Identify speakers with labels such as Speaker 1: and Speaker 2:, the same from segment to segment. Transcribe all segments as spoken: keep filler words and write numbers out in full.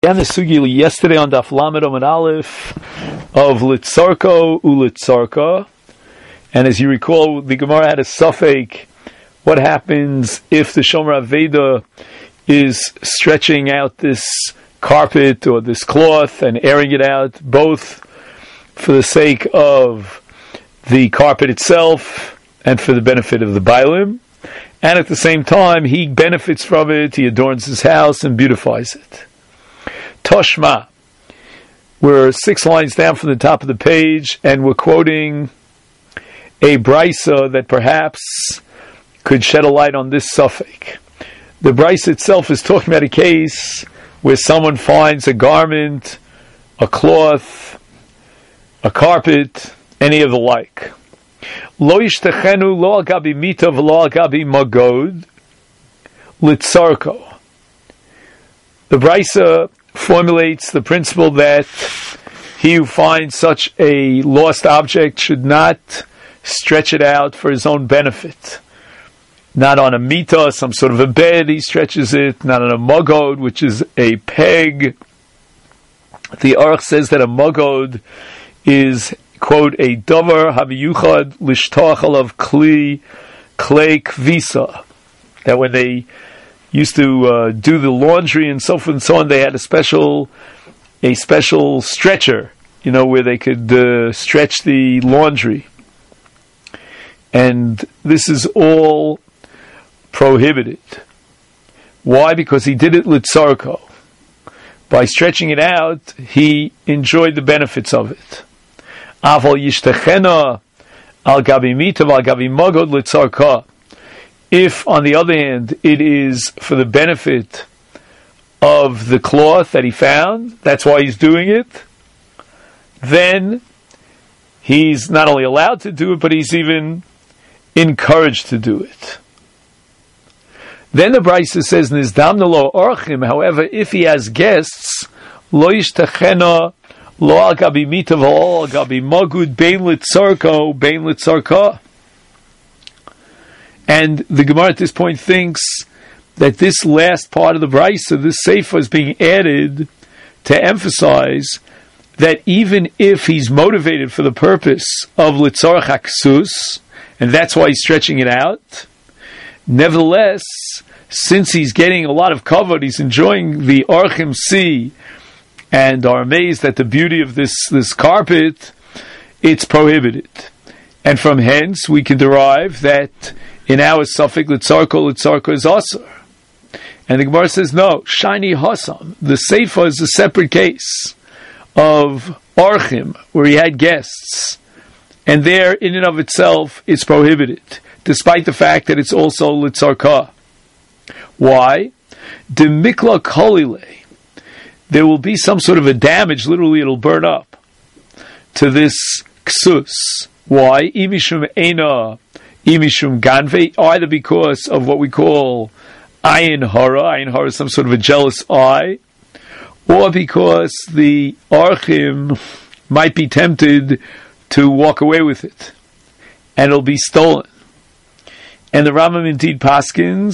Speaker 1: began the sugi yesterday on Daf Lamed Amud Aleph of Litzarko Ulitzarka, and as you recall, the Gemara had a suffix: what happens if the Shomer Aveda is stretching out this carpet or this cloth and airing it out, both for the sake of the carpet itself and for the benefit of the Bailim, and at the same time he benefits from it, he adorns his house and beautifies it. Toshma. We're six lines down from the top of the page, and we're quoting a brisa that perhaps could shed a light on this suffix. The brisa itself is talking about a case where someone finds a garment, a cloth, a carpet, any of the like. Lo yishtechenu lo agabi mita v'lo agabi magod litzarko. The brisa formulates the principle that he who finds such a lost object should not stretch it out for his own benefit. Not on a mita, some sort of a bed, he stretches it, not on a magod, which is a peg. The Aruch says that a magod is, quote, a davar haviyuchad lishtach alav kli klei kvisa. That when they used to uh, do the laundry and so forth and so on, they had a special a special stretcher, you know, where they could uh, stretch the laundry. And this is all prohibited. Why? Because he did it litzarko. By stretching it out, he enjoyed the benefits of it. Aval yishtechena al gabi mitav al gabi magod litzarka. If, on the other hand, it is for the benefit of the cloth that he found, that's why he's doing it, then he's not only allowed to do it, but he's even encouraged to do it. Then the brisa says, Nizdamna lo orchim, however, if he has guests, lo yishtechena lo al gabi mita v'lo al gabi magud bein litzarko bein litzarka. And the Gemara at this point thinks that this last part of the brisa, this sefer, is being added to emphasize that even if he's motivated for the purpose of litzarach haksus, and that's why he's stretching it out, nevertheless, since he's getting a lot of kavod, he's enjoying the orchim see, and are amazed at the beauty of this, this carpet, it's prohibited. And from hence, we can derive that in our suffix, litzarko, litzarko is asur. And the Gemara says, no, shiny hasam. The sefer is a separate case of orchim, where he had guests. And there, in and of itself, it's prohibited, despite the fact that it's also litzarka. Why? De mikla kolile. There will be some sort of a damage, literally it'll burn up, to this ksus. Why? Imishum ena, imishum ganve, either because of what we call ayin hara, ayin hara is some sort of a jealous eye, or because the archim might be tempted to walk away with it, and it'll be stolen. And the Rambam indeed paskins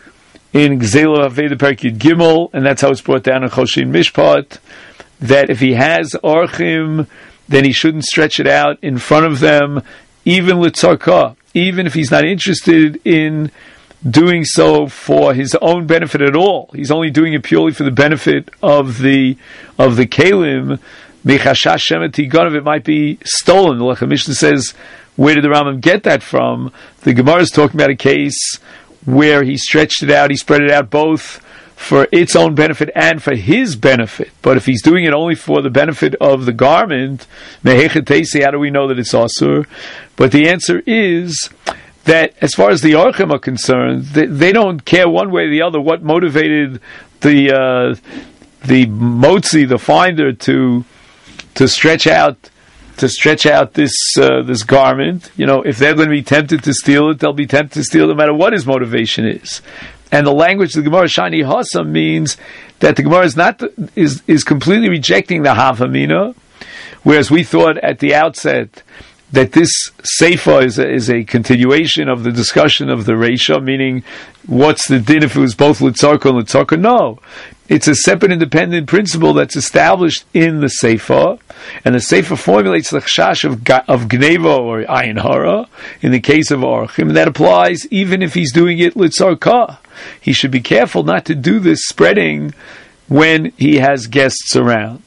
Speaker 1: in Gzela Aveda Perkid Gimel, and that's how it's brought down in Choshen Mishpat, that if he has archim, then he shouldn't stretch it out in front of them, even litzarka, even if he's not interested in doing so for his own benefit at all. He's only doing it purely for the benefit of the of the kelim. Mechashash shemati ganav, it might be stolen. The Lechem Mishnah says, where did the Rambam get that from? The Gemara is talking about a case where he stretched it out, he spread it out both for its own benefit and for his benefit. But if he's doing it only for the benefit of the garment, mehechetesi, how do we know that it's asur? But the answer is that as far as the archim are concerned, they, they don't care one way or the other what motivated the uh, the motzi, the finder, to to stretch out to stretch out this uh, this garment. You know, if they're going to be tempted to steal it, they'll be tempted to steal it no matter what his motivation is. And the language of the Gemara Shani Hasam means that the Gemara is not is is completely rejecting the Havamina, whereas we thought at the outset that this Seifa is a, is a continuation of the discussion of the Reisha, meaning what's the din if it was both Litzarka and Litzarka? No. It's a separate independent principle that's established in the Seifa, and the Seifa formulates the Chash of, of Gneva or Ayin Hara in the case of Orchim, and that applies even if he's doing it Litzarka. He should be careful not to do this spreading when he has guests around.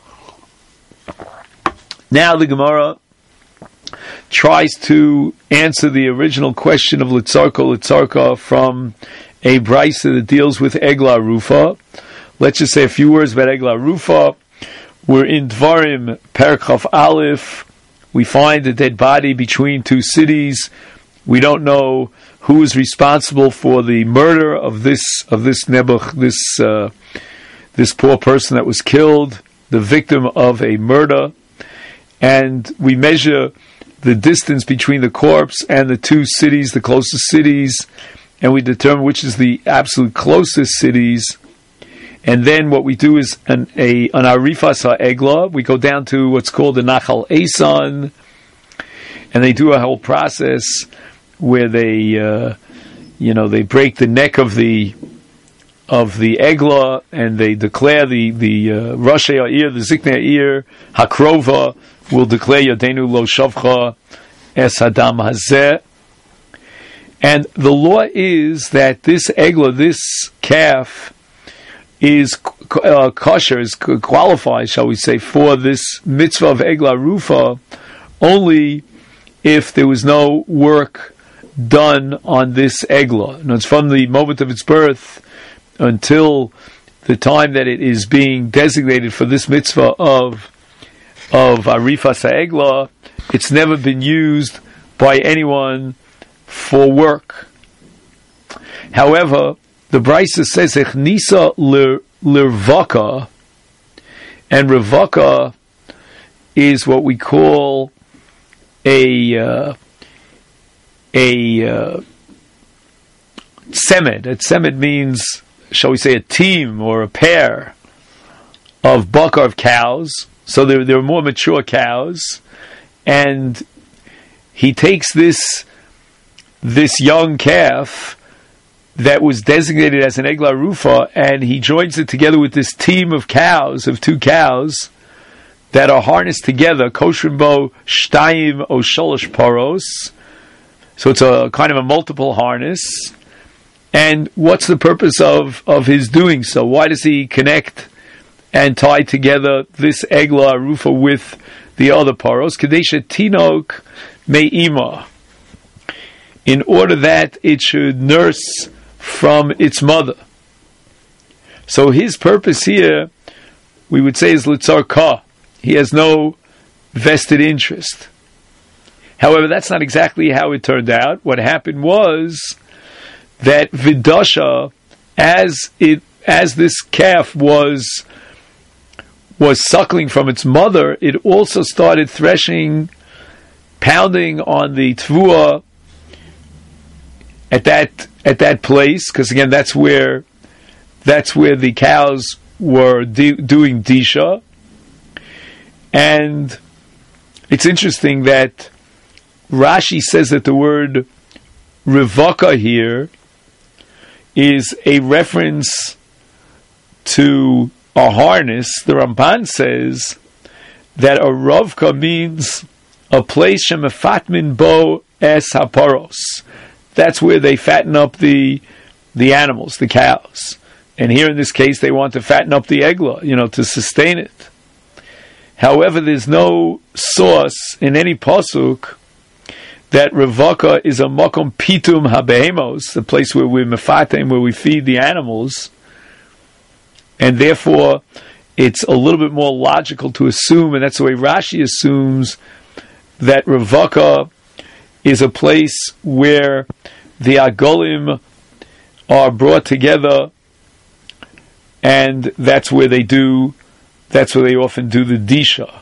Speaker 1: Now the Gemara tries to answer the original question of Litzarka Litzarka from a brisa that deals with Egla Rufa. Let's just say a few words about Egla Rufa. We're in Dvarim Perek Chaf Aleph. We find a dead body between two cities. We don't know who is responsible for the murder of this of this Nebuch, this uh, this poor person that was killed, the victim of a murder. And we measure the distance between the corpse and the two cities, the closest cities, and we determine which is the absolute closest cities. And then what we do is an, a, an Arifas HaEgla. We go down to what's called the Nachal Esan, and they do a whole process where they, uh, you know, they break the neck of the of the Egla, and they declare the the uh, Rosh Ha'ir, the Ziknei Ha'ir, Hakrova, will declare Yadenu Lo Shavcha Es Hadam Hazeh. And the law is that this Egla, this calf, is uh, kosher, is qualified, shall we say, for this mitzvah of Egla Rufa, only if there was no work done on this Egla. And it's from the moment of its birth until the time that it is being designated for this mitzvah of of Arifas HaEgla, it's never been used by anyone for work. However, the Brisa says Echnisa Lirvaka, and Revaka is what we call a uh, a uh, tzemed. A tzemed means, shall we say, a team or a pair of bakar, of cows. So they're, they're more mature cows, and he takes this this young calf that was designated as an Egla Rufa, and he joins it together with this team of cows, of two cows, that are harnessed together, Koshrimbo Shtayim O Sholosh Paros. So it's a kind of a multiple harness. And what's the purpose of, of his doing so? Why does he connect and tie together this Egla Rufa with the other paros? Kadesha Tinok Me'ima, in order that it should nurse from its mother. So his purpose here, we would say, is Litzarka. He has no vested interest. However, that's not exactly how it turned out. What happened was that Vidasha, as it as this calf was was suckling from its mother, it also started threshing, pounding on the tvua at that at that place, because again, that's where that's where the cows were de- doing disha. And it's interesting that Rashi says that the word rivaka here is a reference to a harness. The Ramban says that a ravka means a place shemefatmin bo es haparos. That's where they fatten up the the animals, the cows. And here in this case, they want to fatten up the egla, you know, to sustain it. However, there's no source in any pasuk that revaka is a makom pitum habehemos, the place where we mefatem, where we feed the animals. And therefore, it's a little bit more logical to assume, and that's the way Rashi assumes, that revaka is a place where the agolim are brought together, and that's where they do, that's where they often do the disha.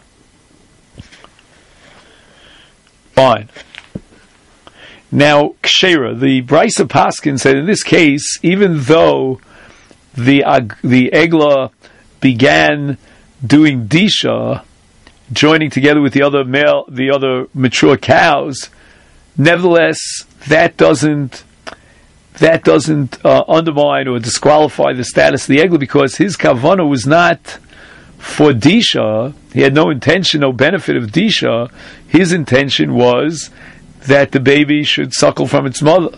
Speaker 1: Fine. Now, Kshera, the Brisa Paskin said in this case, even though the uh, the Egla began doing disha, joining together with the other male, the other mature cows, nevertheless, that doesn't that doesn't uh, undermine or disqualify the status of the eglah, because his kavanah was not for disha. He had no intention, no benefit of disha. His intention was that the baby should suckle from its mother.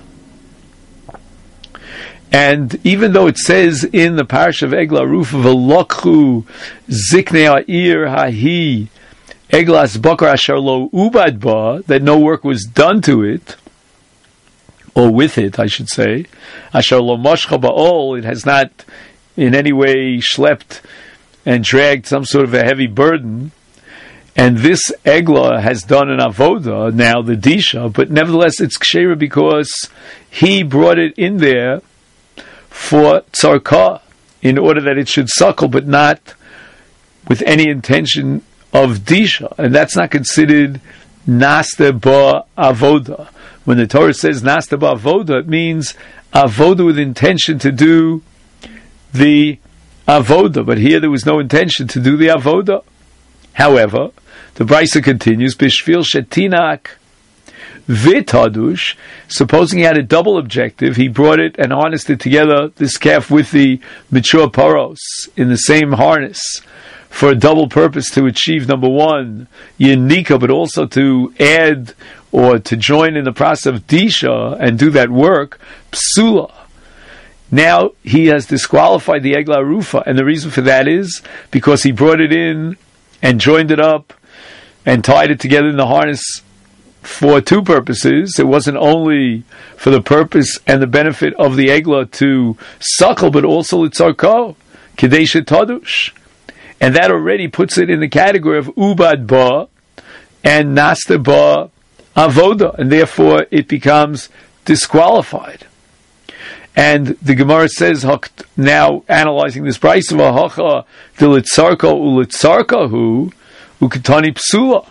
Speaker 1: And even though it says in the parish of Eglah Rufa, v'lokchu ziknei ha'ir hahi eglas bakar asher lo ubad ba, that no work was done to it, or with it, I should say, asher lo moshcha ba'ol, it has not in any way schlepped and dragged some sort of a heavy burden, and this eglah has done an avoda, now the disha, but nevertheless it's kshera because he brought it in there for tzarka, in order that it should suckle, but not with any intention of disha, and that's not considered nasta ba avoda. When the Torah says nasta ba avoda, it means avoda with intention to do the avoda, but here there was no intention to do the avoda. However, the Brisa continues, bishvil shetinak v'tadush, supposing he had a double objective, he brought it and harnessed it together, this calf with the mature paros, in the same harness, for a double purpose, to achieve, number one, Yanika, but also to add or to join in the process of Disha and do that work, Psula. Now he has disqualified the Eglah Rufa, and the reason for that is because he brought it in and joined it up and tied it together in the harness for two purposes. It wasn't only for the purpose and the benefit of the Eglah to suckle, but also Litzarko, Kedesha Tadush. And that already puts it in the category of Ubad Ba and Nasta Ba Avoda, and therefore it becomes disqualified. And the Gemara says, now analyzing this price of a hacha, the Litzarko ulitzarkahu ukatani psula.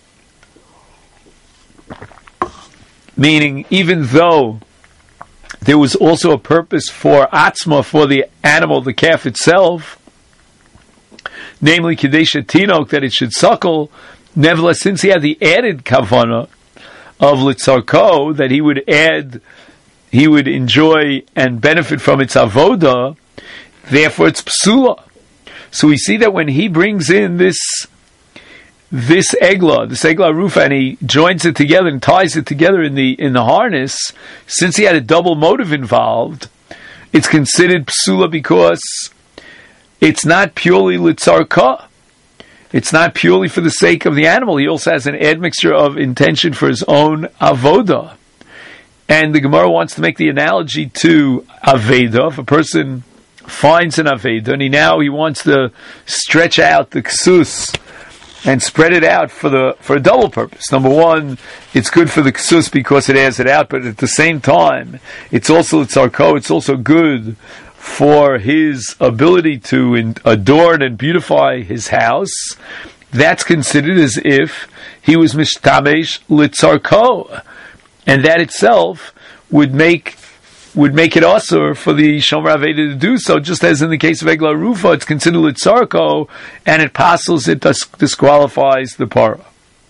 Speaker 1: Meaning, even though there was also a purpose for atzma, for the animal, the calf itself, namely Kedesha Tinok, that it should suckle, nevertheless, since he had the added kavana of Litzarko, that he would add, he would enjoy and benefit from its avoda, therefore it's psula. So we see that when he brings in this this eglah, this eglah rufa, and he joins it together and ties it together in the in the harness, since he had a double motive involved, it's considered psula because it's not purely litzarka. It's not purely for the sake of the animal. He also has an admixture of intention for his own avoda. And the Gemara wants to make the analogy to aveda. If a person finds an aveda, and he now he wants to stretch out the ksus and spread it out for the for a double purpose. Number one, it's good for the ksus because it adds it out, but at the same time, it's also litzarko. It's also good for his ability to in, adorn and beautify his house. That's considered as if he was mishtamesh litzarko, and that itself would make would make it also for the Shomer Aveda to do so, just as in the case of Eglah Rufa, it's considered litzarko, and it passes, it dis- disqualifies the para.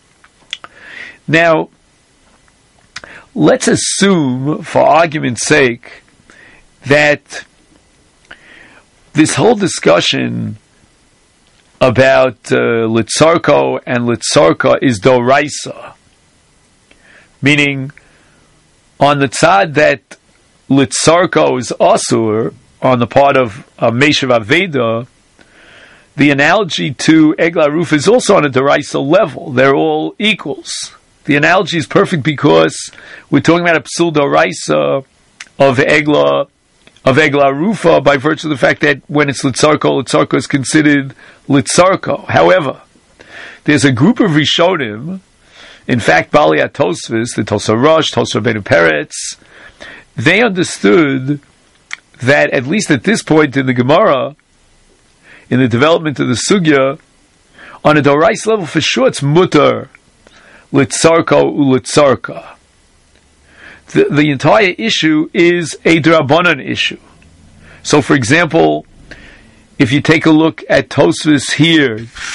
Speaker 1: Now, let's assume, for argument's sake, that this whole discussion about uh, litzarko and litzarka is doraisa, meaning on the tzad that litzarko is asur, on the part of uh, Meshav Aveda, the analogy to Eglah Rufa is also on a doraisa level. They're all equals. The analogy is perfect because we're talking about a psul doraisa of Eglah of Eglah Rufa by virtue of the fact that when it's litzarko, litzarko is considered litzarko. However, there's a group of Rishonim, in fact, Bali Tosfos, the Tosar Rosh, Tosar Ben Peretz, they understood that, at least at this point in the Gemara, in the development of the Sugya, on a Dorais level, for sure it's mutar, litzarko ulitzarka. The, the entire issue is a drabanan issue. So, for example, if you take a look at Tosfos here,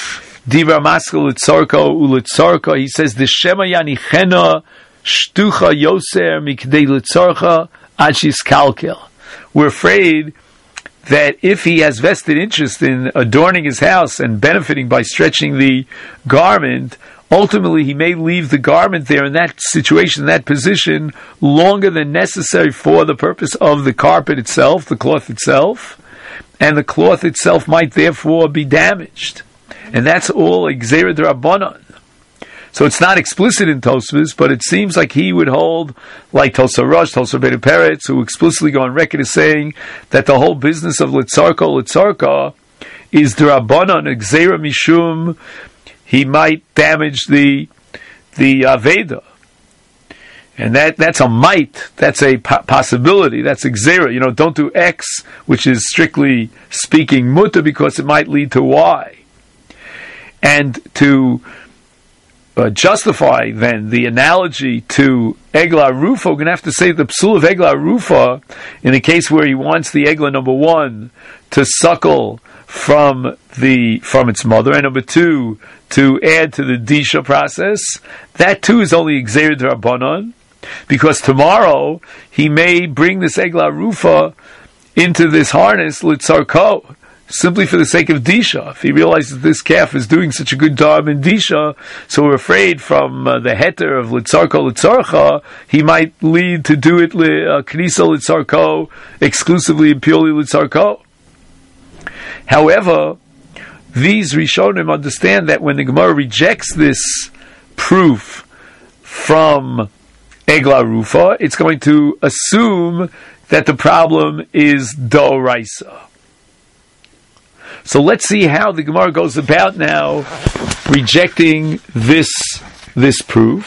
Speaker 1: Dibra Maskal Litzorko Ulitzorko. He says the Shema Yanichena Shtucha Yoser Mikdei Litzorcha Achis Kalkel. We're afraid that if he has vested interest in adorning his house and benefiting by stretching the garment, ultimately he may leave the garment there in that situation, in that position, longer than necessary for the purpose of the carpet itself, the cloth itself, and the cloth itself might therefore be damaged. And that's all a Gzeira D'Rabbanan. So it's not explicit in Tosfos, but it seems like he would hold, like Tosar Rosh, Tosar Beit Peretz, who explicitly go on record as saying that the whole business of Litzarka, Litzarka is D'Rabbanan, Gzeira Mishum, he might damage the the Aveda. And that, that's a might, that's a po- possibility, that's a Gzeira. You know, don't do X, which is strictly speaking mutter, because it might lead to Y. And to Uh, justify then the analogy to Egla Rufa, we're going to have to say the psul of Egla Rufa in a case where he wants the Egla, number one, to suckle from the from its mother, and number two, to add to the Disha process. That too is only Gzeira D'Rabbanan, because tomorrow he may bring this Egla Rufa into this harness, Litzarko, simply for the sake of Disha. If he realizes this calf is doing such a good job in Disha, so we're afraid from uh, the heter of Litzarko Litzarcha, he might lead to do it li, uh, Knisa Litzarko, exclusively and purely Litzarko. However, these Rishonim understand that when the Gemara rejects this proof from Egla Rufa, it's going to assume that the problem is Doraisa. So let's see how the Gemara goes about now rejecting this this proof.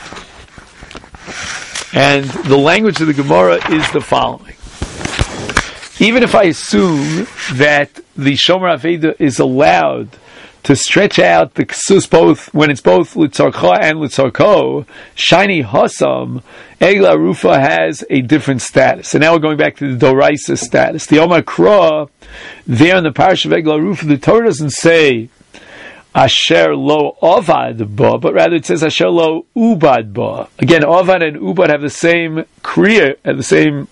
Speaker 1: And the language of the Gemara is the following. Even if I assume that the Shomer Aveda is allowed to stretch out the ksus both when it's both Litzarcha and Litzarko, Shiny Hossam, Egla Rufa has a different status. And now we're going back to the Doraisa status. The Omar Kra, there in the parish of Egla Rufa, the Torah doesn't say Asher lo Ovad ba, but rather it says Asher lo Ubad ba. Again, Ovad and Ubad have the same Kriya, have the same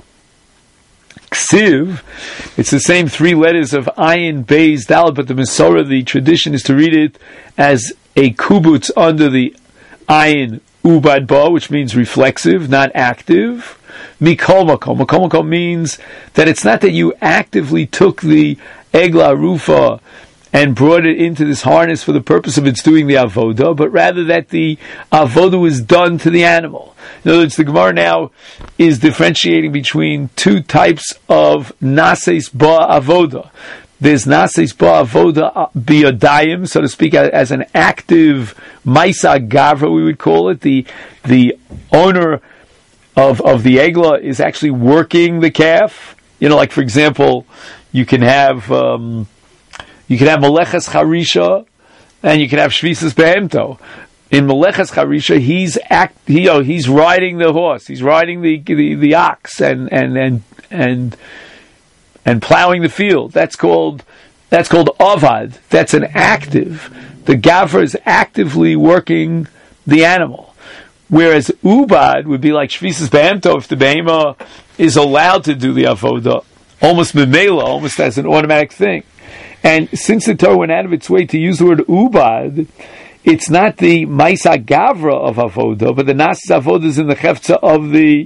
Speaker 1: Ksiv. It's the same three letters of Ayin, Beis, Dalet, but the Mesorah, the tradition is to read it as a kubutz under the Ayin Ubad Ba, which means reflexive, not active. Mikol Makom. Mikol Makom means that it's not that you actively took the Egla Rufa and brought it into this harness for the purpose of its doing the avoda, but rather that the avoda was done to the animal. In other words, the Gemara now is differentiating between two types of nases ba avoda. There's nases ba avoda biodayim, so to speak, as an active maisa gavra, we would call it. The the owner of of the egla is actually working the calf. You know, like for example, you can have um, you can have meleches charisha, and you can have shvisas behemto. In meleches charisha, he's act, he, you know, he's riding the horse, he's riding the the, the ox, and and and and and plowing the field. That's called that's called avad. That's an active. The gavra is actively working the animal. Whereas ubad would be like shvisas behemto, if the behema is allowed to do the avoda, almost memela, almost as an automatic thing. And since the Torah went out of its way to use the word ubad, it's not the maisa gavra of avoda, but the nasis avoda is in the chefza of the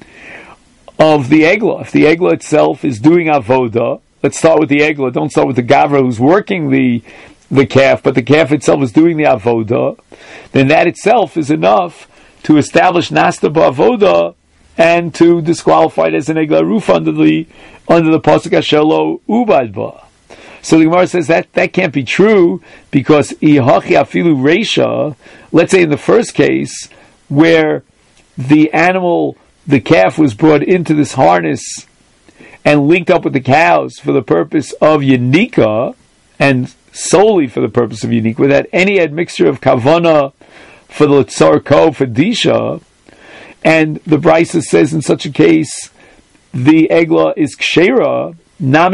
Speaker 1: of the egla. If the egla itself is doing avoda, let's start with the egla. Don't start with the gavra who's working the the calf, but the calf itself is doing the avoda. Then that itself is enough to establish nasta ba'avoda and to disqualify it as an egla rufa under the under the pasuk asher lo ubad ba. So the Gemara says that that can't be true because ihachi afilu reisha. Let's say in the first case where the animal, the calf, was brought into this harness and linked up with the cows for the purpose of yanika and solely for the purpose of yanika, without any admixture of kavana for the tzarko for disha, and the Brisa says in such a case the egla is kshera nami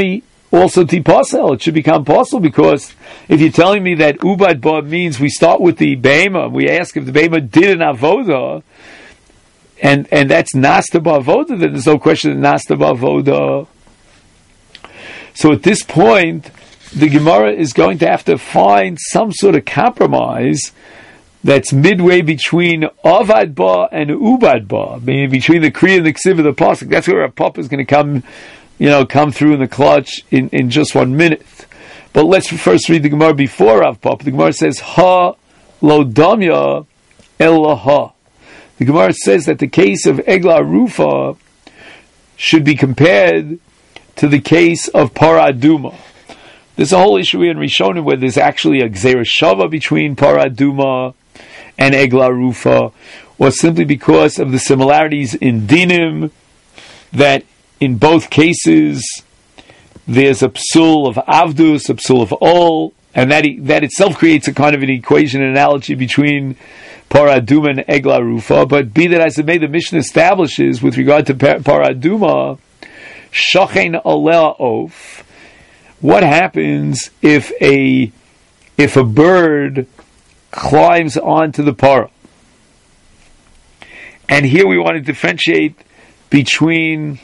Speaker 1: also tipasel. It should become possible, because if you're telling me that ubad ba means we start with the beima, we ask if the beima did an avoda, and and that's nasta ba'avoda, then there's no question that nasta ba'avoda. So at this point, the Gemara is going to have to find some sort of compromise that's midway between avad ba and ubad ba, meaning between the kriya and the ksiv of the pasuk. That's where a pop is going to come, you know, come through in the clutch in, in just one minute. But let's first read the Gemara before Av Pop. The Gemara says, Ha lo damya ella ha. The Gemara says that the case of Egla Rufa should be compared to the case of Paraduma. There's a whole issue in Rishonim where there's actually a Gzeira Shava between Paraduma and Egla Rufa, or simply because of the similarities in Dinim, that in both cases there's a psul of Avdus, a psul of Ol, and that that itself creates a kind of an equation, an analogy between Paraduma and Egla Rufa. But be that as it may, the Mishnah establishes with regard to Paraduma, Shachen Alea Of, what happens if a if a bird climbs onto the para? And here we want to differentiate between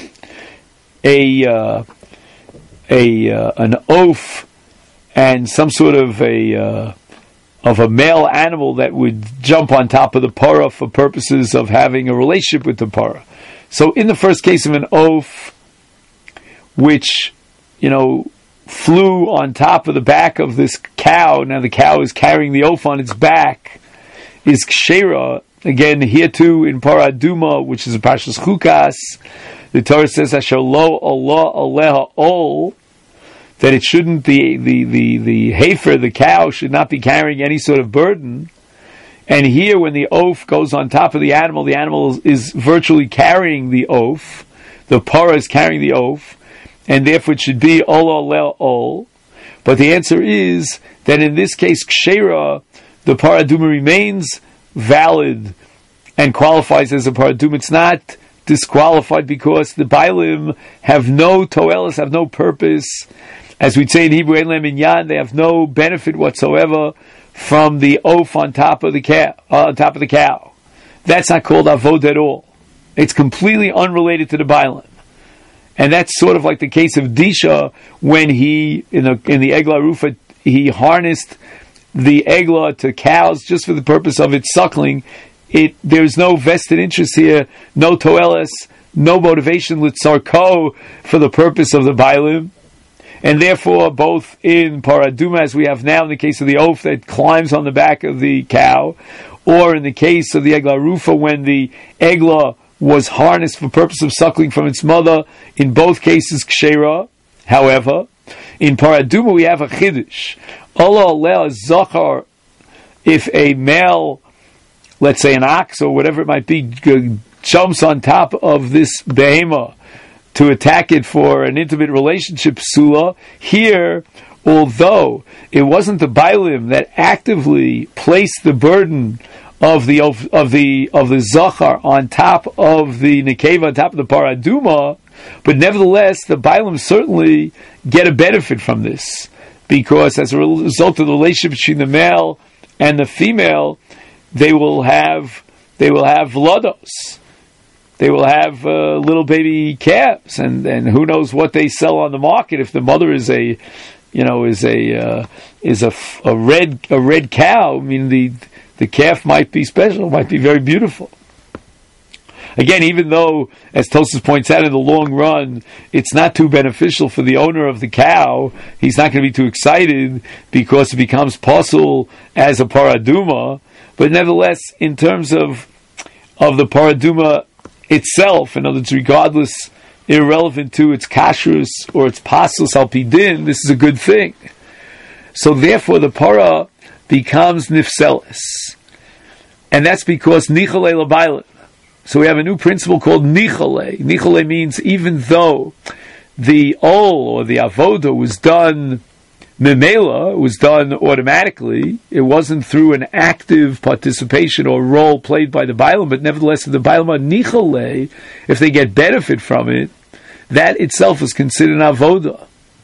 Speaker 1: a uh, a uh, an oaf and some sort of a uh, of a male animal that would jump on top of the para for purposes of having a relationship with the para. So in the first case of an oaf, which, you know, flew on top of the back of this cow, now the cow is carrying the oaf on its back, is kshera. Again, here too in Paraduma, which is a Parshas Chukas, the Torah says, Asher lo Allah aleha ol, that it shouldn't, the, the, the, the heifer, the cow, should not be carrying any sort of burden. And here, when the oaf goes on top of the animal, the animal is, is virtually carrying the oaf. The para is carrying the oaf, and therefore it should be ol ol ol. But the answer is that in this case, kshera, the paraduma remains valid and qualifies as a paraduma. It's not disqualified because the bailim have no toelis, have no purpose. As we'd say in Hebrew, ein lehem inyan, they have no benefit whatsoever from the oaf on top of the cow. Uh, on top of the cow, that's not called avod at all. It's completely unrelated to the bailim, and that's sort of like the case of Disha when he in the in the Egla Rufa he harnessed the Egla to cows just for the purpose of its suckling. It there's no vested interest here, no toelis, no motivation litzarko for the purpose of the bailim. And therefore, both in Paraduma, as we have now in the case of the oaf that climbs on the back of the cow, or in the case of the Egla Rufa when the Egla was harnessed for purpose of suckling from its mother, in both cases kshera. However, in Paraduma we have a chiddush. Allah aleh zachar, if a male, let's say an ox or whatever it might be, jumps on top of this behema to attack it for an intimate relationship psula, here, although it wasn't the bailim that actively placed the burden of the of, of the of the zachar on top of the nekeva, on top of the paraduma, but nevertheless the bailim certainly get a benefit from this, because as a result of the relationship between the male and the female, they will have they will have vlados. They will have uh, little baby calves, and, and who knows what they sell on the market. If the mother is a, you know, is a uh, is a, a red a red cow, I mean the the calf might be special, might be very beautiful. Again, even though, as Tosfos points out, in the long run, it's not too beneficial for the owner of the cow. He's not going to be too excited because it becomes possible as a paraduma. But nevertheless, in terms of of the paraduma itself, in other words, regardless, irrelevant to its kashrus or its pasus al pidin, this is a good thing. So therefore, the para becomes nifselis, and that's because nichale labaylim. So we have a new principle called nichale. Nichale means even though the ol or the avoda was done memela, was done automatically, it wasn't through an active participation or role played by the bailam, but nevertheless, if the bailam are nichale, if they get benefit from it, that itself is considered an avoda.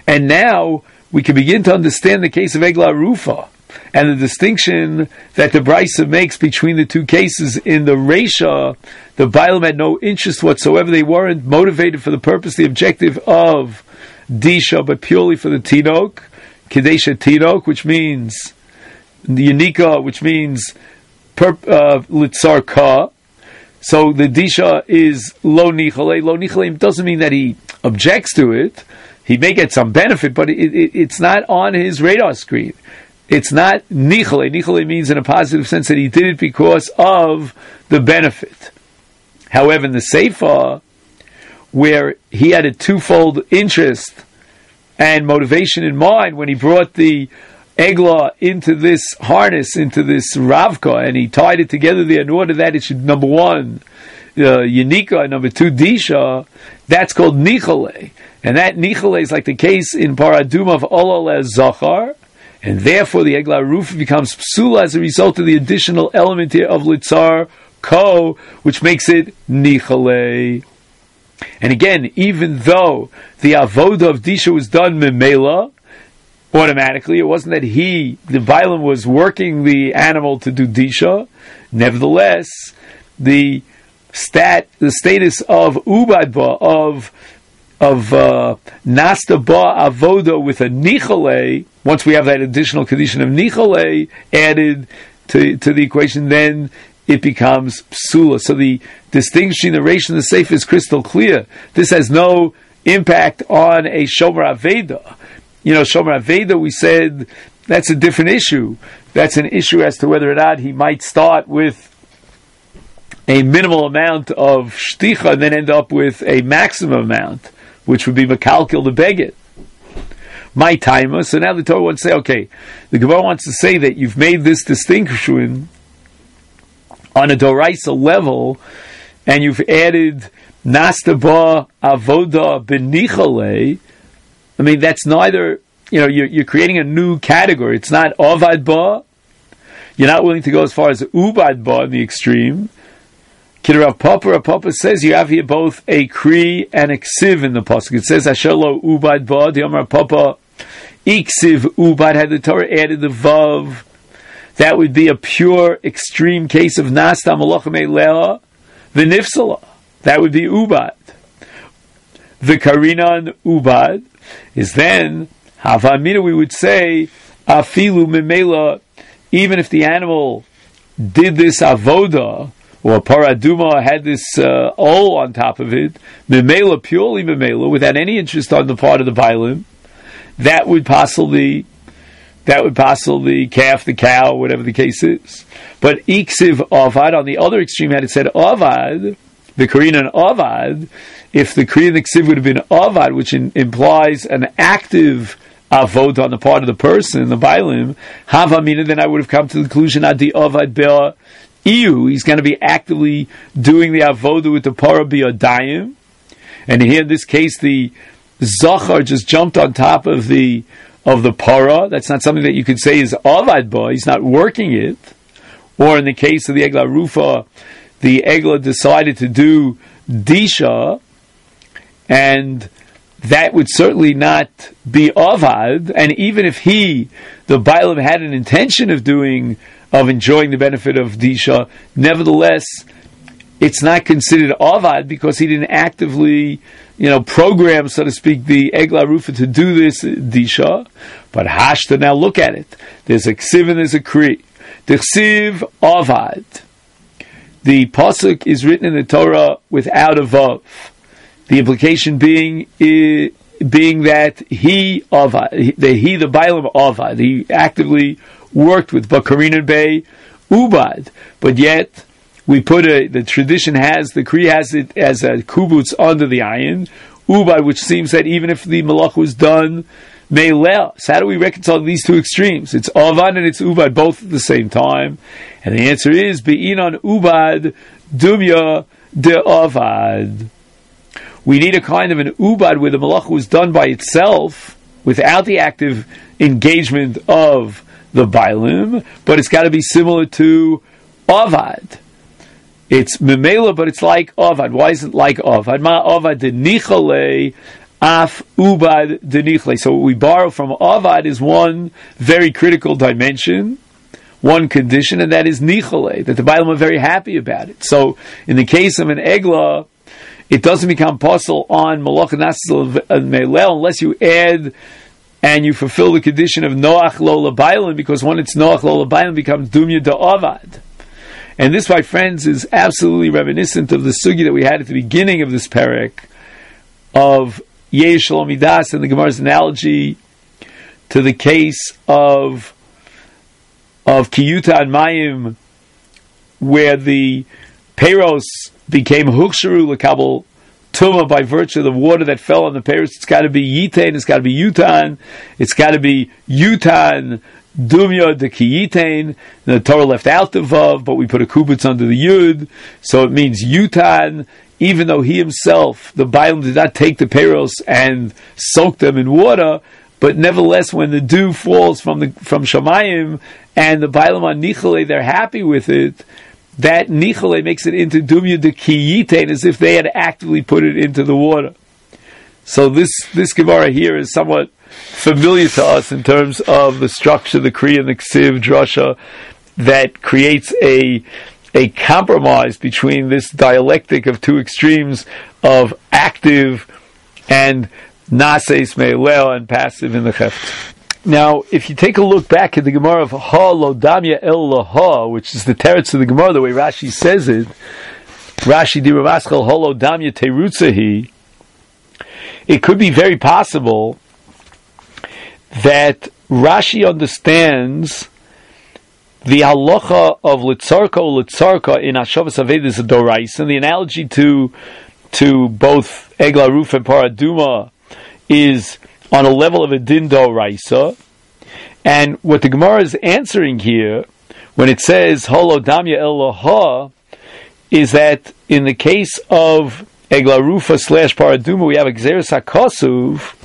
Speaker 1: And now we can begin to understand the case of Egla Rufa and the distinction that the Brisa makes between the two cases. In the Reisha, the Bailam had no interest whatsoever. They weren't motivated for the purpose, the objective of Disha, but purely for the Tinok, Kedesha Tinok, which means the Yanika, which means Litzar uh, Ka. So the Disha is Lo Nichale. Lo Nichale doesn't mean that he objects to it. He may get some benefit, but it, it, it's not on his radar screen. It's not Nichale. Nichale means in a positive sense that he did it because of the benefit. However, in the Seifa, where he had a twofold interest and motivation in mind when he brought the Egla into this harness, into this Ravka, and he tied it together there in order that it should, number one, uh, Yanika, and number two, Disha, that's called Nichale. And that Nichale is like the case in Paraduma of Olol as Zachar, and therefore the Egla Rufa becomes Psula as a result of the additional element here of Litzar Ko, which makes it Nichale. And again, even though the Avoda of Disha was done Memela, automatically, it wasn't that he, the Bailam, was working the animal to do Disha. Nevertheless, the stat, the status of Ubad Ba, of of uh, Nasta Ba Avoda with a Nichale, once we have that additional condition of Nichale added to, to the equation, then it becomes Psula. So the distinction, the Reish and the Seif is crystal clear. This has no impact on a Shomer Aveda. You know, Shomer Aveda, we said, that's a different issue. That's an issue as to whether or not he might start with a minimal amount of shticha and then end up with a maximum amount, which would be Mekalkil the Begit. My timer. So now the Torah wants to say, okay, the Gemara wants to say that you've made this distinction on a Doraisa level, and you've added Nasta Ba Avoda Benichale. I mean, that's neither, you know, you're, you're creating a new category. It's not Avad Ba. You're not willing to go as far as Ubad Ba in the extreme. Kid Rav Papa, Rav Papa says you have here both a Kri and a Ksiv in the Pasuk. It says, Ashelo Ubad Ba, the Amar Papa, Iksiv Ubad, had the Torah added the Vav. That would be a pure extreme case of Nasta Malachim Eileha, the Nifsala. That would be Ubad. The Karinan Ubad is then, Havamina, we would say, Afilu Memela, even if the animal did this Avoda, or Paraduma had this uh, O on top of it, Memela, purely Memela, without any interest on the part of the Bailim, that would possibly that would possibly the calf, the cow, whatever the case is. But Iksiv Avad, on the other extreme, had it said Avad, the Korean and Avad, if the Korean and the Ksiv would have been Avad, which in, implies an active Avod on the part of the person, the Bailim, Havamina, then I would have come to the conclusion, Adi Avad Be'ah Iu, he's going to be actively doing the Avoda with the Parah B'Yodayim. And here in this case, the Zachar just jumped on top of the of the Parah. That's not something that you could say is Avad Ba, he's not working it. Or in the case of the Egla Rufa, the Egla decided to do Disha, and that would certainly not be Avad. And even if he, the Bailam, had an intention of doing, of enjoying the benefit of Disha, nevertheless, it's not considered Avad because he didn't actively, you know, program, so to speak, the Egla Rufa to do this Disha. But Hashta, now look at it. There's a Ksiv and there's a Kri. The Ksiv Avad. The Pasuk is written in the Torah without a Vav. The implication being uh, being that he Avad, the he the Bailam Avad, he actively worked with Bakarin and Bey Ubad, but yet we put a, the tradition has, the Kri has it as a kubutz under the ayin, Ubad, which seems that even if the malach was done Meilel, so how do we reconcile these two extremes? It's Avad and it's Ubad both at the same time, and the answer is Be'inon Ubad Dumya de Avad. We need a kind of an Ubad where the malach was done by itself without the active engagement of the Bailim, but it's got to be similar to Avad. It's Memela, but it's like Avad. Why is it like Avad? Ma Avad de Nichale af ubad denichle. So what we borrow from avad is one very critical dimension, one condition, and that is nichole, that the Bailam are very happy about it. So in the case of an egla, it doesn't become possible on malach nasil meilel unless you add and you fulfill the condition of noach lo l'bailam, because when it's noach lo l'bailam, it becomes dumya da'avad. And this, my friends, is absolutely reminiscent of the sugi that we had at the beginning of this parak of Yesh Shalom Midas, and the Gemara's analogy to the case of of Kiyuta and Mayim, where the Peros became Huksharu L'Kabel Tuma by virtue of the water that fell on the Peros. It's got to be Yitain, it's got to be Yutan, it's got to be Yutan, Dumya de Kiyitain. The Torah left out the Vav, but we put a kubitz under the Yud, so it means Yutan, even though he himself, the Bailam, did not take the Peros and soak them in water, but nevertheless, when the dew falls from the from Shamayim and the Bailam on Nichole, they're happy with it. That Nichole makes it into Dumya de Kiyitain, as if they had actively put it into the water. So this this Gemara here is somewhat familiar to us in terms of the structure, the Kriya and the Ksiv drasha, that creates a a compromise between this dialectic of two extremes of active and naseis meilel and passive in the cheft. Now, if you take a look back at the Gemara of Ha lo damya el laha, which is the teretz of the Gemara, the way Rashi says it, Rashi di Ravaschal Ha lo damya terutzahi, it could be very possible that Rashi understands the halacha of litzarka or litzarka in Hashavas Aved is a dorais, and the analogy to to both Egla Ruf and Paraduma is on a level of a din doraisa. And what the Gemara is answering here, when it says holo damya el laha, is that in the case of Egla Rufa slash Paraduma, we have Gzeres HaKosuv,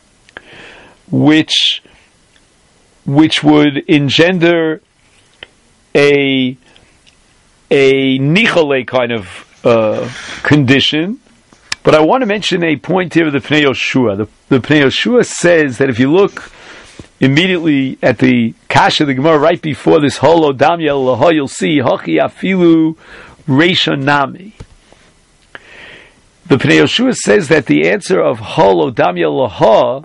Speaker 1: which which would engender a a nichole kind of uh, condition. But I want to mention a point here of the Pnei Yoshua. The, the Pnei Yoshua says that if you look immediately at the Kasha, the Gemara, right before this Holo Damya Laha, you'll see Hachi Afilu Reisha Nami. The Pnei Yoshua says that the answer of Holo Damya Laha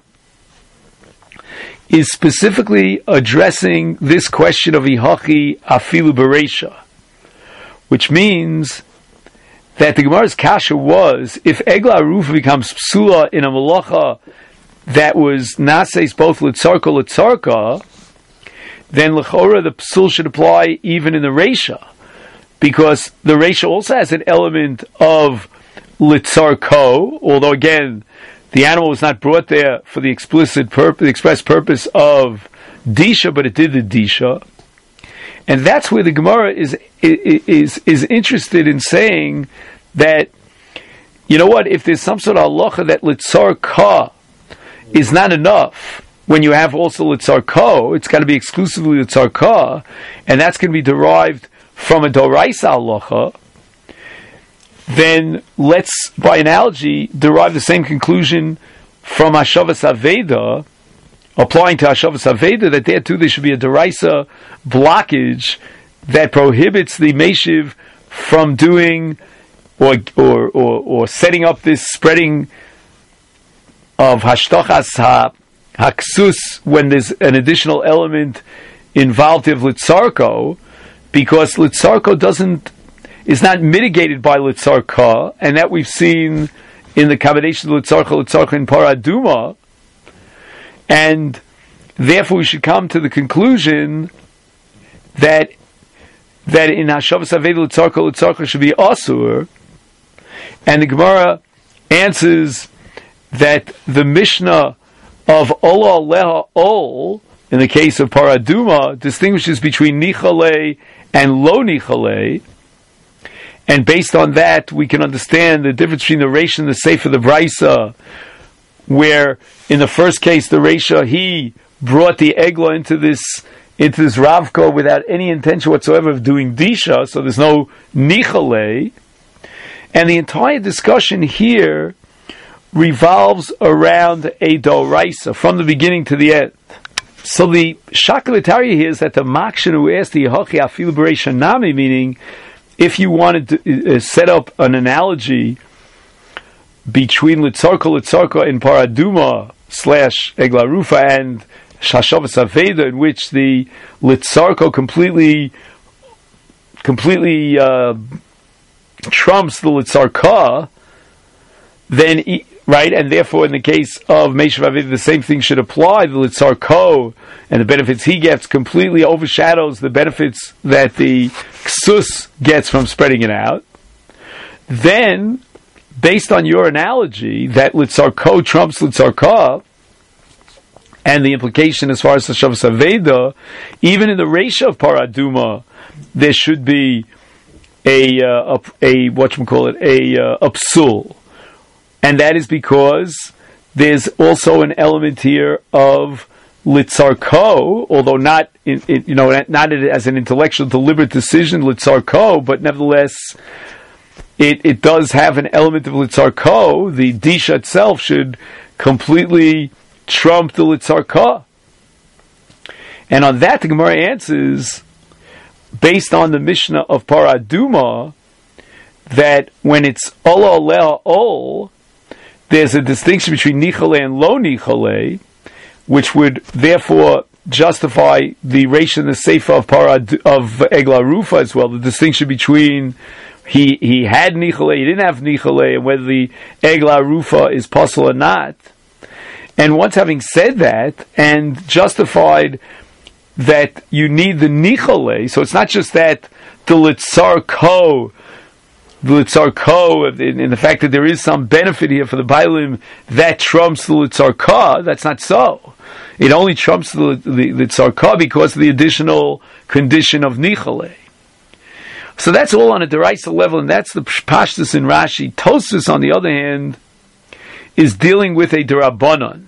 Speaker 1: is specifically addressing this question of Ihachi Afilu Bereisha, which means that the Gemara's kasha was, if Egla Rufa becomes psula in a malacha that was naseis both litzarka litzarka, then l'chora the psul should apply even in the reisha, because the reisha also has an element of litzarko, although again the animal was not brought there for the explicit purpose, the express purpose of disha, but it did the disha. And that's where the Gemara is, is, is interested in saying that, you know what, if there's some sort of halacha that litzar ka is not enough, when you have also litzar ko, it's got to be exclusively litzar ka, and that's going to be derived from a doraisa halacha, then let's, by analogy, derive the same conclusion from Hashavas Aveda, applying to Hashavas Aveda, that there too there should be a deraisa blockage that prohibits the meshiv from doing or or or, or setting up this spreading of hashtachas ha, haksus when there's an additional element involved of litzarko, because litzarko doesn't is not mitigated by litzarka, and that we've seen in the combination of litzarka litzarka in paraduma. And therefore, we should come to the conclusion that that in Hashavas Aveda Litzarka Litzarka should be Asur. And the Gemara answers that the Mishnah of Ola Leha Ol, in the case of Paraduma, distinguishes between Nichale and Lo Nichale. And based on that, we can understand the difference between the Reish and the Sefer, the Braisa, where in the first case the Reisha, he brought the Egla into this into this Ravko without any intention whatsoever of doing Disha, so there's no Nichale. And the entire discussion here revolves around a doraisa from the beginning to the end. So the shakalitaria here is that the makshan who asked the Yehochi Afilu B'Reisha Nami, meaning if you wanted to uh, set up an analogy between Litzarka Litzarka in Paraduma slash Egla Rufa and Shashavas Aveda, in which the Litzarka completely completely uh, trumps the Litzarka, then right, and therefore in the case of Meishav Aveda the same thing should apply. The Litzarko and the benefits he gets completely overshadows the benefits that the Ksus gets from spreading it out. Then, based on your analogy that Litzarko trumps Litzarka, and the implication as far as the Shavas Aveda, even in the Reisha of Paraduma, there should be a, uh, a, a whatchamacallit, a, uh, a psul. And that is because there's also an element here of Litzarko, although not, in, in, you know, not as an intellectual deliberate decision, Litzarko, but nevertheless, It, it does have an element of Litzarko. The Disha itself should completely trump the Litzarka. And on that, the Gemara answers, based on the Mishnah of Paraduma, that when it's Ola Olea Ol, there's a distinction between Nichale and Lo Nichale, which would therefore justify the Reish and the Seifa of, Parad, of Egla Rufa as well, the distinction between He he had nichale, he didn't have nichale, and whether the egla rufa is possible or not. And once having said that and justified that you need the nichale, so it's not just that the litzar ko, the litzar ko, in, in the fact that there is some benefit here for the bailim that trumps the litzar ka. That's not so. It only trumps the the litzar ka because of the additional condition of nichale. So that's all on a deraisa level, and that's the pashtus in Rashi. Tosfos, on the other hand, is dealing with a derabanan.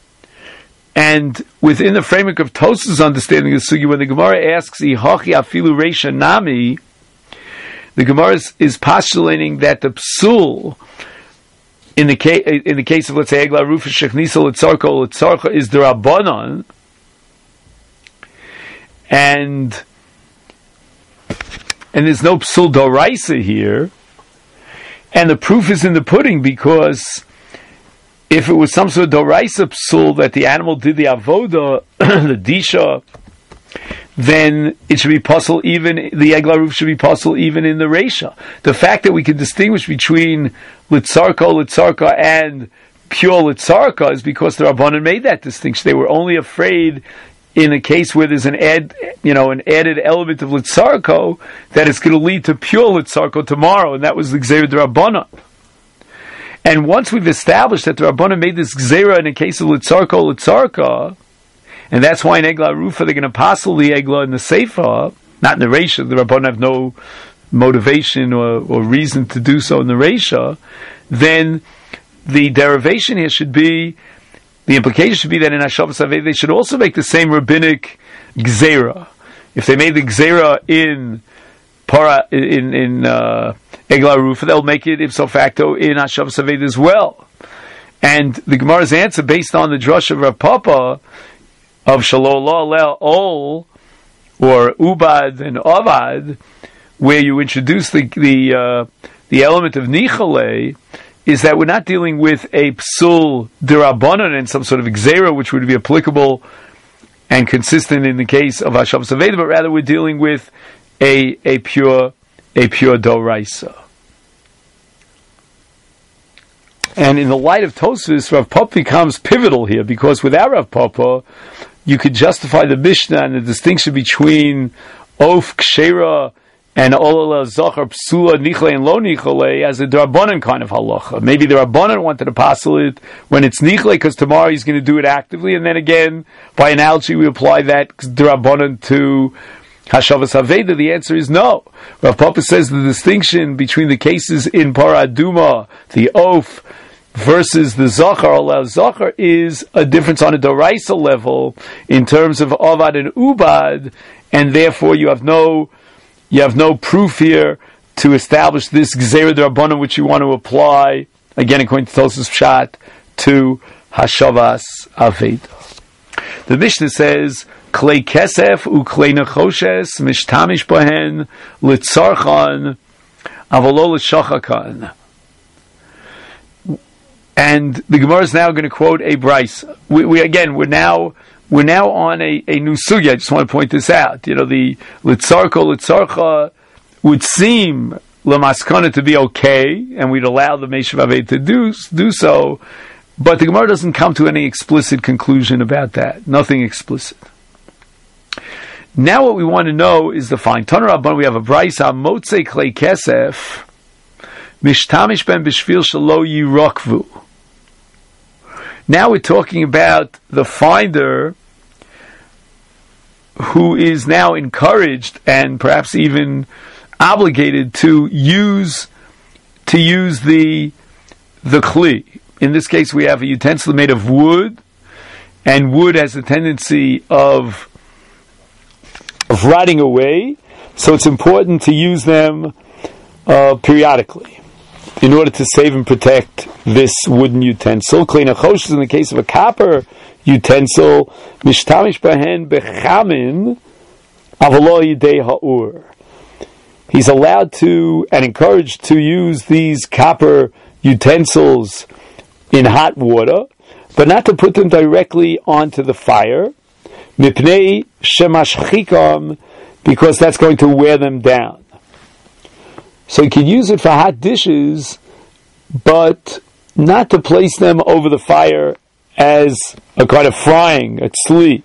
Speaker 1: And within the framework of Tosfos' understanding of the sugi, when the Gemara asks, Ihachi afilu reisha nami, the Gemara is, is postulating that the psul, in the, case, in the case of, let's say, Egla Rufa Shechnisa Litzarka Litzarka, is derabanan, and And there's no psul doraisa here. And the proof is in the pudding, because if it was some sort of doraisa psul that the animal did the avoda, the disha, then it should be possible even, the egla roof should be possible even in the reisha. The fact that we can distinguish between litzarka, litzarka, and pure litzarka is because the Rabbanan made that distinction. They were only afraid in a case where there's an add, you know, an added element of litzarko, that it's going to lead to pure litzarko tomorrow, and that was the gzeira d'Rabbanan. And once we've established that the Rabbanan made this gzeira in a case of litzarko, litzarka, and that's why in Egla Rufa they're going to passel the Egla in the Seifa, not in the Reisha. The Rabbanan have no motivation or, or reason to do so in the Reisha. Then the derivation here should be, the implication should be that in Hashavas Aveda they should also make the same rabbinic gzeira. If they made the gzeira in para in in uh, Egla Rufa, they'll make it ipso facto in Hashavas Aveda as well. And the Gemara's answer, based on the drush of Rav Papa of Shalom Lel Ol or Ubad and Avad, where you introduce the the uh, the element of Nichale, is that we're not dealing with a psul d'Rabbanan and some sort of gzeira which would be applicable and consistent in the case of Hashavas Aveda, but rather we're dealing with a a pure a pure doraisa. And in the light of Tosfos, Rav Papa becomes pivotal here, because without Rav Papa, you could justify the Mishnah and the distinction between Of Kshera and Olala Zachar Psula Nichle and Lo Nichle as a Drabanan kind of halacha. Maybe the Rabbanan wanted to passel it when it's Nichle, because tomorrow he's going to do it actively, and then again, by analogy, we apply that Drabanan to Hashavas Aveda. The answer is no. Rav Papa says the distinction between the cases in Paraduma, the Oaf, versus the Zachar, Allah Zachar, is a difference on a Doraisa level in terms of Avad and Ubad, and therefore you have no You have no proof here to establish this Gzeira D'Rabbanan which you want to apply again according to Tosfos Pshat, to Hashavas Aveda. The Mishnah says, Klei kesef u klei nechoshes mishtamish bohen litzarchan avolo l'shachakan. And the Gemara is now going to quote a brisa. We, we again, we're now we're now on a, a new sugya. I just want to point this out. You know, the litzarko litzarcha would seem lamaskana to be okay, and we'd allow the Meishav Aved to do do so. But the Gemara doesn't come to any explicit conclusion about that. Nothing explicit. Now what we want to know is the fine. Taner Rabban, we have a brisa, Motzei Klei Kesef, Mishtamish Ben Bishvil Shalo Yirokvu. Now we're talking about the finder who is now encouraged and perhaps even obligated to use to use the the kli. In this case, we have a utensil made of wood, and wood has a tendency of of rotting away, so it's important to use them uh, periodically in order to save and protect this wooden utensil. Klei nechosh is in the case of a copper utensil, mishtamish behen bechamin avolo yidei ha'ur. He's allowed to and encouraged to use these copper utensils in hot water, but not to put them directly onto the fire, mipnei shemashchikam, because that's going to wear them down. So you can use it for hot dishes, but not to place them over the fire as a kind of frying, a tzli.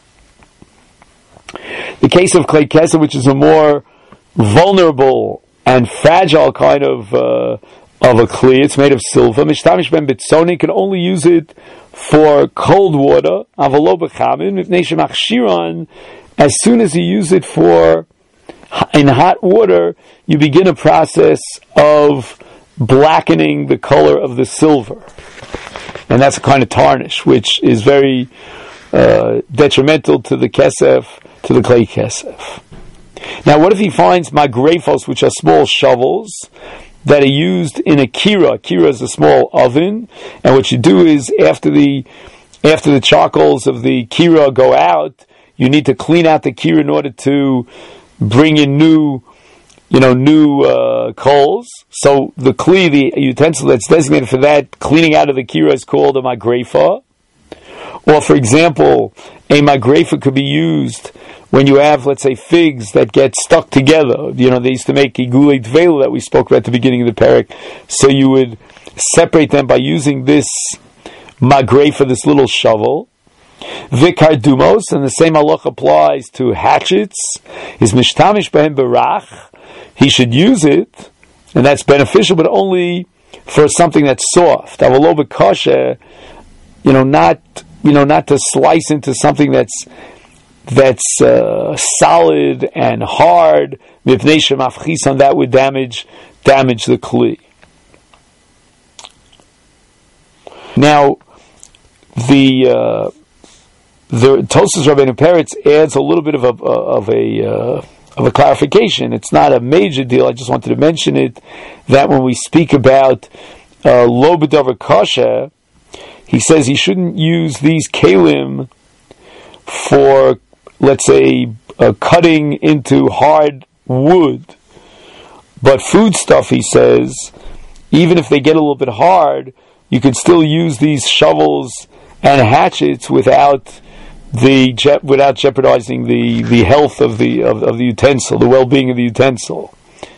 Speaker 1: The case of klei kesef, which is a more vulnerable and fragile kind of uh, of a kli, it's made of silver. Mishtamish ben bitzoni can only use it for cold water. Avalo b'chamin mipnei shemachshiran. As soon as you use it for in hot water, you begin a process of blackening the color of the silver, and that's a kind of tarnish, which is very uh, detrimental to the kesef, to the klei kesef. Now, what if he finds magrefos, which are small shovels that are used in a kira? Kira is a small oven, and what you do is after the after the charcoals of the kira go out, you need to clean out the kira in order to bring in new, you know, new uh, coals. So the kli, the utensil that's designated for that cleaning out of the kira, is called a magrefa. Or, for example, a magrefa could be used when you have, let's say, figs that get stuck together. You know, they used to make igulei tvela that we spoke about at the beginning of the parak. So you would separate them by using this magrefa, this little shovel. Vikardumos, and the same halach applies to hatchets. Is mishtamish behem berach. He should use it, and that's beneficial, but only for something that's soft. Avalo b'kasher, you know, not you know, not to slice into something that's that's uh, solid and hard. Mipnei shemafchisan, that would damage damage the kli. Now, the uh, the Tosfos Rabbeinu Peretz adds a little bit of a of a uh, of a clarification. It's not a major deal. I just wanted to mention it, that when we speak about uh, lo b'davar kasher, he says he shouldn't use these kalim for, let's say, uh, cutting into hard wood. But food stuff, he says, even if they get a little bit hard, you can still use these shovels and hatchets without the je- without jeopardizing the, the health of the of, of the utensil, the well-being of the utensil.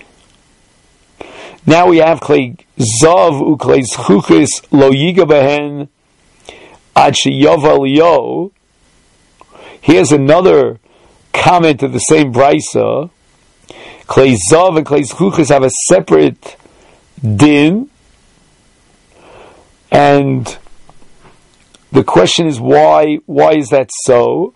Speaker 1: Now we have klei zav u klei zchuchis lo yiga behen ad sheyaval yo. Here's another comment of the same brisa. Klei zav and klei zchuchis have a separate din, and the question is why? Why is that so?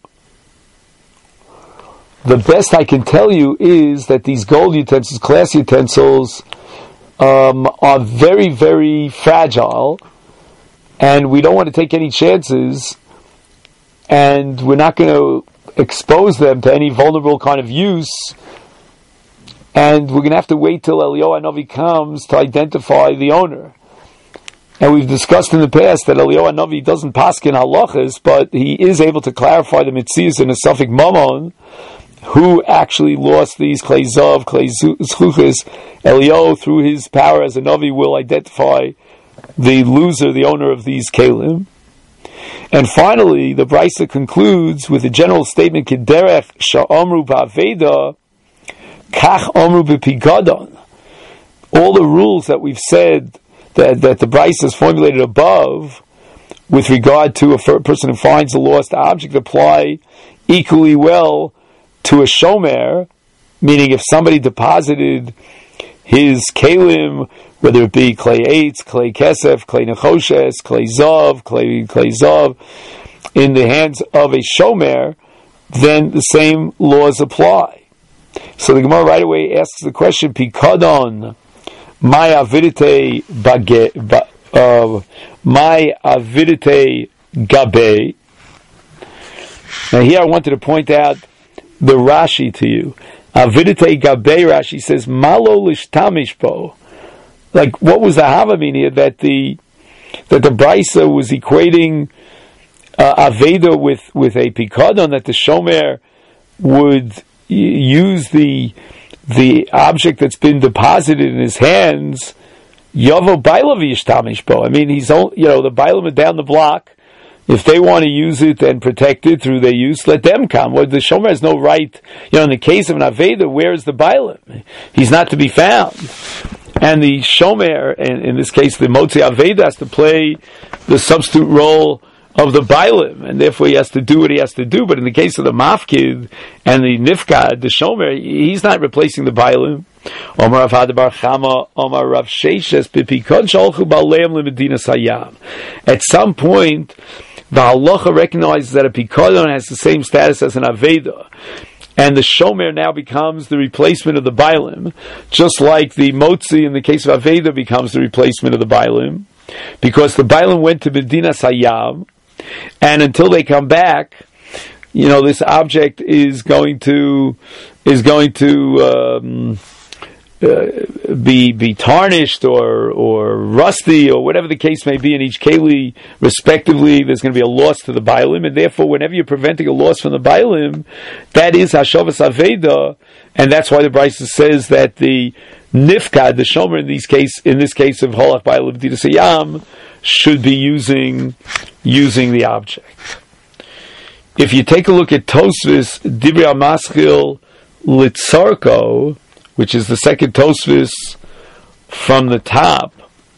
Speaker 1: The best I can tell you is that these gold utensils, glass utensils, um, are very, very fragile, and we don't want to take any chances, and we're not going to expose them to any vulnerable kind of use, and we're going to have to wait till Eliyahu Hanavi comes to identify the owner. And we've discussed in the past that Eliyahu Hanavi doesn't paskin halachas, but he is able to clarify the mitzias in a suffix mamon, who actually lost these klei zav, klei zchuchis. Eliyahu, through his power as a Navi, will identify the loser, the owner of these kelim. And finally, the Brisa concludes with a general statement, Kederech sha'amru ba'aveda, kach amru b'pigadon. All the rules that we've said, that, that the Brisa has formulated above, with regard to a person who finds a lost object, apply equally well to a shomer, meaning if somebody deposited his kelim, whether it be clay eitz, clay kesef, clay nechoshes, clay zav, clay clay zav, in the hands of a shomer, then the same laws apply. So the Gemara right away asks the question: Pikadon, my avidite bage, uh, my avidite gabe. Now here I wanted to point out the Rashi to you. Avidite gabe, Rashi says, malo lishtamish bo. Like, what was the Havamina here? That the that the Brisa was equating uh, Aveda with, with a Pikadon, that the Shomer would y- use the the object that's been deposited in his hands, Yavo Bailav Yishtamish bo. I mean, he's only, you know, the Bailam are down the block. If they want to use it and protect it through their use, let them come. Well, the Shomer has no right. You know, in the case of an Aveda, where is the Bailam? He's not to be found. And the Shomer, and in this case the Motzi Aveda, has to play the substitute role of the Bailim, and therefore he has to do what he has to do. But in the case of the Mafkid and the Nifkad, the Shomer, he's not replacing the Bailim. Omar Rav Hada bar Chama, Omar Rav Sheishes, Bipikon Shalchu Baleim LeMedina Sayam. At some point, the halacha recognizes that a Pikadon has the same status as an Aveda, and the Shomer now becomes the replacement of the Bailim, just like the Motzi in the case of Aveda becomes the replacement of the Bailim, because the Bailim went to Medina Sayyam, and until they come back, you know, this object is going to is going to um, uh, be be tarnished or or rusty or whatever the case may be in each keli, respectively. There's going to be a loss to the Bailim, and therefore, whenever you're preventing a loss from the Bailim, that is Hashavas Aveda, and that's why the Brisa says that the Nifkad, the Shomer in these case, in this case of Holach Bailim Didasayam, should be using using the object. If you take a look at Tosfos Divrei HaMaschil Litzarko, which is the second Tosfos from the top,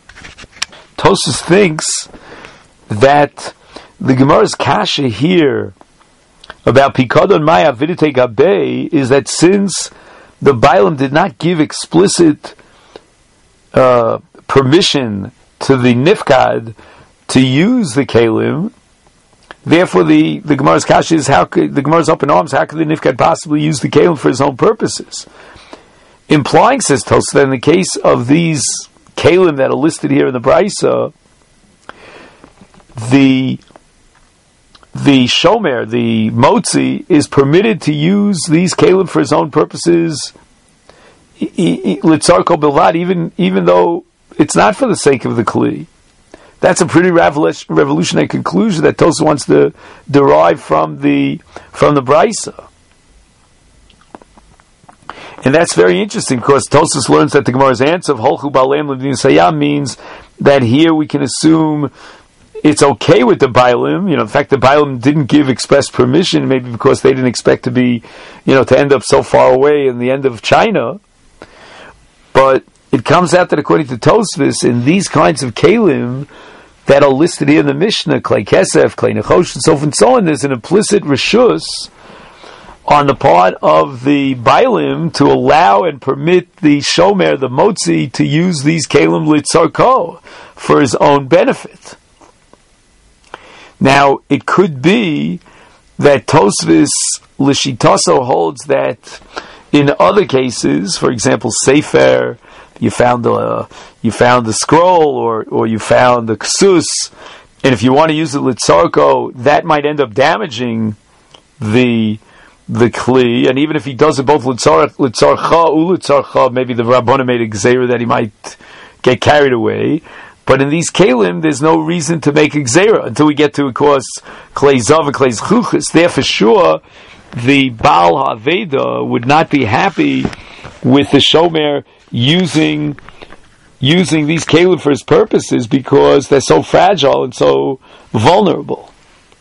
Speaker 1: Tosfos thinks that the Gemara's kasha here about Pikadon Maya Vidite Gabe is that since the Bailam did not give explicit uh, permission to the Nifkad to use the Kalim, therefore the, the Gemara's kasha is, how could the Gemara's up in arms, how could the Nifkad possibly use the Kalim for his own purposes? Implying, says Tosfos, that in the case of these Kalim that are listed here in the Brisa, the the Shomer, the Motzi, is permitted to use these Kalim for his own purposes, Litzarko Bilvad, even even though it's not for the sake of the Kli. That's a pretty revolutionary conclusion that Tosfos wants to derive from the from the Brisa. And that's very interesting, because Tosfos learns that the Gemara's answer of Holchu Baleim L'Medina Sayam means that here we can assume it's okay with the Bailim. You know, in fact, the Bailim didn't give express permission, maybe because they didn't expect to be, you know, to end up so far away in the end of China. But it comes out that according to Tosfos, in these kinds of Kalim that are listed here in the Mishnah, Klei Kesef, Klei Nechosh, and so forth and so on, there's an implicit reshus on the part of the Bailim to allow and permit the Shomer, the Motzi, to use these Kalim Litzarko for his own benefit. Now, it could be that Tosfos Lishitaso holds that in other cases, for example, Sefer, you found a you found the scroll, or or you found the ksus, and if you want to use the litzarko, that might end up damaging the the kli. And even if he does it both litzarcha ulitzarcha, maybe the Rabbana made a gzeira that he might get carried away. But in these kalim, there's no reason to make a gzeira until we get to, of course, klei zav and klei chuchas. There, for sure, the Baal HaAveda would not be happy with the shomer using using these kalim for his purposes because they're so fragile and so vulnerable.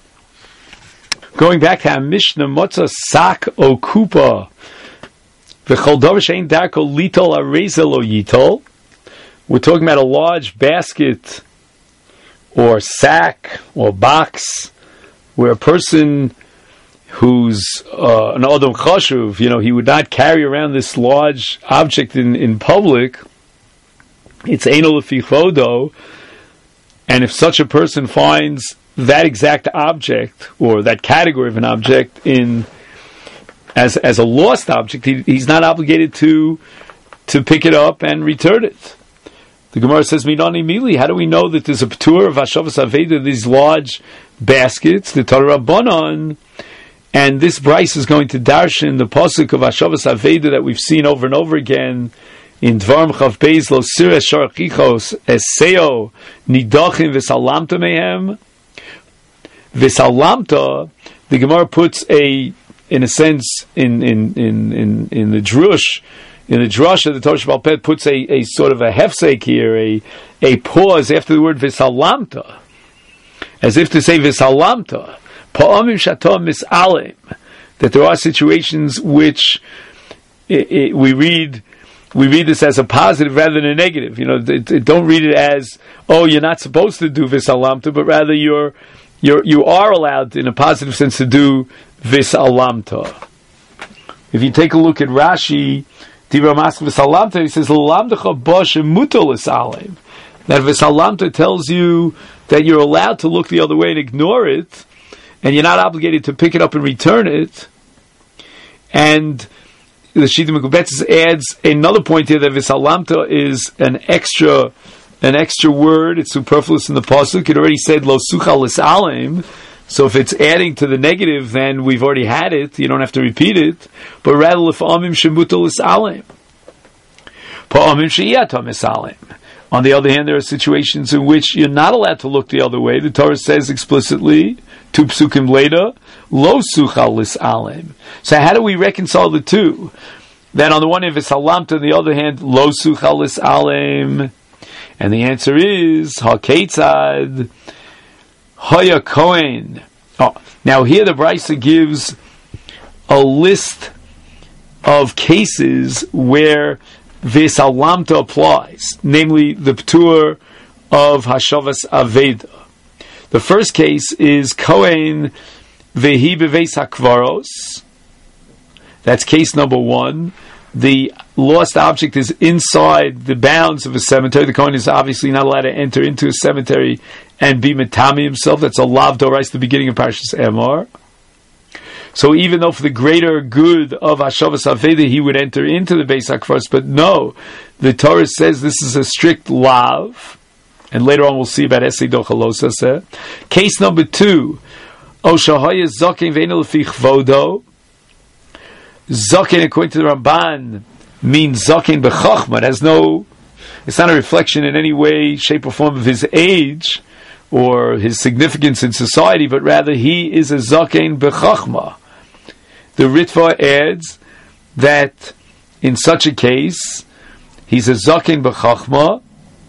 Speaker 1: Going back to our Mishnah, Motza Sak O Kupa, V'chol Davar Shein Darko Litol Areza Lo Yitol. We're talking about a large basket or sack or box where a person who's uh, an Adam Chashuv, you know, he would not carry around this large object in, in public. It's Eino Lefi Chodo, and if such a person finds that exact object or that category of an object in as as a lost object, he, he's not obligated to to pick it up and return it. The Gemara says, "Minani Mili." How do we know that there's a p'tur of Hashavas Aveda, these large baskets, the Torah Rabbanon, and this Bryce is going to darshan the pasuk of Hashavas Aveda that we've seen over and over again in Dvarim Chav Beis Lo Sira Sharchichos Eseo Nidachim V'Salamta Mehem V'Salamta. The Gemara puts a, in a sense, in in in in, in the drush, in the drasha, the Torah Sheba'al Peh puts a, a sort of a hefsek here, a a pause after the word V'Salamta, as if to say V'Salamta Pa'amim Shatom Mis'alem, that there are situations which it, it, we read. We read this as a positive rather than a negative. You know, don't read it as, oh, you're not supposed to do V'Salamta, but rather you're, you're, you are allowed in a positive sense to do V'Salamta. If you take a look at Rashi, Dibra Mas V'Salamta, he says, L'lamdecha bosh muto l'salem. That V'Salamta tells you that you're allowed to look the other way and ignore it, and you're not obligated to pick it up and return it. And the Shita Mekubetzes adds another point here that V'Salamta is an extra, an extra word. It's superfluous in the pasuk. It already said Lo Sucha L'Salem, so if it's adding to the negative, then we've already had it. You don't have to repeat it. But rather L'Fa'amim Shemuto L'Salem, Pa'amim She'iyata M'Salem. On the other hand, there are situations in which you're not allowed to look the other way. The Torah says explicitly, two psukim later, Lo Sucha L'Salem. So how do we reconcile the two? That on the one hand, V'Salamta, on the other hand, Lo Sucha L'Salem. And the answer is, HaKetzad, Hoya Kohen. Oh, now here the Brisa gives a list of cases where V'Salamta applies, namely the p'tur of Hashavas Aveda. The first case is Kohen Vehi Beveis HaKvaros. That's case number one. The lost object is inside the bounds of a cemetery. The Kohen is obviously not allowed to enter into a cemetery and be Metami himself. That's a Lav Dorais, the beginning of Parshas Emor. So even though for the greater good of Hashavas Aveda he would enter into the Beis HaKvaros, but no, the Torah says this is a strict Lav. And later on we'll see about Esei Dochalosa. Case number two, Oshahaya Zokin Ve'enu Lefi Chvodo. Zokin, according to the Ramban, means Zokin B'Chochma. It has no, it's not a reflection in any way, shape or form of his age or his significance in society, but rather he is a Zokin B'Chochma. The Ritva adds that in such a case, he's a Zokin B'Chochma,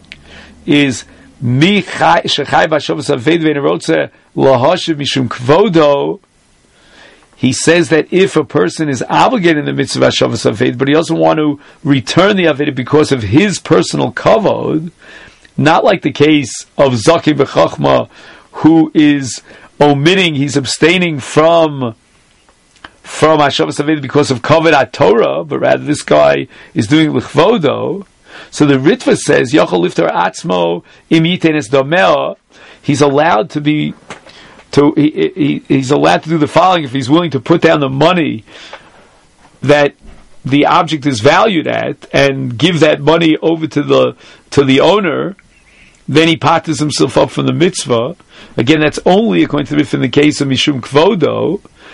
Speaker 1: is mi shechai b'Hashavas Aveda v'nerotze lahashiv mishum kvodo. He says that if a person is obligated in the mitzvah of Hashavas Aveda, but he doesn't want to return the Aveda because of his personal kavod, not like the case of Zaki b'Chachma, who is omitting, he's abstaining from from Hashavas Aveda because of kavod HaTorah, but rather this guy is doing it l'chvodo. So the Ritva says, Yochel lifter atzmo im yitenes domeo. He's allowed to be, to he, he, he's allowed to do the following if he's willing to put down the money that the object is valued at and give that money over to the to the owner. Then he patters himself up from the mitzvah. Again, that's only according to the Ritva in the case of Mishum Kvodo.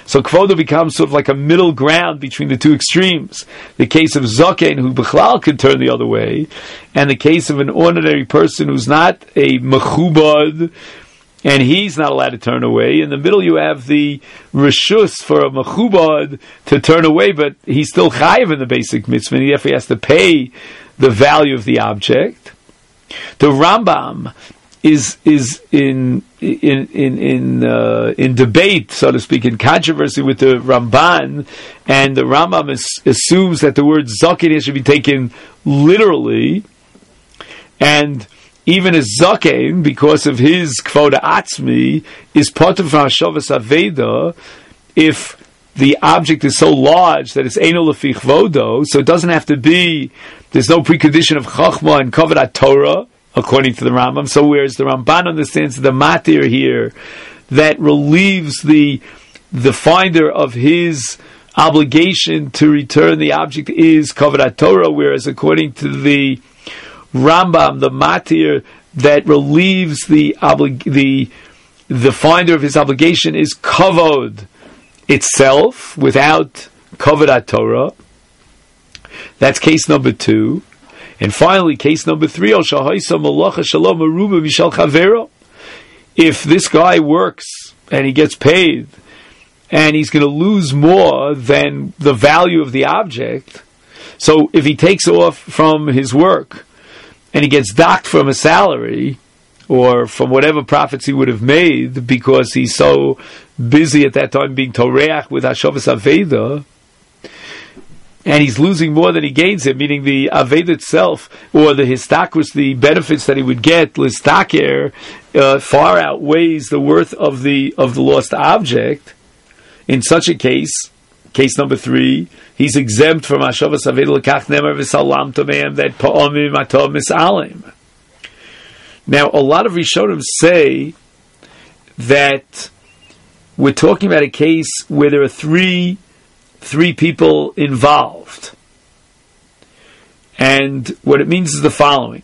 Speaker 1: So kvoda becomes sort of like a middle ground between the two extremes. The case of zaken, who bichlal could turn the other way, and the case of an ordinary person who's not a mechubad, and he's not allowed to turn away. In the middle you have the reshus for a mechubad to turn away, but he's still chayiv in the basic mitzvah, and he therefore has to pay the value of the object. The Rambam is is in in in in, uh, in debate, so to speak, in controversy with the Ramban, and the Rambam is, assumes that the word zaken here should be taken literally, and even a zaken, because of his kvoda atzmi, is part of Hashavas Aveda if the object is so large that it's eno lefi chvodo, so it doesn't have to be, there's no precondition of chachma and kavod Torah, according to the Rambam. So whereas the Ramban understands the matir here, that relieves the the finder of his obligation to return the object is kavod Torah, whereas according to the Rambam, the matir that relieves the oblig- the the finder of his obligation is kavod itself, without kavod Torah. That's case number two. And finally, case number three, if this guy works and he gets paid and he's going to lose more than the value of the object, so if he takes off from his work and he gets docked from a salary or from whatever profits he would have made because he's so busy at that time being toreach with Hashavas Aveda, and he's losing more than he gains it, meaning the Aveda itself, or the histakus, the benefits that he would get, listaker, uh, far outweighs the worth of the of the lost object. In such a case, case number three, he's exempt from Hashavas Aveda l'kach nemer v'salam tomeim that pa'omim atov misalim. Now, a lot of Rishonim say that we're talking about a case where there are three three people involved. And what it means is the following.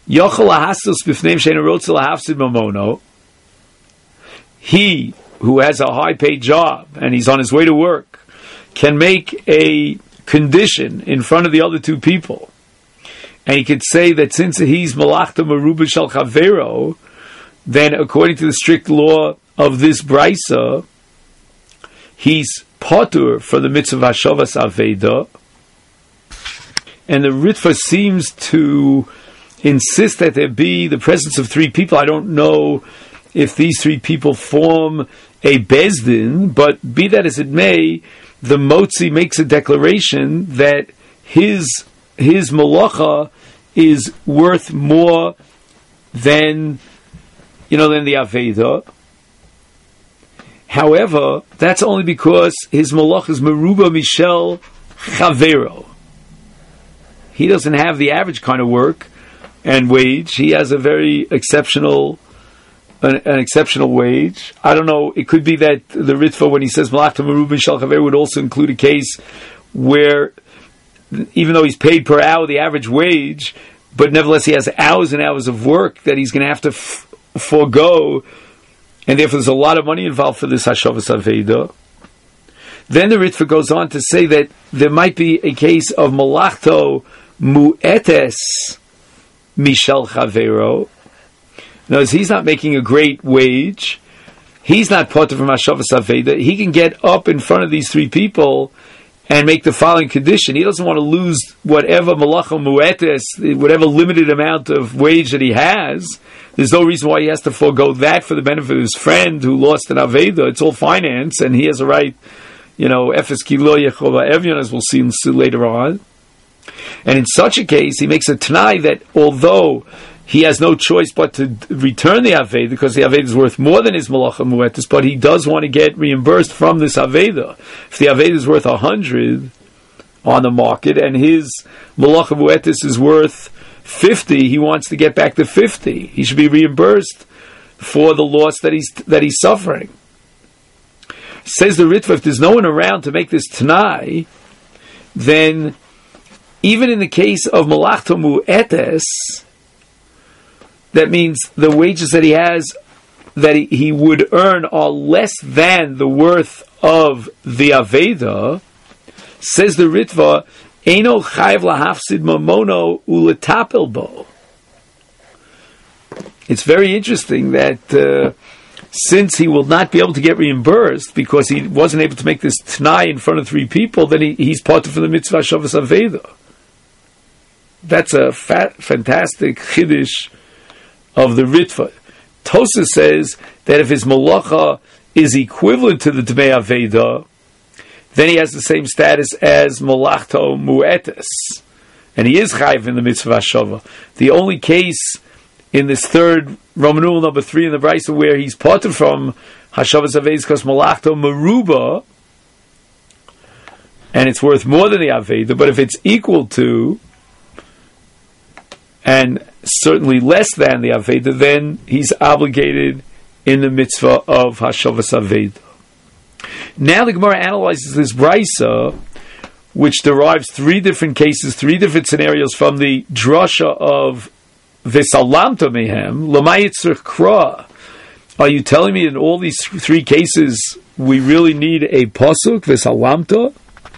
Speaker 1: He who has a high paid job and he's on his way to work can make a condition in front of the other two people. And he could say that since he's malachta meruba shel chavero, then according to the strict law of this brisa, he's potur for the mitzvah Hashavas Aveda. And the Ritva seems to insist that there be the presence of three people. I don't know if these three people form a bezdin, but be that as it may, the Motzi makes a declaration that his his malacha is worth more than, you know, than the Aveda. However, that's only because his malach is meruba mishel chavero. He doesn't have the average kind of work and wage. He has a very exceptional, an, an exceptional wage. I don't know. It could be that the Ritva, when he says malach to meruba mishel chavero, would also include a case where, even though he's paid per hour the average wage, but nevertheless he has hours and hours of work that he's going to have to f- forego. And therefore there's a lot of money involved for this Hashavas Aveda. Then the Ritva goes on to say that there might be a case of malachto mu'etes mishel chavero. In other words, he's not making a great wage. He's not part of Hashavas Aveda. He can get up in front of these three people and make the following condition. He doesn't want to lose whatever malacha mu'etes, whatever limited amount of wage that he has. There's no reason why he has to forego that for the benefit of his friend who lost an Aveda. It's all finance, and he has a right, you know, Efes Kilo Yechova Evyon, as we'll see later on. And in such a case, he makes a t'nai that although he has no choice but to return the Aveda, because the Aveda is worth more than his Malacha Mu'etis, but he does want to get reimbursed from this Aveda. If the Aveda is worth a hundred on the market, and his Malacha Mu'etis is worth fifty, he wants to get back to fifty. He should be reimbursed for the loss that he's that he's suffering. Says the Ritva, if there's no one around to make this Tanai, then even in the case of Malachto Mu'etes, that means the wages that he has, that he, he would earn, are less than the worth of the Aveda, says the Ritva, Eino chayv lahafsid mamono uletapel bo. It's very interesting that uh, since he will not be able to get reimbursed because he wasn't able to make this t'nai in front of three people, then he, he's part of the mitzvah Shavas Aveda. That's a fat, fantastic chiddush of the Ritva. Tosa says that if his malacha is equivalent to the Dmei Aveda, then he has the same status as malachto mu'etes, and he is chayv in the mitzvah shava. The only case in this third Roman numeral number three in the Brisa where he's parted from hashavas aveda because malachto meruba, and it's worth more than the aveda. But if it's equal to, and certainly less than the aveda, then he's obligated in the mitzvah of hashavas aveda. Now the Gemara analyzes this brisa, which derives three different cases, three different scenarios from the drasha of V'salamta mehem l'mayitzur kra. Are you telling me in all these three cases we really need a pasuk V'salamta?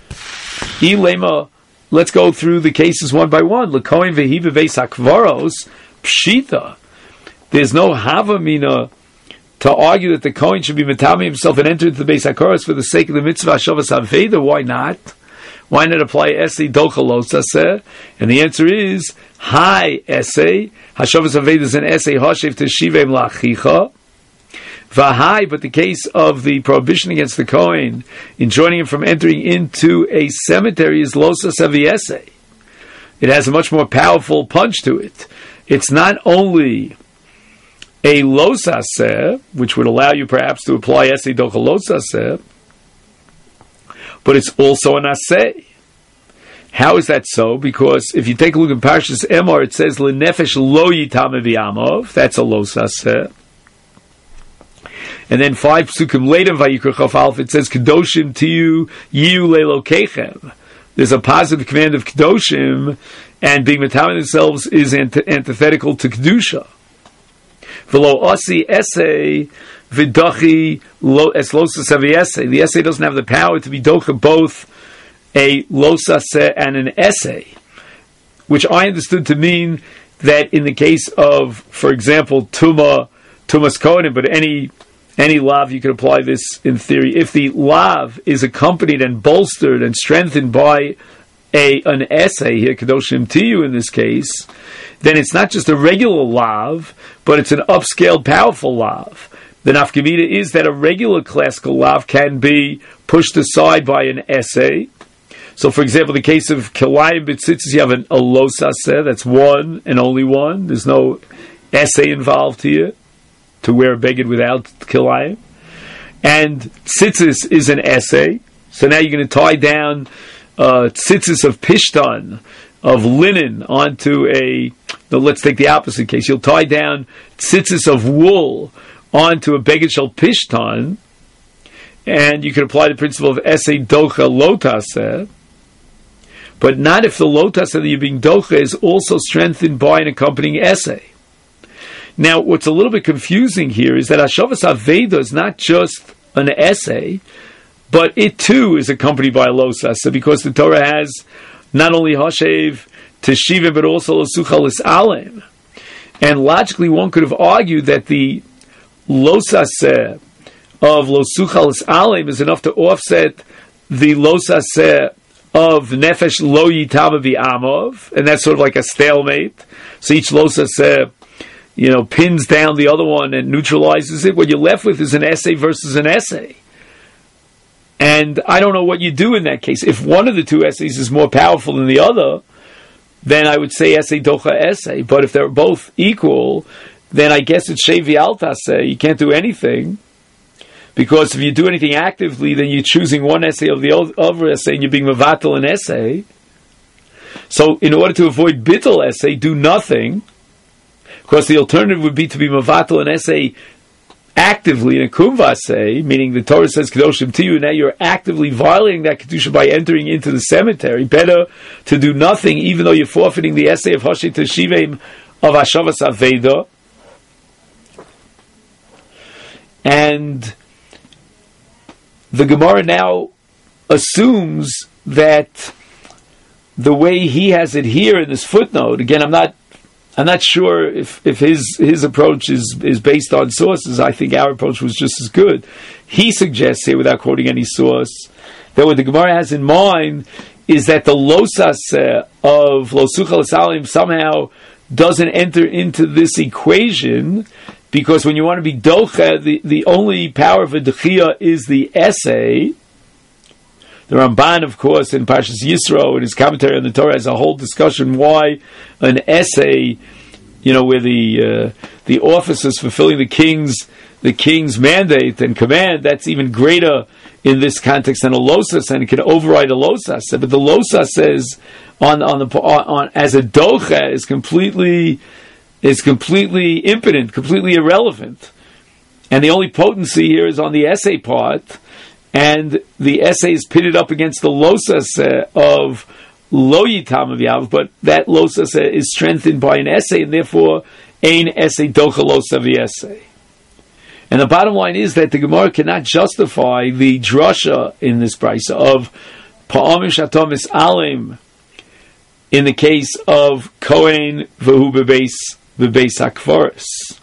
Speaker 1: Ilema. Let's go through the cases one by one. L'kohen v'hi b'veis hakvaros pshita. There's no havamina to argue that the Kohen should be metami himself and enter into the Beis HaKoros for the sake of the mitzvah Shavas Aveda. Why not? Why not apply Esei Dochalosaseh? And the answer is, Hi Esei, Hashavas Aveda is an Esei Hashev Teshivem Lachicha. Vahai, but the case of the prohibition against the Kohen in joining him from entering into a cemetery is Losa Sevi Esei. It has a much more powerful punch to it. It's not only a losaseh, which would allow you perhaps to apply esei docha losaseh, but it's also an aseh. How is that so? Because if you take a look at Parshas Emor, it says lenefesh lo yitame v'yamov. That's a losaseh. And then five psukim later, Vayikra Chaf Alf, it says kedoshim tiyu yiu leilokechem. There's a positive command of kedoshim, and being metame themselves is ant- antithetical to kedusha. V'lo osi esei v'dochi lo es losas avi esei. The essay doesn't have the power to be docha both a losaseh and an essay, which I understood to mean that in the case of, for example, tuma, tumas kohanim, but any any lav, you could apply this in theory. If the lav is accompanied and bolstered and strengthened by a an essay here, kedoshim tiyu in this case, then it's not just a regular lav, but it's an upscaled, powerful lav. The nafkamina is that a regular classical lav can be pushed aside by an essay. So, for example, the case of kilayim b'tzitzis, you have an, a losaseh, that's one and only one. There's no essay involved here to wear a beged without kilayim. And tzitzis is an essay. So now you're going to tie down uh, tzitzis of pishtan, of linen, onto a, no, let's take the opposite case. You'll tie down tzitzis of wool onto a beged shel pishtan, and you can apply the principle of essay docha lotaseh, but not if the lotaseh that you're being docha is also strengthened by an accompanying essay. Now, what's a little bit confusing here is that Hashavas Aveda is not just an essay, but it too is accompanied by a losaseh, because the Torah has not only Hashev Teshivim, but also Losucha L'Salem. And logically, one could have argued that the losaseh of Losucha L'Salem is enough to offset the losaseh of Nefesh Lo Yitama V'Amov, and that's sort of like a stalemate. So each losaseh, you know, pins down the other one and neutralizes it. What you're left with is an essay versus an essay. And I don't know what you do in that case. If one of the two essays is more powerful than the other, then I would say essay docha essay. But if they're both equal, then I guess it's shevi altaseh. You can't do anything. Because if you do anything actively, then you're choosing one essay over the other essay and you're being mevatel an essay. So in order to avoid bittul essay, do nothing. Because the alternative would be to be mevatel an essay actively in a kumvaseh, meaning the Torah says kedoshim tiyu, now you're actively violating that kedusha by entering into the cemetery. Better to do nothing, even though you're forfeiting the essay of Hashem Teshivim of Hashavas Aveda. the Gemara now assumes that the way he has it here in this footnote, again, I'm not I'm not sure if, if his his approach is, is based on sources. I think our approach was just as good. He suggests here, without quoting any source, that what the Gemara has in mind is that the losas of losucha l'salim somehow doesn't enter into this equation, because when you want to be docha, the, the only power of a dechia is the essay. The Ramban, of course, in Parshas Yisro, in his commentary on the Torah, has a whole discussion why an essay, you know, where the uh, the office is fulfilling the king's the king's mandate and command, that's even greater in this context than a losas, and it can override a losas. But the losas says on on the on, on as a docha is completely is completely impotent, completely irrelevant, and the only potency here is on the essay part. And the essay is pitted up against the losas uh, of lo yitam of yav, but that losas uh, is strengthened by an essay, and therefore ein essay docha los of the essay. And the bottom line is that the Gemara cannot justify the drasha in this brisa of pa'amim shatom is alim in the case of kohen v'hu bebeis bebeis hakvaris.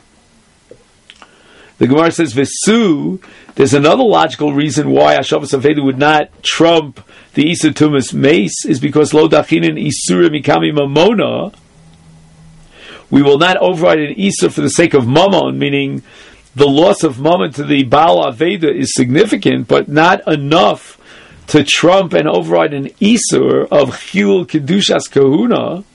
Speaker 1: The Gemara says v'su. There's another logical reason why Hashavas Aveda would not trump the Isur Tumas Mace, is because Lo Dachinin Isura Mikami Mamona. We will not override an Isur for the sake of Mammon, meaning the loss of Mammon to the Baal Aveda is significant, but not enough to trump and override an Isur of Chilul Kedushas Kahuna,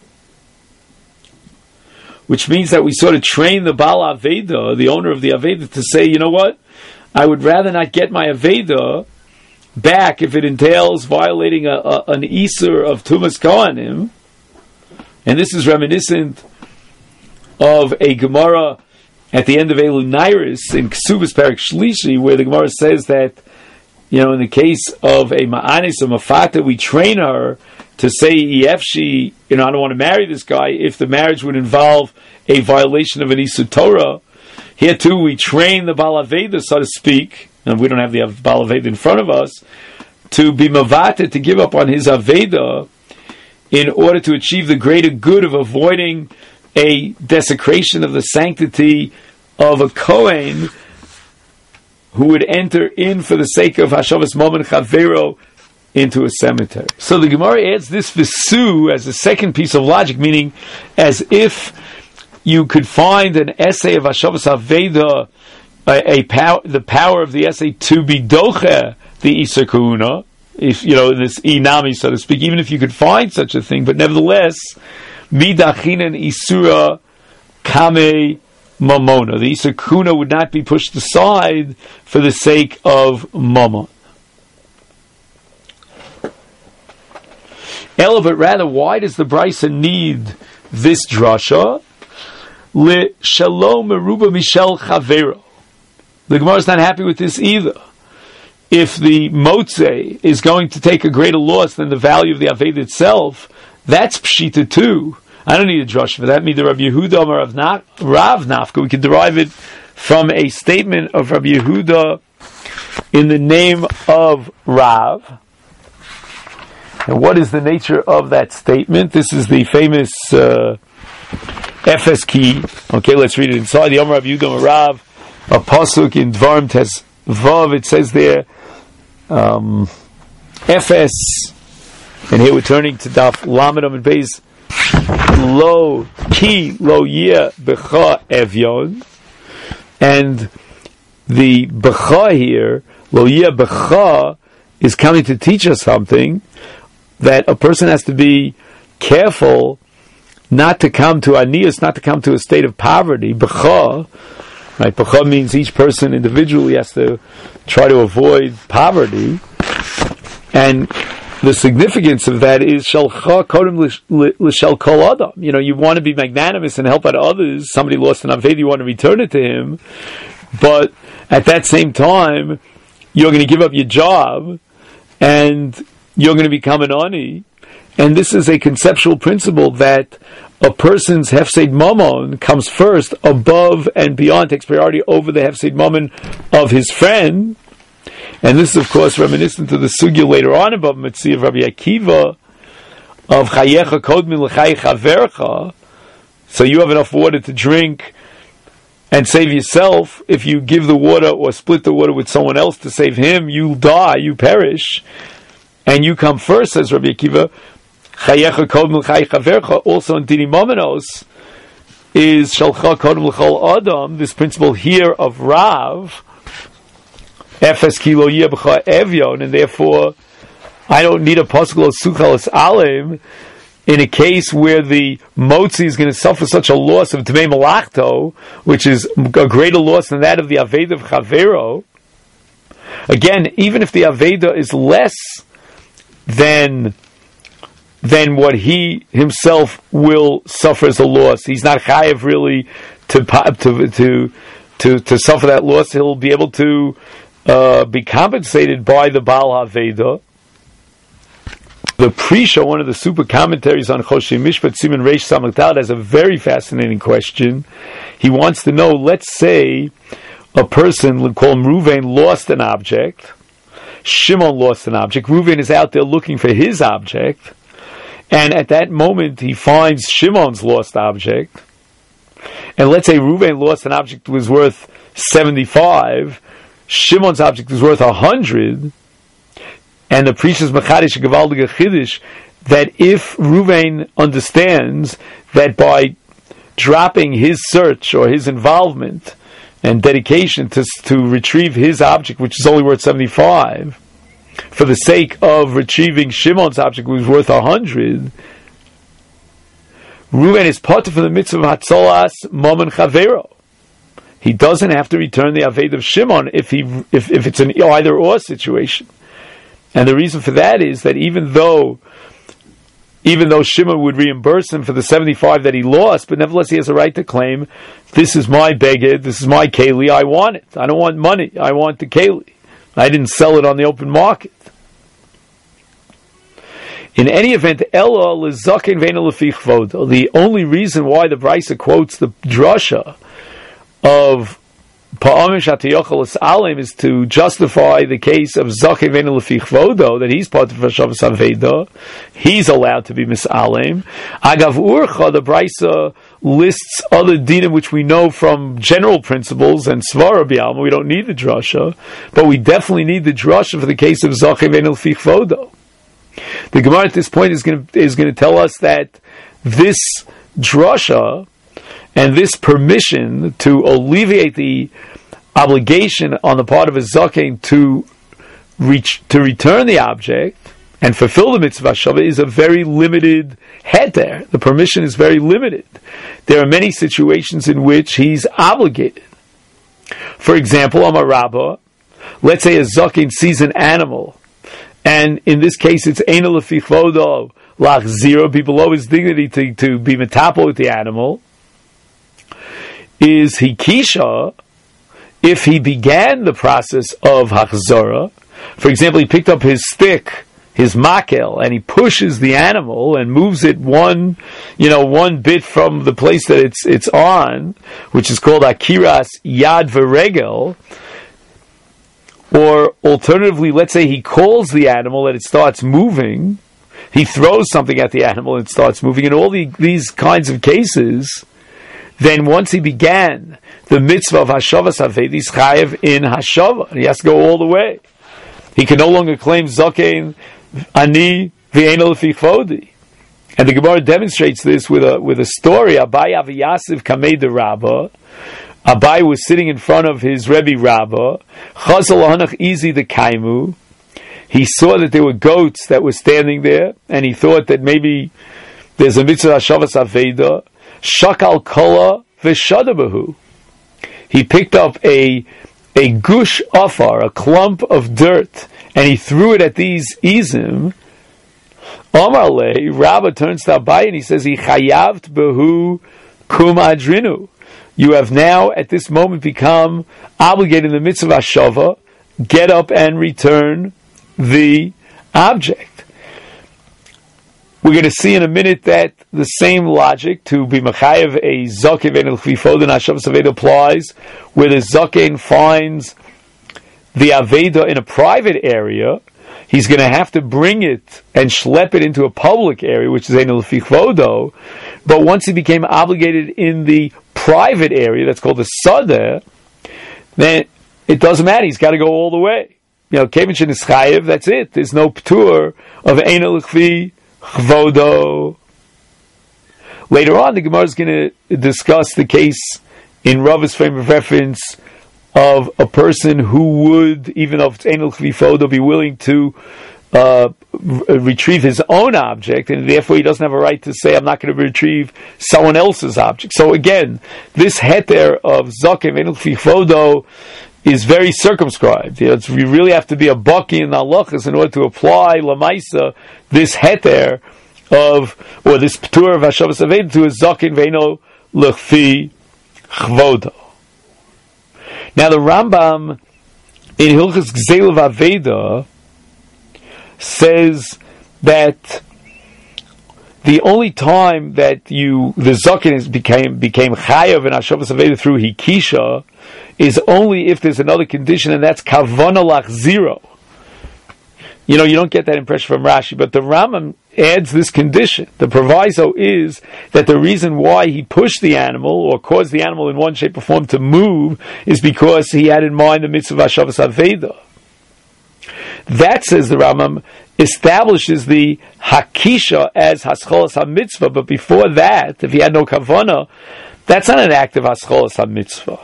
Speaker 1: which means that we sort of train the Baal Aveda, the owner of the Aveda, to say, you know what? I would rather not get my Aveda back if it entails violating a, a, an Isur of Tumas Kohanim. And this is reminiscent of a Gemara at the end of Elu Nairis in Ksubas Parak Shlishi, where the Gemara says that, you know, in the case of a Ma'anis or Mafata, we train her to say, Efshi, you know, I don't want to marry this guy if the marriage would involve a violation of an Isur Torah. Here too, we train the Baal Aveda, so to speak, and we don't have the Baal Aveda in front of us, to be mavata, to give up on his Aveda in order to achieve the greater good of avoiding a desecration of the sanctity of a Kohen who would enter in for the sake of Hashavas Mammon Chavero into a cemetery. So the Gemara adds this visu as a second piece of logic, meaning as if you could find an essay of Hashavas Aveda, a, a power, the power of the essay to be doche the Isur Kahuna, if you know this inami, so to speak. Even if you could find such a thing, but nevertheless, midachinen isura kame mamona, the Isur Kahuna would not be pushed aside for the sake of mammon. Ella, but rather, why does the Brisa need this drasha? Le shalom meruba mishel chavero. The Gemara is not happy with this either. If the motze is going to take a greater loss than the value of the aved itself, that's pshita too. I don't need a drush for that. Neither Rabbi Yehuda or Rav Nafka. We can derive it from a statement of Rabbi Yehuda in the name of Rav. And what is the nature of that statement? This is the famous uh, F S key. Okay, let's read it inside. The Omer Rabbi Yehuda Rav, a pasuk in Dvarim Tes Vav. It says there, um, F S, and here we're turning to Daf Lamed Amud Beis. Lo ki lo yeh becha evyon, and the becha here, lo yeh becha, is coming to teach us something, that a person has to be careful not to come to anius, not to come to a state of poverty. Becha, right? Becha means each person individually has to try to avoid poverty, and the significance of that is shalcha kodem l'shel kol adam. You know, you want to be magnanimous and help out others. Somebody lost an aved, you want to return it to him, but at that same time, you're going to give up your job and you're going to become an ani. And this is a conceptual principle that a person's hefsed mammon comes first, above and beyond, takes priority over the hefsed mammon of his friend. And this is, of course, reminiscent of the sugya later on above Metzi of Rabbi Akiva of Chayecha Kodmi L'chai Chavercha. So you have enough water to drink and save yourself. If you give the water or split the water with someone else to save him, you die, you perish, and you come first, says Rabbi Akiva. Chayecha Kodmi L'chai Chavercha. Also in Dini Momenos is Shalcha Kodmi L'chol Adam. This principle here of Rav, Efes Kilo Yebcha Evyon, and therefore I don't need a pasuk of Suchalos Alim in a case where the Motzi is going to suffer such a loss of Tmei Malachto, which is a greater loss than that of the Aveda of Chavero. Again, even if the Aveda is less than than what he himself will suffer as a loss, he's not chayav really to to to to, to suffer that loss. He'll be able to uh, be compensated by the Baal Aveda. The Prisha, one of the super commentaries on Choshei Mishpat, Siman Reish Samach Daled, has a very fascinating question. He wants to know, let's say a person, we'll call him Ruvain, lost an object. Shimon lost an object. Ruvain is out there looking for his object. And at that moment, he finds Shimon's lost object. And let's say Ruvain lost an object that was worth seventy-five. Shimon's object was worth one hundred. And the priest is Mechadish Gevaldige Chiddush that if Ruvain understands that by dropping his search or his involvement and dedication to, to retrieve his object, which is only worth seventy-five, for the sake of retrieving Shimon's object, which was worth one hundred, Ruvain is part of the mitzvah of Hatzolas Momen Chavero. He doesn't have to return the Aved of Shimon if he if, if it's an either or situation. And the reason for that is that even though even though Shimon would reimburse him for the seventy-five that he lost, but nevertheless he has a right to claim, this is my beged, this is my keli, I want it. I don't want money, I want the keli. I didn't sell it on the open market. In any event, Ella lezaken ve'ena lefi chvodo. The only reason why the Brisa quotes the drasha of Pa'amim Shatiyochel Es Alim is to justify the case of Zaken Ve'ena Lefi Chvodo, that he's part of Hashavas Aveda, he's allowed to be Misalim. Agav Urcha, the Brisa lists other dinim which we know from general principles and Svara B'Alma. We don't need the drasha, but we definitely need the drasha for the case of Zaken Ve'ena Lefi Chvodo. The Gemara at this point is going to is going to tell us that this drasha and this permission to alleviate the obligation on the part of a zaken to reach to return the object and fulfill the mitzvah shavah is a very limited head there. The permission is very limited. There are many situations in which he's obligated. For example, Amar Rabbah, let's say a zaken sees an animal, and in this case it's eina lefi chvodo lach zero, be below his dignity to, to be metapo with the animal. Is hikisha if he began the process of hachzara? For example, he picked up his stick, his makel, and he pushes the animal and moves it one, you know, one bit from the place that it's it's on, which is called akiras yad v'regel. Or alternatively, let's say he calls the animal and it starts moving. He throws something at the animal and it starts moving. In all the, these kinds of cases, then once he began the mitzvah of Hashavas Aved, he's chayev in Hashava. He has to go all the way. He can no longer claim Zaken Ani V'Ein Lefi Chvodi. And the Gemara demonstrates this with a with a story. Abai Aviyasiv Kamei de Rabbah. Abai was sitting in front of his Rebbe Rabbah. Chazal Hanach Izi the Kaimu. He saw that there were goats that were standing there, and he thought that maybe there's a mitzvah Hashavas Aveda. Shakal Kola V'Shadabahu. He picked up a a gush afar, a clump of dirt, and he threw it at these izim. Amar Le, Rabbah turns to Abai and he says, "He chayavt behu kum adrinu." You have now, at this moment, become obligated in the mitzvah Hashava. Get up and return the object. We're going to see in a minute that the same logic to be mechayev a zaken and el chifod and Hashavas Aved applies, where the zaken finds the Aveda in a private area, he's going to have to bring it and schlep it into a public area, which is Ein L'fi Chvodo. But once he became obligated in the private area, that's called the Sadeh, then it doesn't matter. He's got to go all the way. You know, Kevin is Chayev, that's it. There's no Ptur of Ein L'fi Chvodo. Later on, the Gemara is going to discuss the case in Rava's frame of reference of a person who would, even though it's Ein L'fi Chvodo, be willing to uh, r- retrieve his own object, and therefore he doesn't have a right to say, I'm not going to retrieve someone else's object. So again, this heter of Zaken Ein L'fi Chvodo is very circumscribed. You know, it's, you really have to be a baki in the halachas in order to apply lamaisa this heter of, or this ptur of Hashavas Aveda to a Zaken Veino L'fi Chvodo. Now the Rambam in Hilchos Gzelav Aveda says that the only time that you the Zaken is became became chayav in Hashavas Aveda through Hikisha is only if there's another condition, and that's Kavana Lachziro. You know, you don't get that impression from Rashi, but the Rambam adds this condition. The proviso is that the reason why he pushed the animal or caused the animal in one shape or form to move is because he had in mind the mitzvah of Hashavas Aveda. That, says the Rambam, establishes the Hakisha as Hascholas HaMitzvah, but before that, if he had no Kavana, that's not an act of Hascholas HaMitzvah.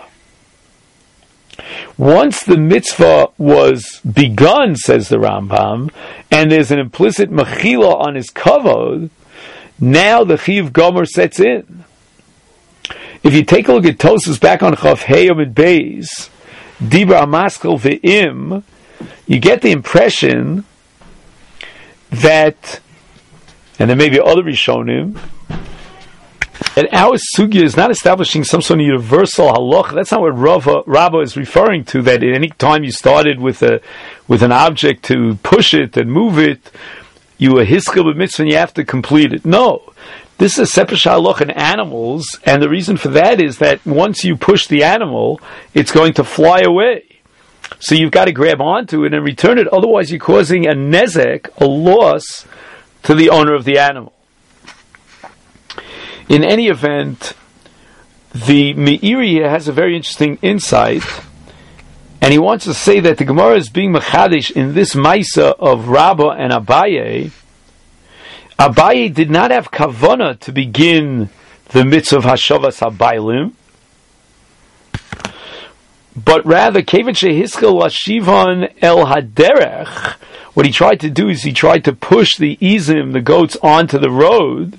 Speaker 1: Once the mitzvah was begun, says the Rambam, and there's an implicit mechila on his kavod, now the chiv gomer sets in. If you take a look at Tosfos back on Chav Heyom and Beis, Dibra Amaskel Ve'im, you get the impression that, and there may be other Rishonim, that our sugya is not establishing some sort of universal halacha. That's not what Rava, Rabba is referring to, that at any time you started with a with an object to push it and move it, you are hiskil b'mitzvah and you have to complete it. No. This is a separate halacha in animals, and the reason for that is that once you push the animal, it's going to fly away. So you've got to grab onto it and return it, otherwise you're causing a nezek, a loss, to the owner of the animal. In any event, the Meiri here has a very interesting insight, and he wants to say that the Gemara is being mechadish in this Maisa of Rabba and Abaye. Abaye did not have kavana to begin the mitzvah of Hashavas HaBailim, but rather, Kevin Shehiskel Lashivan El Haderech, what he tried to do is he tried to push the Izim, the goats, onto the road,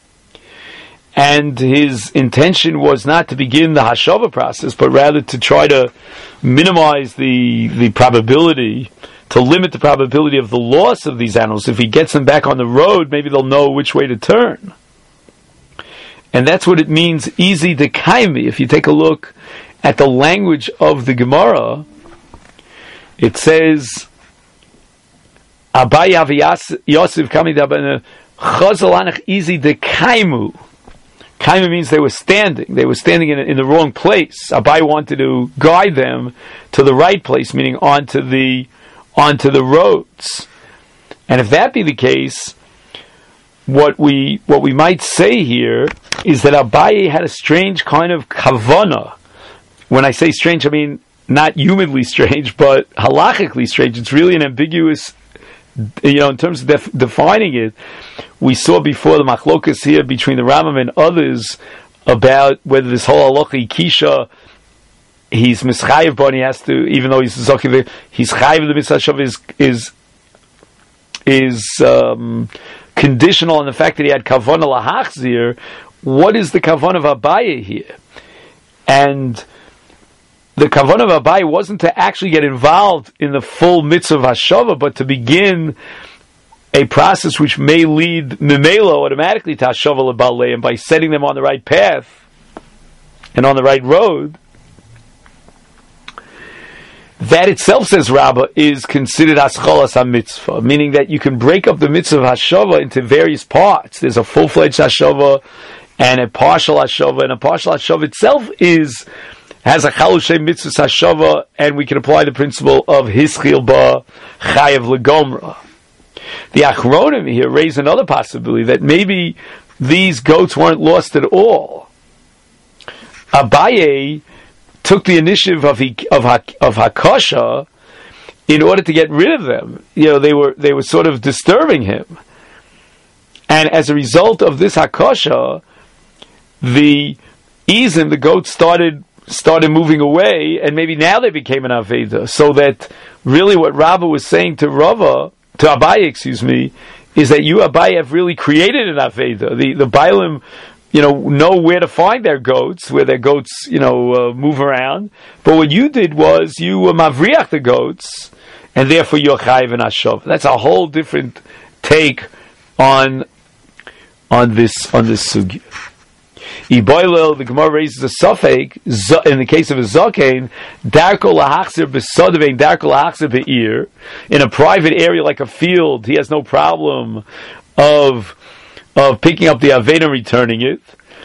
Speaker 1: and his intention was not to begin the hashava process, but rather to try to minimize the the probability, to limit the probability of the loss of these animals. If he gets them back on the road, maybe they'll know which way to turn. And that's what it means, easy to kaimi. If you take a look at the language of the Gemara, it says, Abaye Avi Yosef Kami Dabana Chazalanach easy de kaimu. Kaima means they were standing. They were standing in, in the wrong place. Abai wanted to guide them to the right place, meaning onto the onto the roads. And if that be the case, what we what we might say here is that Abai had a strange kind of kavana. When I say strange, I mean not humanly strange, but halachically strange. It's really an ambiguous, you know, in terms of def- defining it. We saw before the machlokas here between the Rambam and others about whether this whole halacha kisha, he's mischayev, but he has to, even though he's zakiv, he's chayev the mitzvah is is is um, conditional on the fact that he had kavana lahachzir. What is the kavana of Abaye here? And the kavanah of Abaye wasn't to actually get involved in the full mitzvah of hashava, but to begin a process which may lead mimelo automatically to hashava lebalei, and by setting them on the right path and on the right road, that itself, says Rabbah, is considered hascholas ha-mitzvah, meaning that you can break up the mitzvah of hashava into various parts. There's a full-fledged hashava and a partial hashava, and a partial hashava itself is has a chalushay mitzvah hashava, and we can apply the principle of hischil ba chayav legomra. The Achronim here raise another possibility that maybe these goats weren't lost at all. Abaye took the initiative of of of hakasha in order to get rid of them. You know, they were they were sort of disturbing him, and as a result of this hakasha, the izim, the goats started started moving away, and maybe now they became an aveda. So that really, what Rava was saying to Rava, to Abaye, excuse me, is that you, Abaye, have really created an aveda. The the Bailim, you know, know where to find their goats, where their goats, you know, uh, move around. But what you did was you uh, mavriach the goats, and therefore you're chayiv and ashov. That's a whole different take on on this on this sugya. Iboilel, the Gemara raises a suffix in the case of a zaken, darko lahachzir besodevein darko lahachzir be'ir, in a private area like a field. He has no problem of of picking up the aveda and returning it.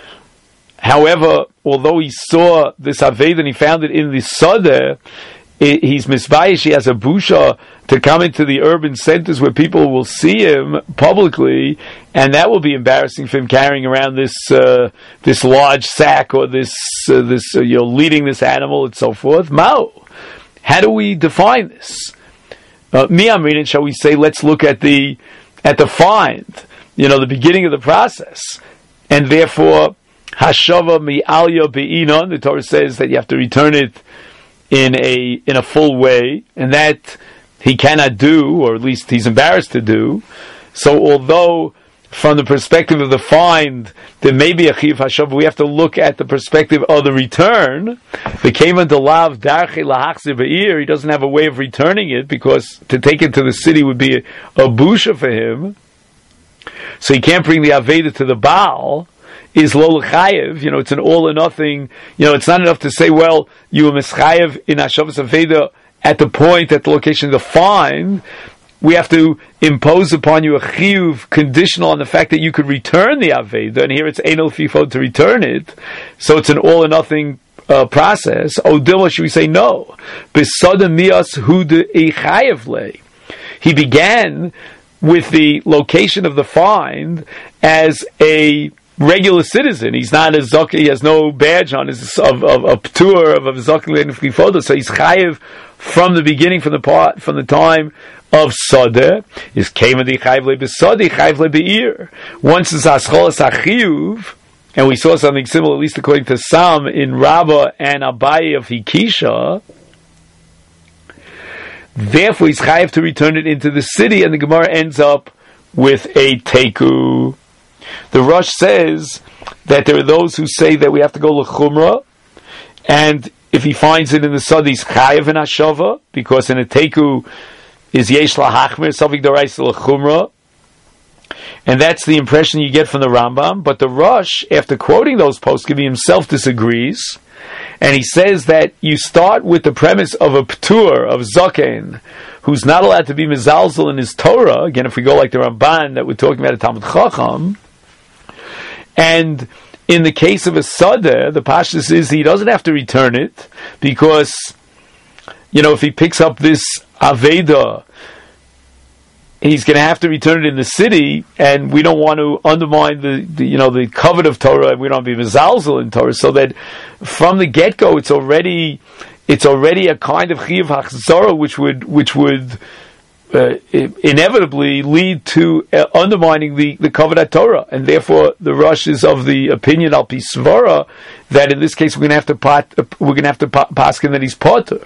Speaker 1: However, although he saw this aveda and he found it in the sadeh, he's misbayish, he has a busha to come into the urban centers where people will see him publicly, and that will be embarrassing for him carrying around this uh, this large sack or this uh, this uh, you know, leading this animal and so forth. Mao, how do we define this? Uh, Miyamrin, shall we say? Let's look at the at the find, you know, the beginning of the process, and therefore hashava mi'alya be'inon. The Torah says that you have to return it in a in a full way, and that he cannot do, or at least he's embarrassed to do. So although from the perspective of the find there may be a chiyuv hashava, we have to look at the perspective of the return. The keman delav darchei lahachzir be'ir, he doesn't have a way of returning it, because to take it to the city would be a, a busha for him. So he can't bring the aveda to the Baal. Is lo l'chayev, you know, it's an all or nothing, you know, it's not enough to say, well, you were mischayev in Hashavas Aveda at the point, at the location of the find. We have to impose upon you a chiyuv conditional on the fact that you could return the Aveda, and here it's enol fifod to return it, so it's an all or nothing uh, process. O dilma, should we say no? Besada mias hu de echayev le. He began with the location of the find as a regular citizen. He's not a zok. He has no badge on his of of a ptur of a zokin and photo. So he's chayiv from the beginning, from the part, from the time of sadeh. Is came the chayiv le besadi chayiv le beir. Once it's ascholas achiyuv, and we saw something similar, at least according to some in Rabbah and Abaye of Hikisha. Therefore, he's chayiv to return it into the city, and the Gemara ends up with a teku. The Rosh says that there are those who say that we have to go l'chumra, and if he finds it in the sod, he's chayav in hashava, because in a teku is yesh lahachmir, safik d'oraisa l'chumra, and that's the impression you get from the Rambam. But the Rosh, after quoting those poskim, he himself disagrees, and he says that you start with the premise of a ptur, of zaken, who's not allowed to be mezalzel in his Torah. Again, if we go like the Ramban that we're talking about at Talmud Chacham, and in the case of a sadeh, the pashtus is he doesn't have to return it, because, you know, if he picks up this aveda, he's going to have to return it in the city, and we don't want to undermine the, the you know, the covet of Torah, and we don't be mezalzel in Torah, so that from the get-go, it's already it's already a kind of chiyuv hachzara, which would which would uh, inevitably lead to uh, undermining the the covet Torah, and therefore the Rosh is of the opinion al pi svara that in this case we're going to have to pat, uh, we're going to have to pa- paskin that he's potter.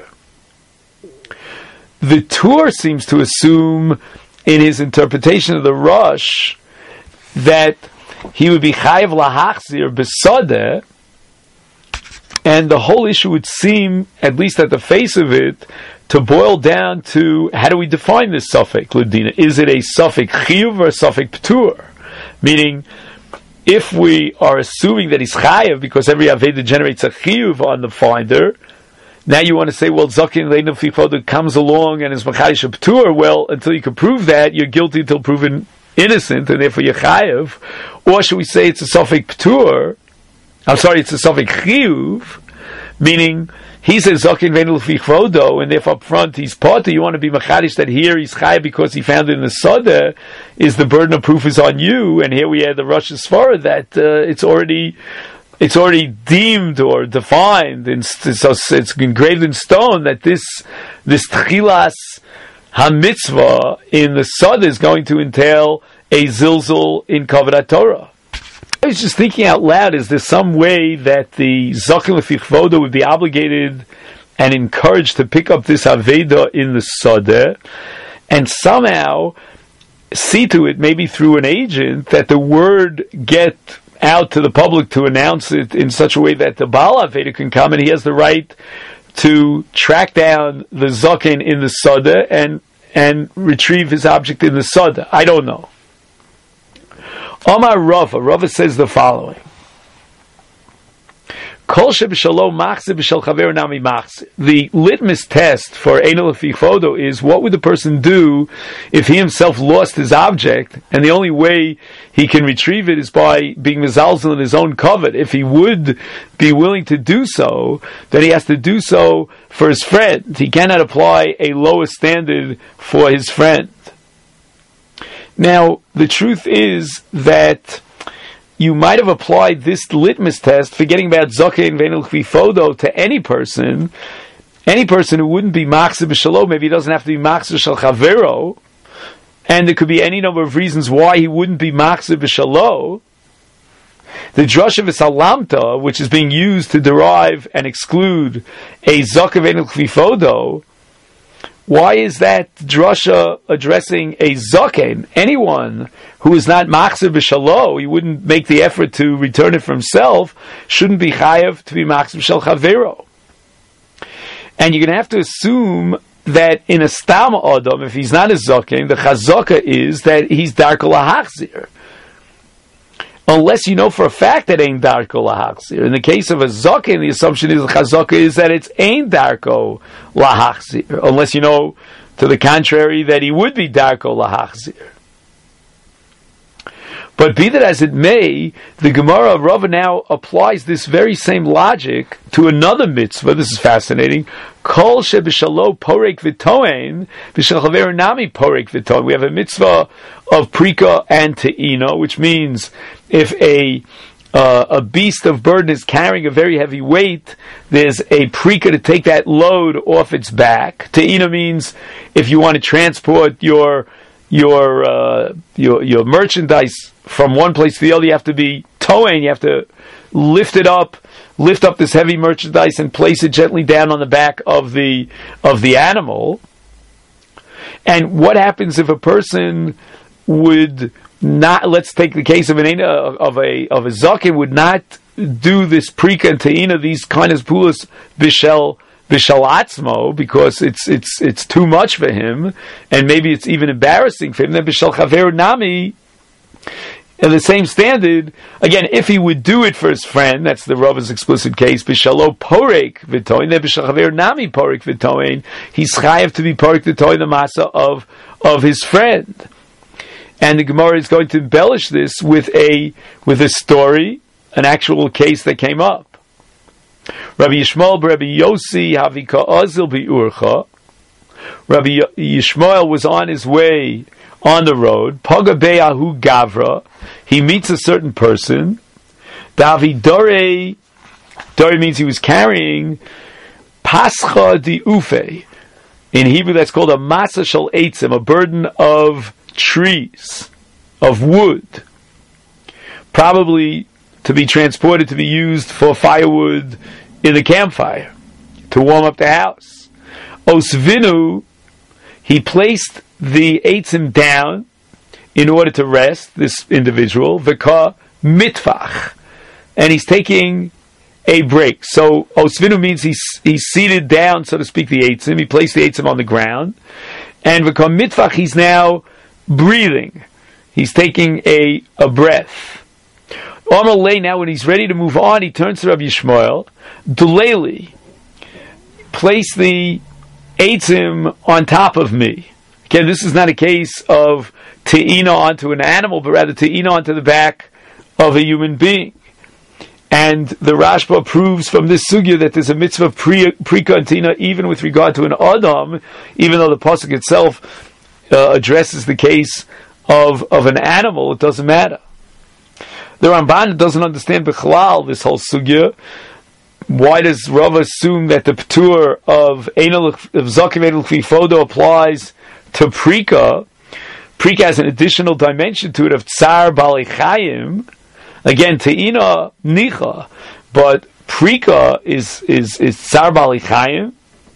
Speaker 1: The Tur seems to assume, in his interpretation of the Rosh, that he would be chayiv lahachzir b'sadeh, and the whole issue would seem, at least at the face of it, to boil down to, how do we define this suffix l'dina? Is it a suffix chiyuv or a suffix p'tur? Meaning, if we are assuming that he's chayiv because every aveda generates a chiyuv on the finder, now you want to say, well, zakin leinu fichoda comes along and is machadish a p'tur. Well, until you can prove that, you're guilty until proven innocent, and therefore you're chayiv. Or should we say it's a suffix p'tur? I'm sorry, it's a suffix chiyuv, Meaning, he says Zaken Veinu L'fi Chvodo, and if up front he's Potter, you want to be Machadish that here he's Chai because he found it in the Soda, is the burden of proof is on you, and here we have the Rosh Hashanah that uh, it's already it's already deemed or defined, and so it's engraved in stone that this this Tchilas HaMitzvah in the Soda is going to entail a Zilzul in Kavod Torah. I was just thinking out loud, is there some way that the Zaken L'fi Chvodo would be obligated and encouraged to pick up this Aveda in the Sodeh and somehow see to it, maybe through an agent, that the word get out to the public to announce it in such a way that the Baal Aveda can come and he has the right to track down the Zaken in the Sodeh and, and retrieve his object in the Sodeh? I don't know. Omar Rava, Rava says the following: Kol sheb'shalom machzir b'shel chaver nami machzir. The litmus test for Eino L'fi Chvodo is, what would the person do if he himself lost his object, and the only way he can retrieve it is by being mezalzel in his own covet. If he would be willing to do so, then he has to do so for his friend. He cannot apply a lower standard for his friend. Now, the truth is that you might have applied this litmus test, forgetting about Zaken Veinu L'fi Chvodo, to any person, any person who wouldn't be Machzir B'Shalom. Maybe he doesn't have to be Machzir Shel Chavero, and there could be any number of reasons why he wouldn't be Machzir B'Shalom. The Drasha V'Salamta, which is being used to derive and exclude a Zaken Veinu L'fi Chvodo, why is that drasha addressing a zaken? Anyone who is not machzir b'shalo, he wouldn't make the effort to return it for himself, shouldn't be chayav to be machzir b'shal chavero. And you're going to have to assume that in a stam adam, if he's not a zaken, the chazaka is that he's darko lahachzir. Unless you know for a fact that ain't darko lahachzir. In the case of a zaken, the assumption is the chazaka is that it's ain't darko lahachzir. Unless you know to the contrary that he would be darko lahachzir. But be that as it may, the Gemara of Rava now applies this very same logic to another mitzvah. This is fascinating. Kol sheb'shalo porek v'toen, v'shel chaver nami porek v'toen. We have a mitzvah of prika and te'ina, which means if a uh, a beast of burden is carrying a very heavy weight, there's a prika to take that load off its back. Te'ina means if you want to transport your your uh, your your merchandise from one place to the other, you have to be towing, you have to lift it up, lift up this heavy merchandise and place it gently down on the back of the of the animal. And what happens if a person would not, let's take the case of an of a of a zaken, would not do this prika and te'ina, these kind of pulas bishel bishel atzmo, because it's it's it's too much for him, and maybe it's even embarrassing for him. Then bishel chaver nami, in the same standard, again, if he would do it for his friend, that's the Rava's explicit case, b'shalo porek v'toin, then b'shal chaver nami porek v'toin, he's chayav to be porek v'toin, the masa of of his friend. And the Gemara is going to embellish this with a with a story, an actual case that came up. Rabbi Yishmael, Rabbi Yossi, Havika Azil bi'urcha. Rabbi Yishmael was on his way on the road. Paga be'ahu gavra. He meets a certain person. Davi dore. Dore means he was carrying pascha di ufe. In Hebrew, that's called a masa shel eitzim, a burden of trees, of wood, probably to be transported, to be used for firewood in the campfire, to warm up the house. Osvinu, he placed the eitzim down in order to rest, this individual, v'ka mitfach, and he's taking a break. So osvinu means he's, he's seated down, so to speak, the eitzim, he placed the eitzim on the ground, and v'ka mitfach, he's now breathing. He's taking a, a breath. Amalei, now when he's ready to move on, he turns to Rabbi Yishmael. Duleli, place the eitzim on top of me. Again, this is not a case of te'ina onto an animal, but rather te'ina onto the back of a human being. And the Rashba proves from this sugya that there's a mitzvah pre pre-kantina even with regard to an Adam, even though the pasuk itself uh, addresses the case of of an animal. It doesn't matter. The Ramban doesn't understand b'chalal this whole sugya. Why does Rav assume that the p'tur of Einel of Zakiv Einel Kfifodo applies to Prika? Prika has an additional dimension to it of Tsar Balei Chayim. Again, Te'ina Nicha, but Prika is is is Tsar Balei Chayim.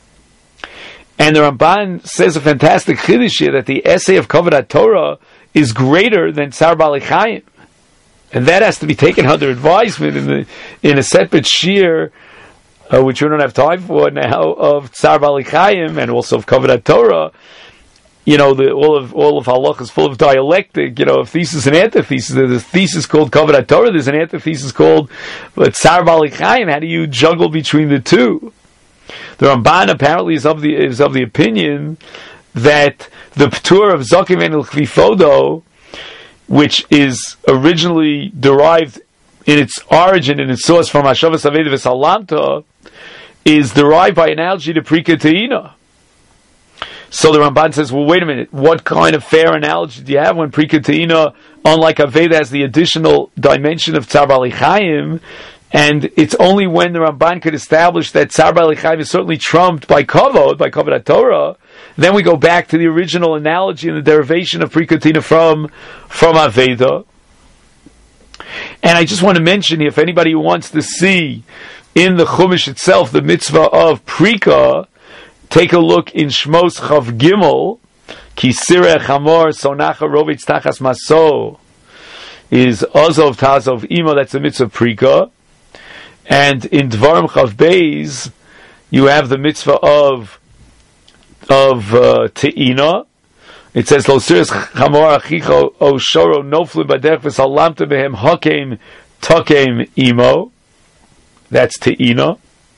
Speaker 1: And the Ramban says a fantastic chiddush here that the essay of Kavod Torah is greater than Tsar Balei Chayim. And that has to be taken under advisement in the in a separate shir, uh, which we don't have time for now, of Tsar Balei Chayim and also of Kavod Torah. You know, the, all of all of halach is full of dialectic. You know, a thesis and antithesis. There's a thesis called Kavod Torah. There's an antithesis called Tsar Balei Chayim. How do you juggle between the two? The Ramban apparently is of the is of the opinion that the p'tur of Zakiv Einel Kfifodo, which is originally derived in its origin, in its source from Hashavas Aveda V'Salamta, is derived by analogy to Prika Te'ina. So the Ramban says, well, wait a minute, what kind of fair analogy do you have when Prika Te'ina, unlike Aveda, has the additional dimension of Tsar Balei Chayim, and it's only when the Ramban could establish that Tsar Balei Chayim is certainly trumped by Kavod, by Kavod Torah, then we go back to the original analogy and the derivation of Prika Te'ina from, from Aveda. And I just want to mention here, if anybody who wants to see in the Chumash itself the mitzvah of Prika, take a look in Shmos Chav Gimel, Ki Sireh Chamor Sonacha Rovitz Tachas Maso, is Ozov Tazov Imo, that's the mitzvah of Prika. And in Dvarim Chav Beis, you have the mitzvah of of uh, Te'ina. It says, Lo Sireh Chamor Achicho O Shoro Noflu Badech V'Salamta Behem Hakem Takem Imo. That's Te'ina.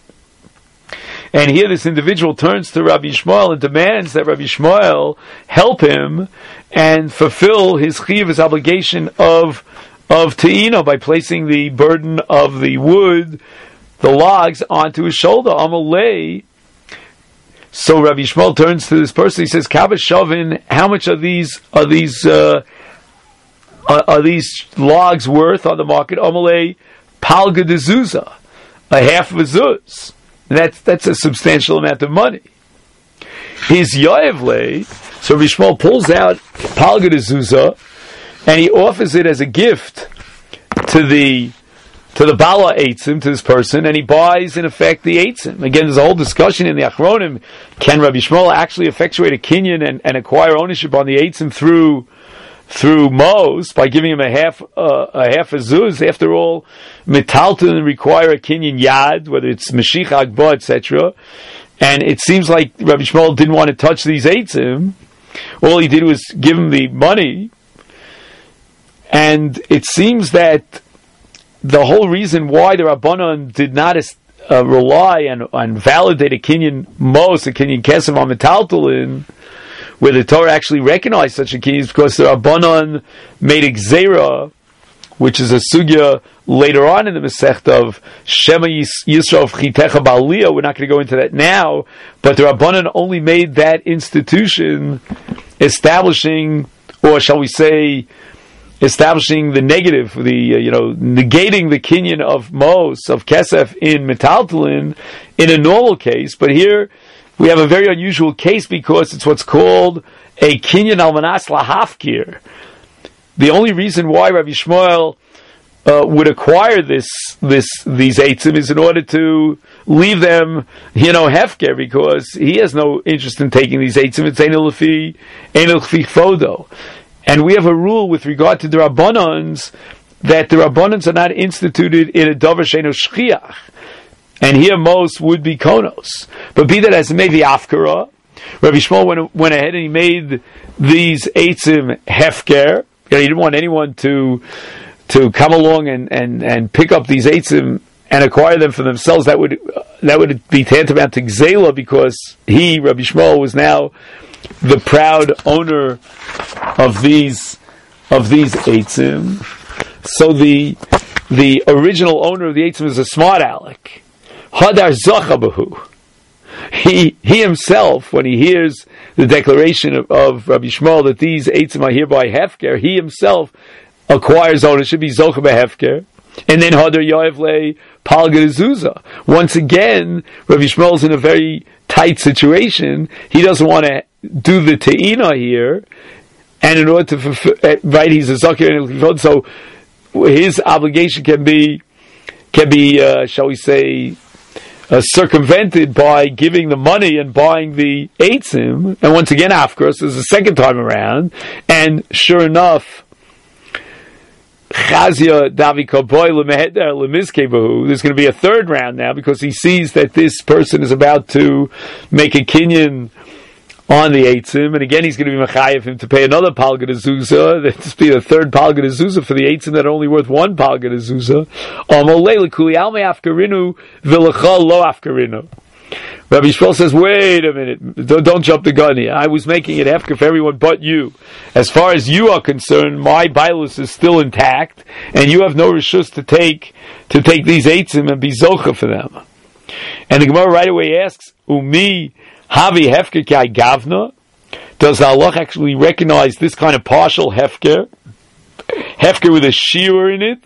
Speaker 1: And here this individual turns to Rabbi Shmuel and demands that Rabbi Shmuel help him and fulfill his chiyuv, his obligation of of te'ina, by placing the burden of the wood, the logs, onto his shoulder. Amalei. So Rabbi Shmuel turns to this person. He says, "Kava shavin, how much are these are these uh, are, are these logs worth on the market?" Amalei palga de zuzah, a half of a zuz. That's that's a substantial amount of money. His Yoevle, so Rabbi Shmuel pulls out Palga de Zuzah, and he offers it as a gift to the to the Bala Eitzim, to this person, and he buys in effect the Eitzim. Again, there's a whole discussion in the Achronim. Can Rabbi Shmuel actually effectuate a kinyan and, and acquire ownership on the Eitzim through through Mos by giving him a half uh, a half a zuz? After all, metalton require a kinyan yad, whether it's Mashiach Agba, et cetera. And it seems like Rabbi Shmuel didn't want to touch these eitzim. All he did was give him the money. And it seems that the whole reason why the Rabbanon did not uh, rely on, on validate a kinyan Mos, a kinyan kesef on metalton, where the Torah actually recognized such a kinyan, is because the Rabbanon made a gzeira, which is a sugya later on in the Masechta of Shema Yisrael Chitecha Ba'aliyah. We're not going to go into that now, but the Rabbanan only made that institution establishing, or shall we say, establishing the negative, the uh, you know, negating the kinyan of Mos, of Kesef in Metaltalin in a normal case. But here we have a very unusual case because it's what's called a kinyan almanas lahafkir. The only reason why Rabbi Shmuel uh, would acquire this, this, these eitzim is in order to leave them, you know, hefker, because he has no interest in taking these eitzim. It's enel lefi, enel lefi fodo. And we have a rule with regard to the Rabbanans that the Rabbanans are not instituted in a davar she'eino shchiach. And here most would be konos. But be that as it may be afkara, Rabbi Shmuel went, went ahead and he made these eitzim hefker. You know, he didn't want anyone to to come along and, and, and pick up these eitzim and acquire them for themselves. That would uh, that would be tantamount to gzela, because he, Rabbi Shmuel, was now the proud owner of these of these eitzim. So the the original owner of the eitzim is a smart aleck. Hadar Zachabahu. He he himself, when he hears the declaration of, of Rabbi Shmuel that these eitzim are hereby hefker, he himself acquires ownership. He's zocha behefker, and then Hadar Yoav le Palga Zuzah. Once again, Rabbi Shmuel's in a very tight situation. He doesn't want to do the te'ina here, and in order to fulfill, right, he's a zakir, so his obligation can be can be, uh, shall we say, Uh, circumvented by giving the money and buying the eitzim, and once again, of course, this is the second time around, and sure enough, Chazia Davi Kaboy Lemeheder Lemizkebahu. There's going to be a third round now because he sees that this person is about to make a kinyan on the eitzim, and again he's going to be mechayev him to pay another palga de zuzah. There's be a third palga de zuzah for the eitzim that are only worth one palga de zuzah. Rabbi Shmuel says, wait a minute, don't, don't jump the gun here. I was making it hefker for everyone but you. As far as you are concerned, my bailus is still intact, and you have no rishus to take to take these eitzim and be zocha for them. And the Gemara right away asks, Umi Havi hefker kai gavna? Does the halach actually recognize this kind of partial hefker? Hefker with a shiur in it?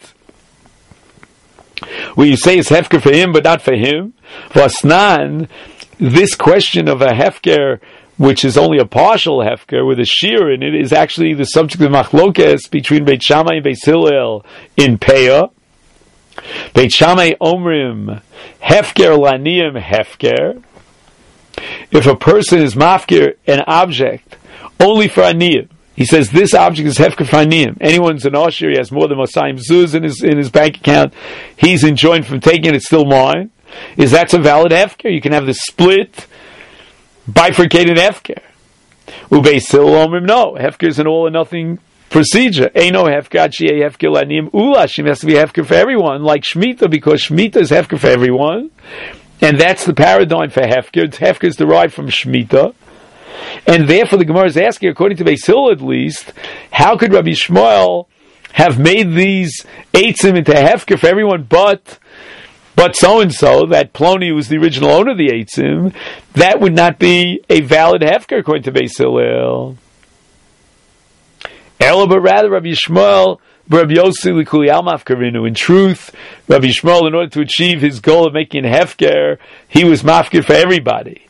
Speaker 1: Where you say it's hefker for him, but not for him? Vasnan, this question of a hefker, which is only a partial hefker with a shiur in it, is actually the subject of machlokes between Beit Shammai and Beit Hillel in Peah. Beit Shammai omrim hefker laniyim hefker. If a person is mafkir an object only for aniyim, he says this object is hefker for aniyim. Anyone's an osher, he has more than Masayim Zuz in his in his bank account, he's enjoined from taking it, it's still mine. Is that a valid hefker? You can have the split, bifurcated hefker. Ubeis Hillel omrim, no, hefker is an all or nothing procedure. Eino hefker achiyeh hefker laniyim ulashim, has to be hefker for everyone, like Shemitah, because Shemitah is hefker for everyone. And that's the paradigm for hefker. Hefker is derived from Shemitah. And therefore the Gemara is asking, according to Beis Hillel at least, how could Rabbi Shmuel have made these eitzim into hefker for everyone but but so-and-so, that Ploni was the original owner of the eitzim? That would not be a valid hefker according to Beis Hillel. Ela, but rather Rabbi Shmuel Rabbi Yossi Likuli Almaf Karinu. In truth, Rabbi Shmuel, in order to achieve his goal of making hefker, he was mafker for everybody.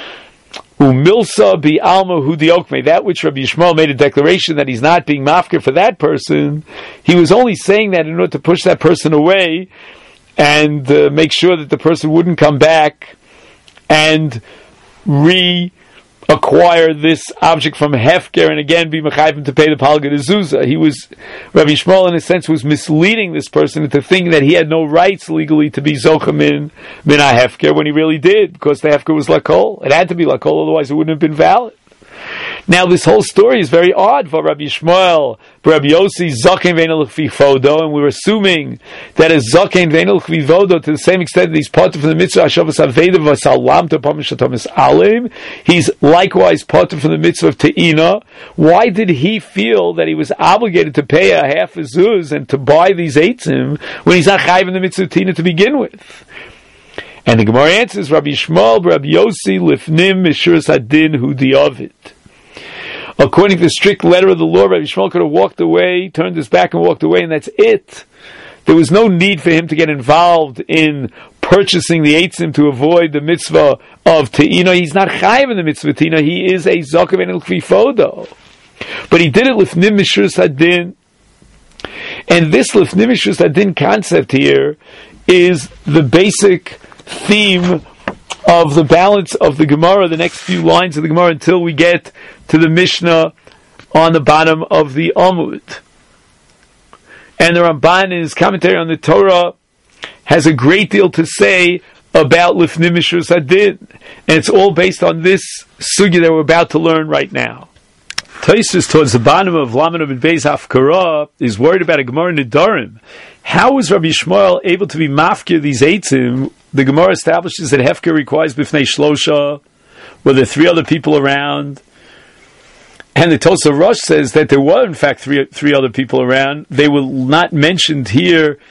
Speaker 1: Umilsa bi alma hudiokme. That which Rabbi Shmuel made a declaration that he's not being mafker for that person, he was only saying that in order to push that person away and uh, make sure that the person wouldn't come back and re acquire this object from hefker and again be mechayim to pay the palga de zuzah. He was, Rabbi Shmuel in a sense was misleading this person into thinking that he had no rights legally to be zocha min min a hefker when he really did, because the hefker was lakol. It had to be lakol, otherwise it wouldn't have been valid. Now this whole story is very odd for Rabbi Shmuel, Rabbi Yossi, Zaken V'Enel Chvivodo, and we're assuming that a Zaken V'Enel Chvivodo, to the same extent that he's part of the mitzvah Hashavas Aveda V'Salam to Pamish Shatamis Alim, he's likewise part of the mitzvah of Te'ina. Why did he feel that he was obligated to pay a half a zuz and to buy these eitzim when he's not chayiv in the mitzvah of Te'ina to begin with? And the Gemara answers, Rabbi Shmuel, Rabbi Yossi, Lifnim, Mishuras Hadin, Hu Di'ovid. According to the strict letter of the law, Rabbi Shmuel could have walked away, turned his back and walked away, and that's it. There was no need for him to get involved in purchasing the eitzim to avoid the mitzvah of Te'ina. He's not chayiv in the mitzvah of Te'ina. He is a Zakav and L'Kvifodo. But he did it Lifnim Mishuras Hadin. And this Lifnim Mishuras Hadin concept here is the basic theme of the balance of the Gemara, the next few lines of the Gemara, until we get to the Mishnah on the bottom of the Amud. And the Ramban, in his commentary on the Torah, has a great deal to say about Lifnim Mishuras Hadin. And it's all based on this sugya that we're about to learn right now. Tosfos, towards the bottom of Lamed and Beis Hafkarah, is worried about a Gemara Nedarim. How was Rabbi Shmuel able to be mafkir these eitzim? The Gemara establishes that hefker requires bifnei shlosha, where there are three other people around. And the Tosfos Rosh says that there were in fact three three other people around. They were not mentioned here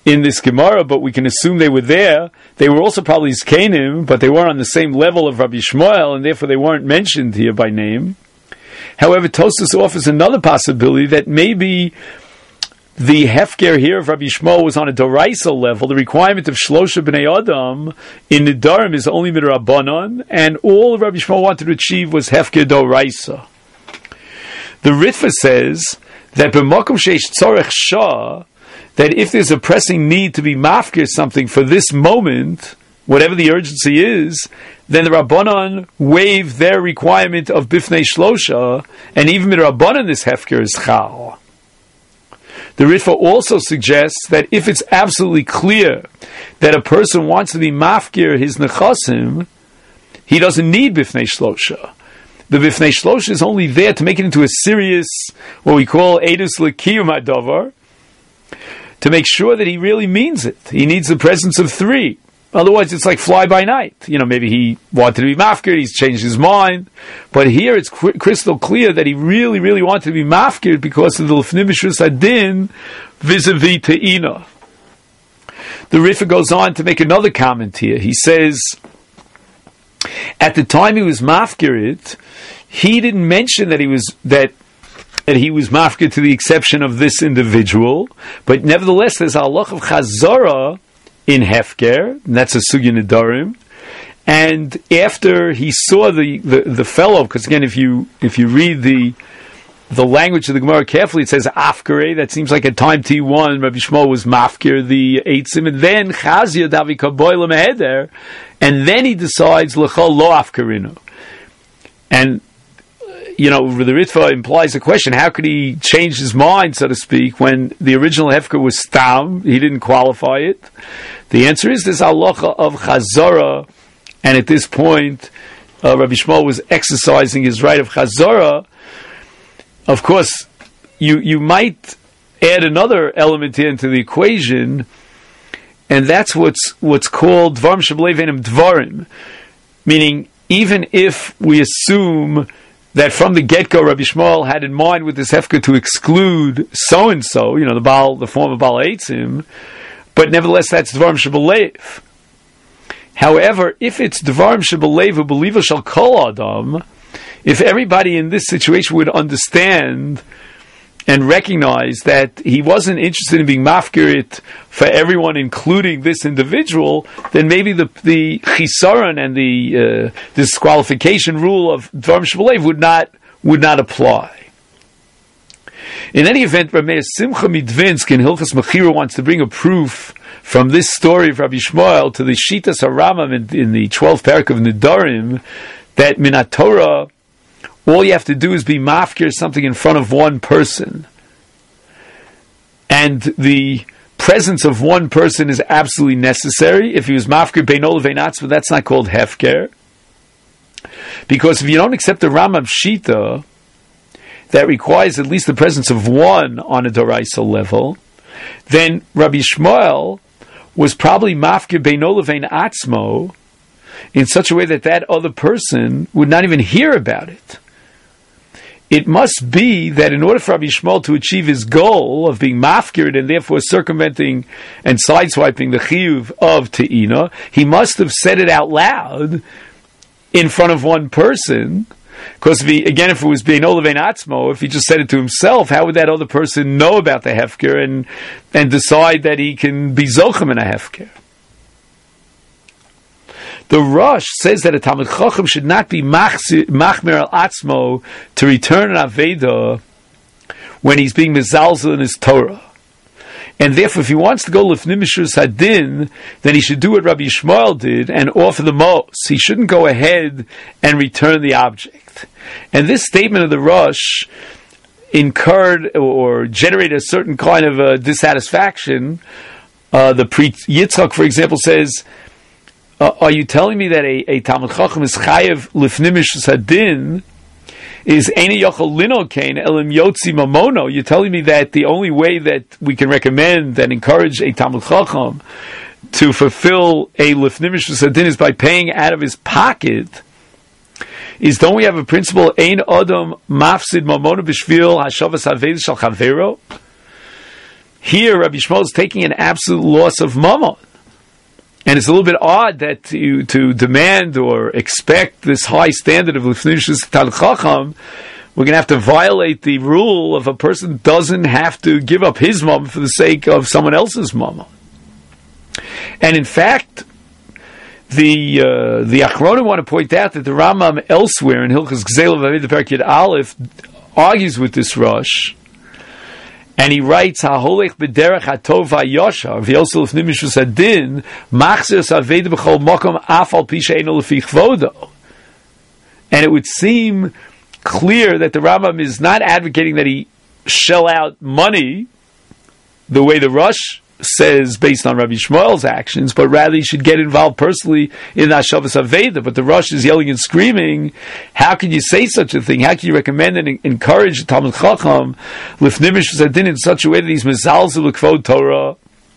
Speaker 1: in this Gemara, but we can assume they were there. They were also probably Zkenim, but they weren't on the same level of Rabbi Shmuel, and therefore they weren't mentioned here by name. However, Tosfos offers another possibility that maybe the Hefker here of Rabbi Shmuel was on a Doraisa level. The requirement of Shlosha B'nei Adam in Nidarim is only Midrabanan, and all Rabbi Shmuel wanted to achieve was Hefker Doraisa. The Ritva says that B'makom Sheish Tzorech Shah, that if there's a pressing need to be mafkir something for this moment, whatever the urgency is, then the Rabbanan waive their requirement of Bifnei Shlosha, and even with Rabbanan this Hefker is Chal. The Ritva also suggests that if it's absolutely clear that a person wants to be mafkir his nechasim, he doesn't need Bifnei Shlosha. The Bifnei Shlosha is only there to make it into a serious, what we call Eidus L'Kiyum HaDavar, to make sure that he really means it. He needs the presence of three. Otherwise, it's like fly by night. You know, maybe he wanted to be mafkir, he's changed his mind. But here it's qu- crystal clear that he really, really wanted to be mafkir because of the Lefnim Mishus Adin vis-a-vis Te'ina. The Ritva goes on to make another comment here. He says, at the time he was mafkir it, he didn't mention that he was, that that he was mafkir to the exception of this individual, but nevertheless there's a halach of chazara in Hefker, and that's a sugya nedarim. And after he saw the, the, the fellow, because again, if you if you read the the language of the Gemara carefully, it says afkare. That seems like a time T one. Rabbi Shmuel was mafkir the eitzim, and then chazia davi kaboy lemeheder, and then he decides l'chol lo afkarinu. And you know, the Ritva implies a question: how could he change his mind, so to speak, when the original Hefker was stam? He didn't qualify it. The answer is this halacha of chazara, and at this point, uh, Rabbi Shmuel was exercising his right of chazara. Of course, you you might add another element here into the equation, and that's what's what's called dvarim shebleivenim dvarim, meaning even if we assume that from the get-go Rabbi Shmuel had in mind with this Hefker to exclude so-and-so, you know, the Baal, the former Baal Eitzim, but nevertheless that's Dvarim Shebelev. However, if it's Dvarim Shebelev Ubeliva Shal Kol Adam, if everybody in this situation would understand and recognize that he wasn't interested in being mafkirit for everyone, including this individual, then maybe the the chisaron and the uh, disqualification rule of dvarim shebelev would not would not apply. In any event, Rameir Simcha Midvinsk in Hilchas Mechira wants to bring a proof from this story of Rabbi Shmuel to the Shitas HaRambam in, in the twelfth parak of Nidarim, that Minat Torah, all you have to do is be mafkir something in front of one person. And the presence of one person is absolutely necessary. If he was mafkir beino levein atzmo, that's not called hefker. Because if you don't accept the Rambam Shita, that requires at least the presence of one on a Doraisa level, then Rabbi Shmuel was probably mafkir beino levein atzmo in such a way that that other person would not even hear about it. It must be that in order for Rabbi Shmuel to achieve his goal of being mafkired and therefore circumventing and sideswiping the chiyuv of te'ina, he must have said it out loud in front of one person. Because if he, again, if it was being olevein atzmo, if he just said it to himself, how would that other person know about the hefker and and decide that he can be zochem in a hefker? The Rosh says that a Talmid Chacham should not be machmir al atzmo to return an Aveda when he's being mezalzel in his Torah. And therefore, if he wants to go lifnim mishus hadin, then he should do what Rabbi Shmuel did and offer the mos. He shouldn't go ahead and return the object. And this statement of the Rosh incurred or generated a certain kind of uh, dissatisfaction. Uh, the Pri Yitzchak, for example, says, Uh, are you telling me that a, a Talmid Chacham is chayev lifnim mishus hadin is eni yochel lino kain elim yotzi mamono? You're telling me that the only way that we can recommend and encourage a Talmid Chacham to fulfill a lifnim mishus hadin is by paying out of his pocket? Is don't we have a principle ein adam mafsid mamono b'shvil hashavas haved shal chavero? here Rabbi Shmuel is taking an absolute loss of mammon. And it's a little bit odd that to, to demand or expect this high standard of Lifnei Tal Chacham, we're going to have to violate the rule of a person doesn't have to give up his mammon for the sake of someone else's mammon. And in fact, the uh, the Achronim want to point out that the Rambam elsewhere in Hilchos Gzeila V'Aved Perek Yud Aleph argues with this Rosh, and he writes, "Haholech b'derech hatov v'yashar v'yosel lifnei mishus hadin machzir saved b'chol makom af al pi she'eino lefi chvodo." And it would seem clear that the Rambam is not advocating that he shell out money the way the Rosh says based on Rabbi Shmuel's actions, but rather he should get involved personally in the Hashavas Aveda. But the Rosh is yelling and screaming, how can you say such a thing? How can you recommend and encourage the Talmud Chacham Lifnei Mishus Hadin in such a way that he's mezalzel l'kvod Torah?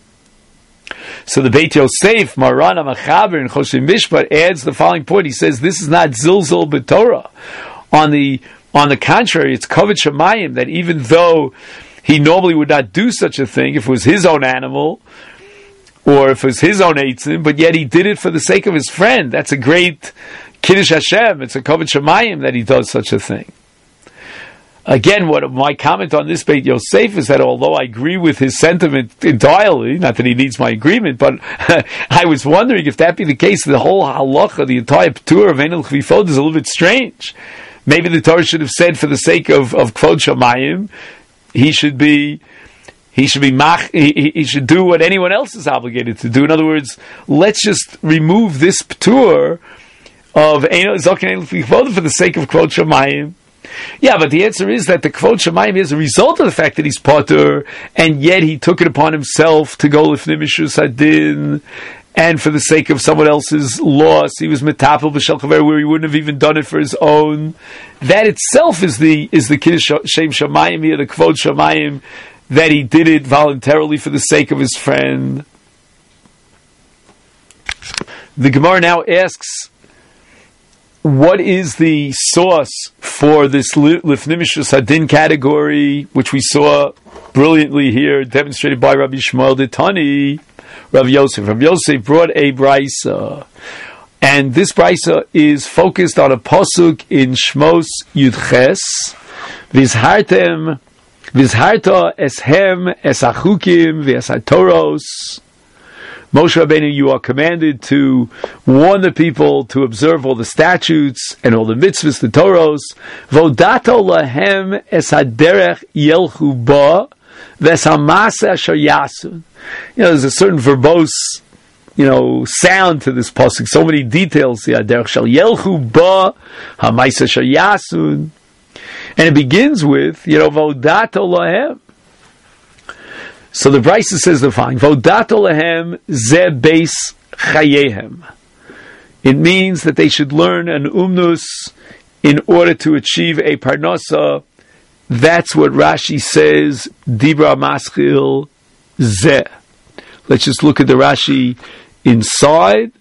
Speaker 1: So the Beit Yosef, Maran HaMachaber in Choshen Mishpat adds the following point. He says this is not zilzul b'Torah. On the on the contrary, it's kavod shamayim, that even though he normally would not do such a thing if it was his own animal, or if it was his own eitzim, but yet he did it for the sake of his friend. That's a great Kiddush Hashem. It's a kavod shamayim that he does such a thing. Again, what my comment on this Beit Yosef is that although I agree with his sentiment entirely, not that he needs my agreement, but I was wondering if that be the case, the whole halacha, the entire p'tur of Enel Chvifod is a little bit strange. Maybe the Torah should have said for the sake of, of Kvod Shamayim, he should be, he should be mach, he, he should do what anyone else is obligated to do. In other words, let's just remove this p'tur of Enel Zoken Enel Chvifod for the sake of Kvod Shamayim. Yeah, but the answer is that the Kvod Shamayim is a result of the fact that he's potter, and yet he took it upon himself to go Lifnei Mishus Hadin, and for the sake of someone else's loss, he was metapel b'shel chaver, where he wouldn't have even done it for his own. That itself is the is the Kiddush Shem Shamayim here, the Kvod Shamayim, that he did it voluntarily for the sake of his friend. The Gemara now asks, what is the source for this Lifnei Mishus Hadin category, which we saw brilliantly here, demonstrated by Rabbi Shmuel the Tani, Rabbi Yosef. Rabbi Yosef brought a brisa, and this brisa is focused on a pasuk in Shmos Yudches, Vizhartem, Vizharta eshem es achukim v'es hatoros. Moshe Rabbeinu, you are commanded to warn the people to observe all the statutes and all the mitzvahs, the Toros. Vodato lahem es haderech yelchu ba v'es hamasa asher yasun. You know, there's a certain verbose, you know, sound to this pasuk. So many details. The haderech shel yelchu ba hamasa asher yasun, and it begins with, you know, vodato lahem. So the Brisa says the following: Vodato lehem ze beis chayehem. It means that they should learn an umnus in order to achieve a parnasa. That's what Rashi says. Dibra maschil ze. Let's just look at the Rashi inside.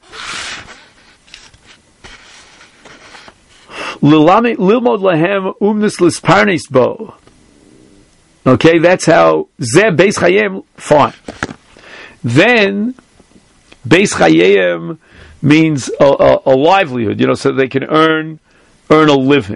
Speaker 1: Lilmod lehem umnus lisparnes bo. Okay, that's how Zeh Beis Chayim, fine. Then Beis Chayim means a, a, a livelihood, you know, so they can earn earn a living.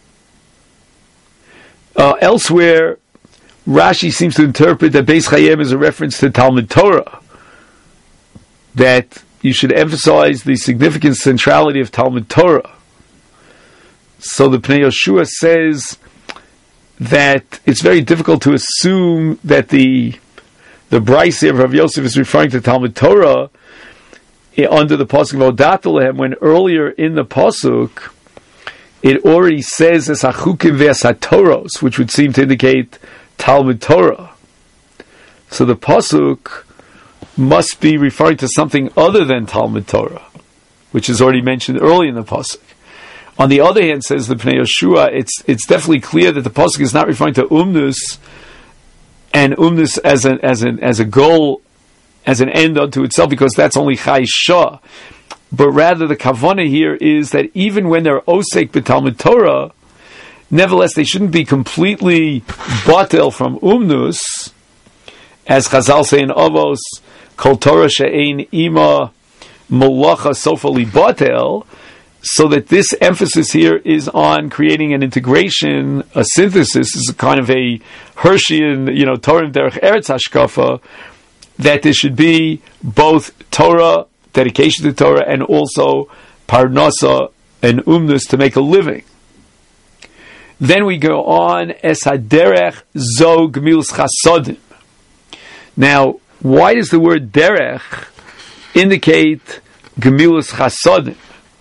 Speaker 1: Uh, elsewhere, Rashi seems to interpret that Beis Chayim is a reference to Talmud Torah, that you should emphasize the significant centrality of Talmud Torah. So the Pnei Yoshua says that it's very difficult to assume that the the Brisa of Rav Yosef is referring to Talmud Torah under the pasuk of Odatelem, when earlier in the pasuk it already says as Achukim ve'asatoros, which would seem to indicate Talmud Torah. So the pasuk must be referring to something other than Talmud Torah, which is already mentioned early in the pasuk. On the other hand, says the Pnei Yoshua, it's it's definitely clear that the pasuk is not referring to umnus and umnus as an as an as a goal, as an end unto itself, because that's only chai shah. But rather, the kavanah here is that even when they're osek b'Talmud Torah, nevertheless they shouldn't be completely batel from umnus, as Chazal say in Avos, Kol Torah she'ein ima malacha sofa libatel, so that this emphasis here is on creating an integration, a synthesis, is a kind of a Hirschian, you know, Torah derech Eretz hashkafa, that there should be both Torah, dedication to Torah, and also parnasa and umnus to make a living. Then we go on, es haderech zo gemilas chasodim. Now, why does the word derech indicate gemilas chasodim?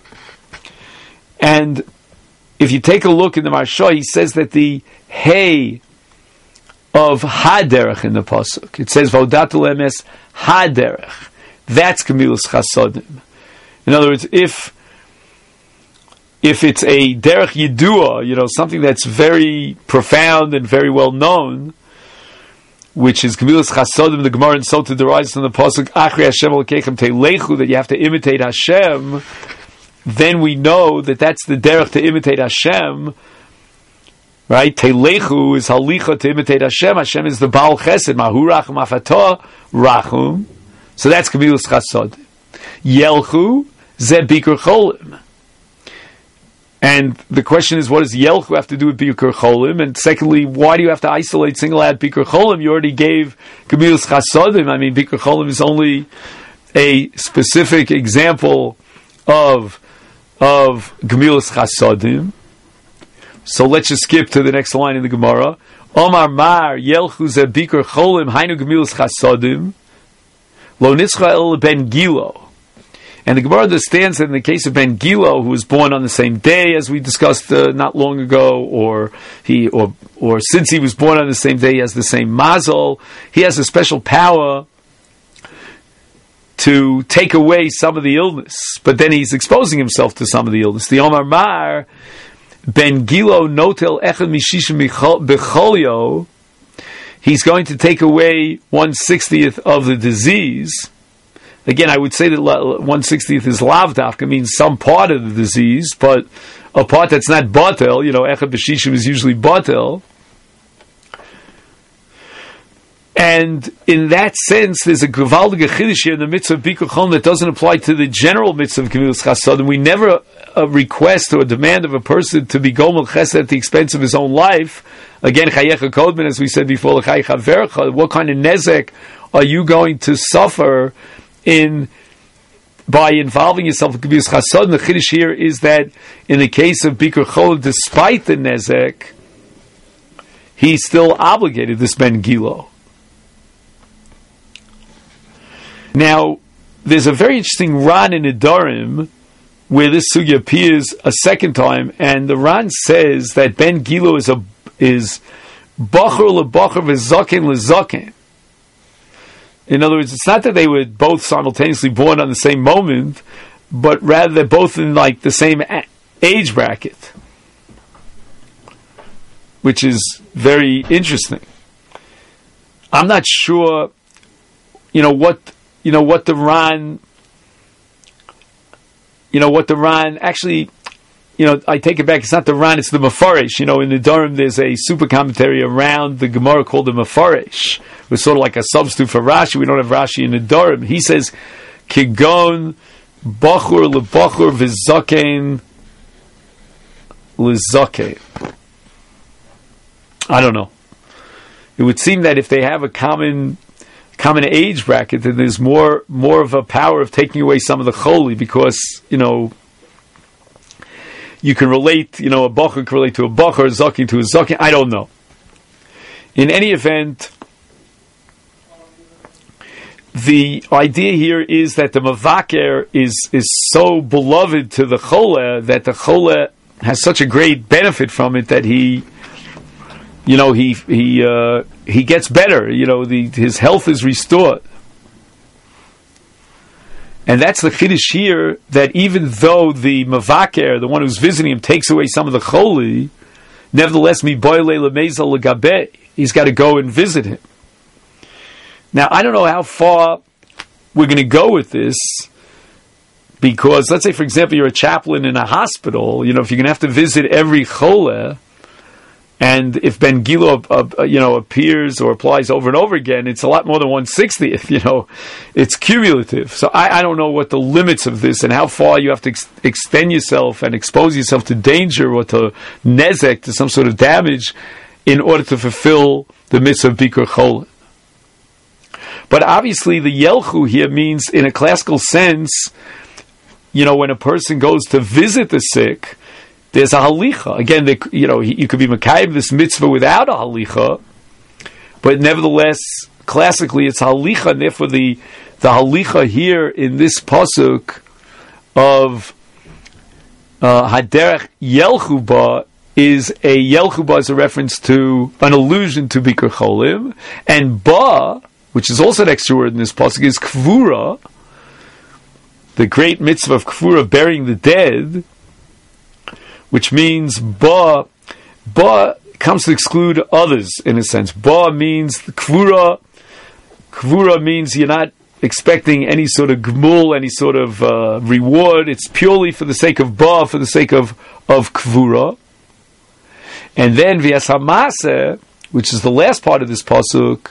Speaker 1: And if you take a look in the Maharsha, he says that the hey of haderech in the pasuk, it says vodatul emes haderech. That's gemilas chasodim. In other words, if if it's a derech yidua, you know, something that's very profound and very well known, which is gemilas chasodim, the Gemara in Sota derives from the pasuk Achri Hashem Elokeichem Teilechu, that you have to imitate Hashem. Then we know that that's the derech to imitate Hashem, right? Teilechu is halicha to imitate Hashem. Hashem is the Baal Chesed, Mahu Rachum Afatah Rachum. So that's gemilas chasodim. Yelchu ze bikur cholim. And the question is, what does Yelchu have to do with bikur cholim? And secondly, why do you have to isolate, single out bikur cholim? You already gave gemilas chasodim. I mean, bikur cholim is only a specific example of of gemilas chasodim. So let's just skip to the next line in the Gemara. Omar Mar Yelchu ze bikur cholim hainu gemilas chasodim lo nitzcha el ben Gilo. And the Gemara understands that in the case of Ben Gilo, who was born on the same day as we discussed uh, not long ago, or he, or or since he was born on the same day, he has the same mazel. He has a special power to take away some of the illness, but then he's exposing himself to some of the illness. The Omar Mar Ben Gilo notel echad mishishim becholio. He's going to take away one sixtieth of the disease. Again, I would say that one sixtieth is lavdafka, means some part of the disease, but a part that's not batel, you know, echad b'shishim is usually batel. And in that sense, there's a gewaldige chiddush here in the mitzvah of bikur cholim that doesn't apply to the general mitzvah of gemilas chasodim. We never uh, request or demand of a person to be gomel chesed at the expense of his own life. Again, chayecha kodman, as we said before, l'chai chavercha, what kind of nezek are you going to suffer in by involving yourself in gemilas chasodim? The chiddush here is that in the case of bikur cholim, despite the nezek, he's still obligated, this Ben Gilo. Now, there's a very interesting Ran in Nedarim where this sugya appears a second time, and the Ran says that Ben Gilo is a is bachur lebachur v'zaken lezaken. In other words, it's not that they were both simultaneously born on the same moment, but rather they're both in like the same age bracket, which is very interesting. I'm not sure, you know what. You know what the Ran, you know what the Ran, actually, you know, I take it back, it's not the Ran, it's the Mefarish. You know, in the Durham there's a super commentary around the Gemara called the Mefarish. It's sort of like a substitute for Rashi. We don't have Rashi in the Durham. He says, Kigon, Bachur, Lebachur, Vizaken, Lizaken. I don't know. It would seem that if they have a common common age bracket, then there's more more of a power of taking away some of the choli, because, you know, you can relate, you know, a bacher can relate to a bacher, a zakin to a zakin, I don't know. In any event, the idea here is that the mavaker is is so beloved to the chole that the chole has such a great benefit from it that he, you know, he he uh, he gets better. You know, the, his health is restored, and that's the chiddush here. That even though the mavaker, the one who's visiting him, takes away some of the choli, nevertheless, mi boile lemeza legabe, he's got to go and visit him. Now, I don't know how far we're going to go with this, because let's say, for example, you're a chaplain in a hospital. You know, if you're going to have to visit every chole, And if Ben Gilo, uh, uh, you know, appears or applies over and over again, it's a lot more than one sixtieth. You know, it's cumulative. So I, I don't know what the limits of this and how far you have to ex- extend yourself and expose yourself to danger or to nezek, to some sort of damage, in order to fulfill the mitzvah of Bikur Cholin. But obviously, the Yelchu here means, in a classical sense, you know, when a person goes to visit the sick, there's a halicha. Again, they, you know, you could be makayim this mitzvah without a halicha, but nevertheless, classically, it's halicha, and therefore the the halicha here in this pasuk of uh, haderech yelchuba is a yelchuba is a reference to an allusion to Bikur Cholim, and ba, which is also an extra word in this pasuk, is kvura, the great mitzvah of kvura, burying the dead, which means ba, ba comes to exclude others in a sense. Ba means kvura. Kvura means you're not expecting any sort of gmul, any sort of uh, reward. It's purely for the sake of ba, for the sake of of kvura. And then v'yas hamase, which is the last part of this pasuk.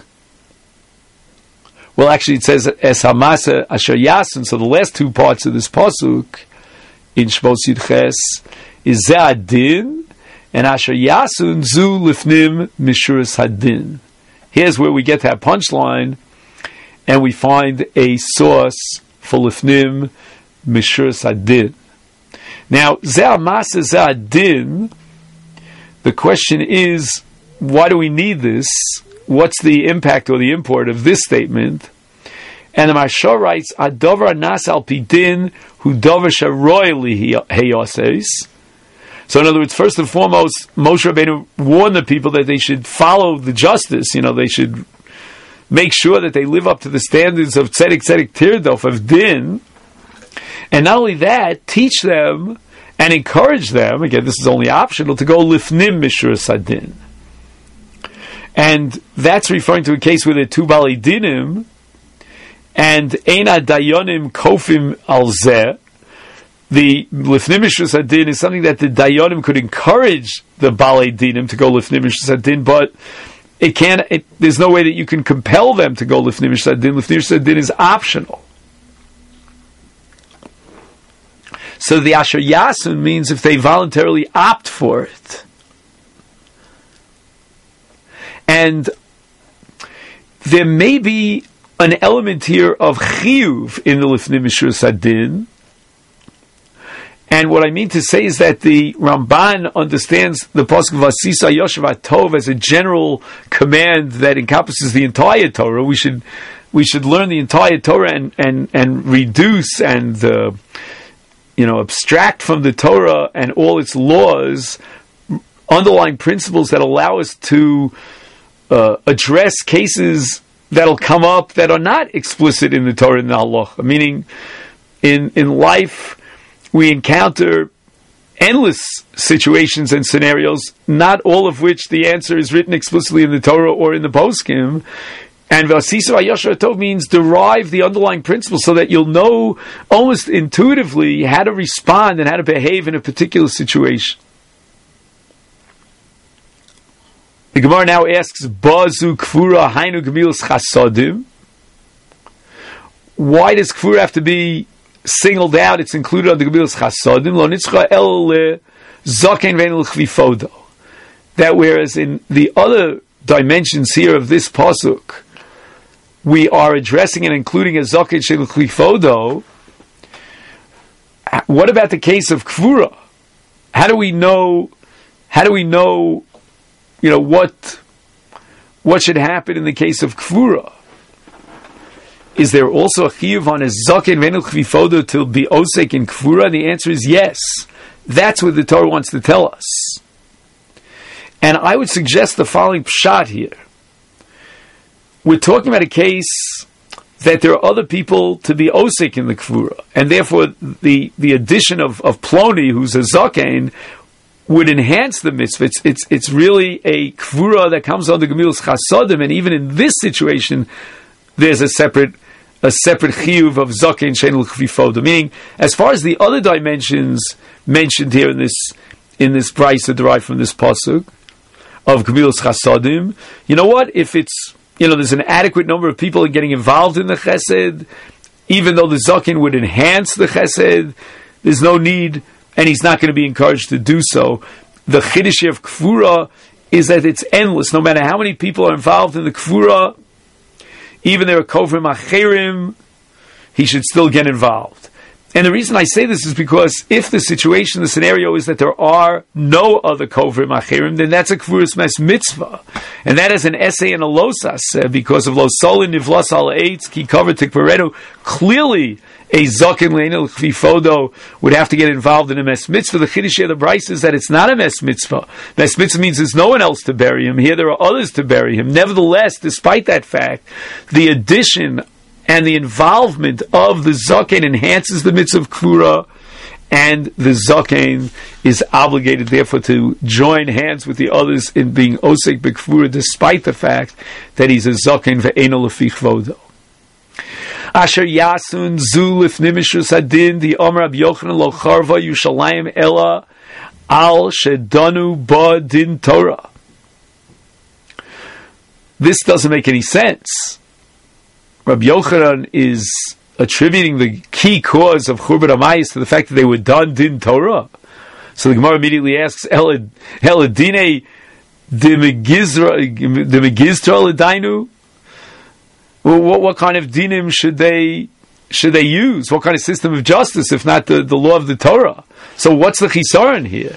Speaker 1: Well, actually, it says es hamase asher yasin. So the last two parts of this pasuk in Shmos Yud Ches is ze hadin, and asher yasun zu lifnim mishuras hadin. Here's where we get that punchline, and we find a source for lifnim mishuras hadin. Now, ze hamase ze hadin, the question is, why do we need this? What's the impact or the import of this statement? And the Maharsha writes, Adover nas al pidin hu dover sharoyli heyoses. So in other words, first and foremost, Moshe Rabbeinu warned the people that they should follow the justice. You know, they should make sure that they live up to the standards of tzedek, tzedek, tirdof, of din. And not only that, teach them and encourage them, again, this is only optional, to go lifnim mishuras hadin. And that's referring to a case where there are two balei dinim, and eina dayonim kofim al zeh. The lifnim mishuras hadin is something that the dayonim could encourage the balei dinim to go lifnim mishuras hadin, but it can't. It, there's no way that you can compel them to go lifnim mishuras hadin. Lifnim mishuras hadin is optional. So the asher yasun means if they voluntarily opt for it. And there may be an element here of chiyuv in the lifnim mishuras hadin. And what I mean to say is that the Ramban understands the pasuk Vasisa Yoshev Tov as a general command that encompasses the entire Torah. We should we should learn the entire Torah and and and reduce and uh, you know abstract from the Torah and all its laws underlying principles that allow us to uh, address cases that'll come up that are not explicit in the Torah and the Halacha. Meaning, in in life, we encounter endless situations and scenarios, not all of which the answer is written explicitly in the Torah or in the poskim. And Vasisa Yosher Tov means derive the underlying principles so that you'll know almost intuitively how to respond and how to behave in a particular situation. The Gemara now asks, Bazu Kfura Hainu Gemilas Chasadim. Why does Kfura have to be singled out? It's included on the Gemilas Chasadim. Lo nitzcha el zaken ve'en l'chvifodo. That whereas in the other dimensions here of this pasuk, we are addressing and including a zaken shel l'chvifodo. What about the case of Kfura? How do we know? How do we know? You know what? What should happen in the case of Kfura? Is there also a chiyuv on a zaken ve'en l'chvifodo to be osek in Kfura? The answer is yes. That's what the Torah wants to tell us. And I would suggest the following pshat here. We're talking about a case that there are other people to be osek in the Kfura, and therefore the, the addition of, of Ploni, who's a zaken, would enhance the mitzvah. It's, it's, it's really a Kfura that comes under Gemilas Chasadim, and even in this situation, there's a separate a separate chiyuv of zaken shein l'chvifoda. Meaning, as far as the other dimensions mentioned here in this in this brayso derived from this pasuk, of Gemilas Chasadim. You know what? If it's, you know, there's an adequate number of people getting involved in the Chesed, even though the Zaken would enhance the Chesed, there's no need, and he's not going to be encouraged to do so. The Chiddush of Kfura is that it's endless. No matter how many people are involved in the Kfura, even there are Kovrim Acherim, he should still get involved. And the reason I say this is because if the situation, the scenario is that there are no other Kovrim Acherim, then that's a Kfuras Mes Mitzvah. And that is an essay in a Losas, uh, because of Lo Solin Nivlas Al Eitz, Ki Cover Tikvaredo. Clearly, a Zaken Le'enel Chvifodo would have to get involved in a Mes Mitzvah. The Chiddush of the Bryce is that it's not a Mes Mitzvah. Mes Mitzvah means there's no one else to bury him. Here there are others to bury him. Nevertheless, despite that fact, the addition and the involvement of the Zaken enhances the mitzvah of Kfura, and the Zaken is obligated, therefore, to join hands with the others in being Osek B'Kfura, despite the fact that he's a Zaken ve'eno lefi chvodo. Asher Yasun Zu Lifnei Mishras Hadin, the Omer Rabbi Yochanan Lo Charva Yushalayim Ela Al Shedanu Ba Din Torah. This doesn't make any sense. Rabbi Yochanan is attributing the key cause of Churban Hamayis to the fact that they were done Din Torah. So the Gemara immediately asks, Eladine de Megizra L'dainu? What, what kind of dinim should they should they use? What kind of system of justice, if not the, the law of the Torah? So what's the chisaron here?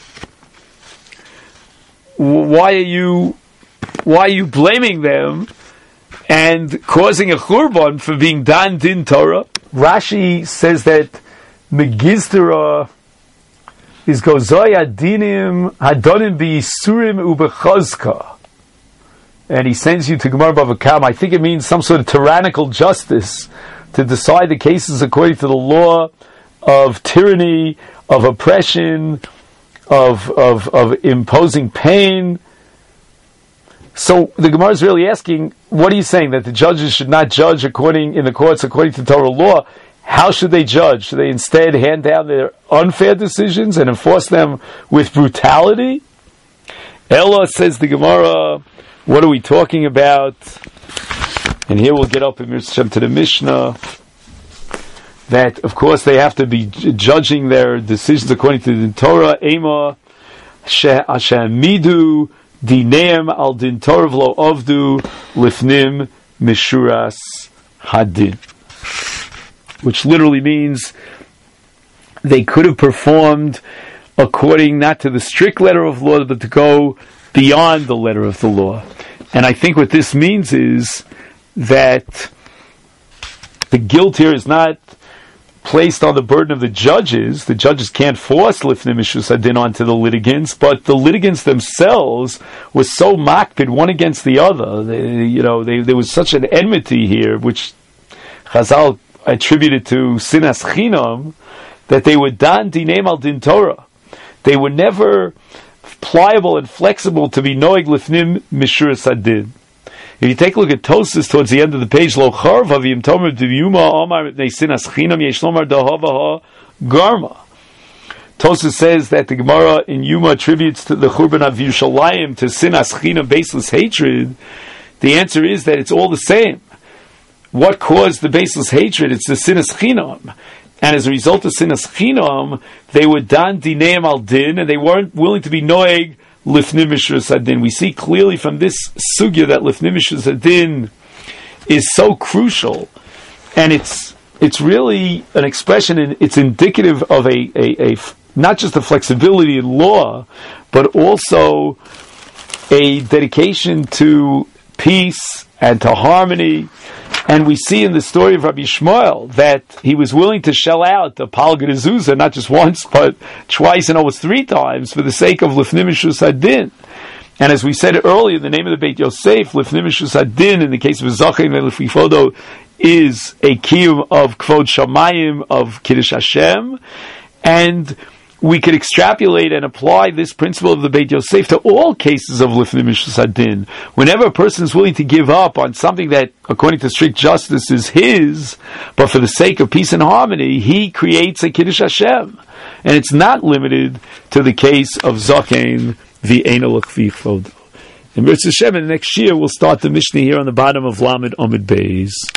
Speaker 1: Why are you why are you blaming them and causing a churban for being dan din Torah? Rashi says that Megizra is gozoya dinim hadonim b'yisurim ubechazka. And he sends you to Gemara Bava Kama. I think it means some sort of tyrannical justice to decide the cases according to the law of tyranny, of oppression, of of, of imposing pain. So the Gemara is really asking, what are you saying? That the judges should not judge according in the courts according to Torah law? How should they judge? Should they instead hand down their unfair decisions and enforce them with brutality? Ella, says the Gemara, what are we talking about? And here we'll get up in Mitzvah to the Mishnah, that of course they have to be judging their decisions according to the Torah. Ema she'amidu dineim al din Torah v'lo avdu lifnim mishuras hadin, which literally means they could have performed according not to the strict letter of law, but to go beyond the letter of the law. And I think what this means is that the guilt here is not placed on the burden of the judges. The judges can't force lifnei mishus hadin onto the litigants, but the litigants themselves were so makpid one against the other. They, you know, they, there was such an enmity here, which Chazal attributed to sinas chinam, that they were dan dineim al din Torah. They were never pliable and flexible to be noig lifnim mishuras hadin. If you take a look at Tosas towards the end of the page, lo charva v'im tomer d'yuma amar mipnei sinas chinam yesh lomar dahava garma. Tosas says that the Gemara in Yuma attributes to the Churban of Yerushalayim to sinas chinam, baseless hatred. The answer is that it's all the same. What caused the baseless hatred? It's the sinas chinam. And as a result of sinas chinam, they were dan dineim al din, and they weren't willing to be noeg lifnim mishras hadin. We see clearly from this sugya that lifnim mishras hadin is so crucial, and it's it's really an expression, and it's indicative of a, a, a not just a flexibility in law, but also a dedication to peace and to harmony. And we see in the story of Rabbi Shmuel that he was willing to shell out the Palgad Azuzah, not just once, but twice and almost three times, for the sake of Lifnim Mishus Hadin. And as we said earlier, the name of the Beit Yosef, Lifnim Mishus Hadin, in the case of Zachem and Lefifodo, is a kiyum of Kvod Shamayim, of Kiddush Hashem. And we could extrapolate and apply this principle of the Beit Yosef to all cases of Lifnei Mishus Hadin. Whenever a person is willing to give up on something that, according to strict justice, is his, but for the sake of peace and harmony, he creates a Kiddush Hashem. And it's not limited to the case of Zaken v'Eino L'Chvi Chvodo. And B'Ritz Hashem, in the next year, we'll start the Mishnah here on the bottom of Lamed Omid Beis.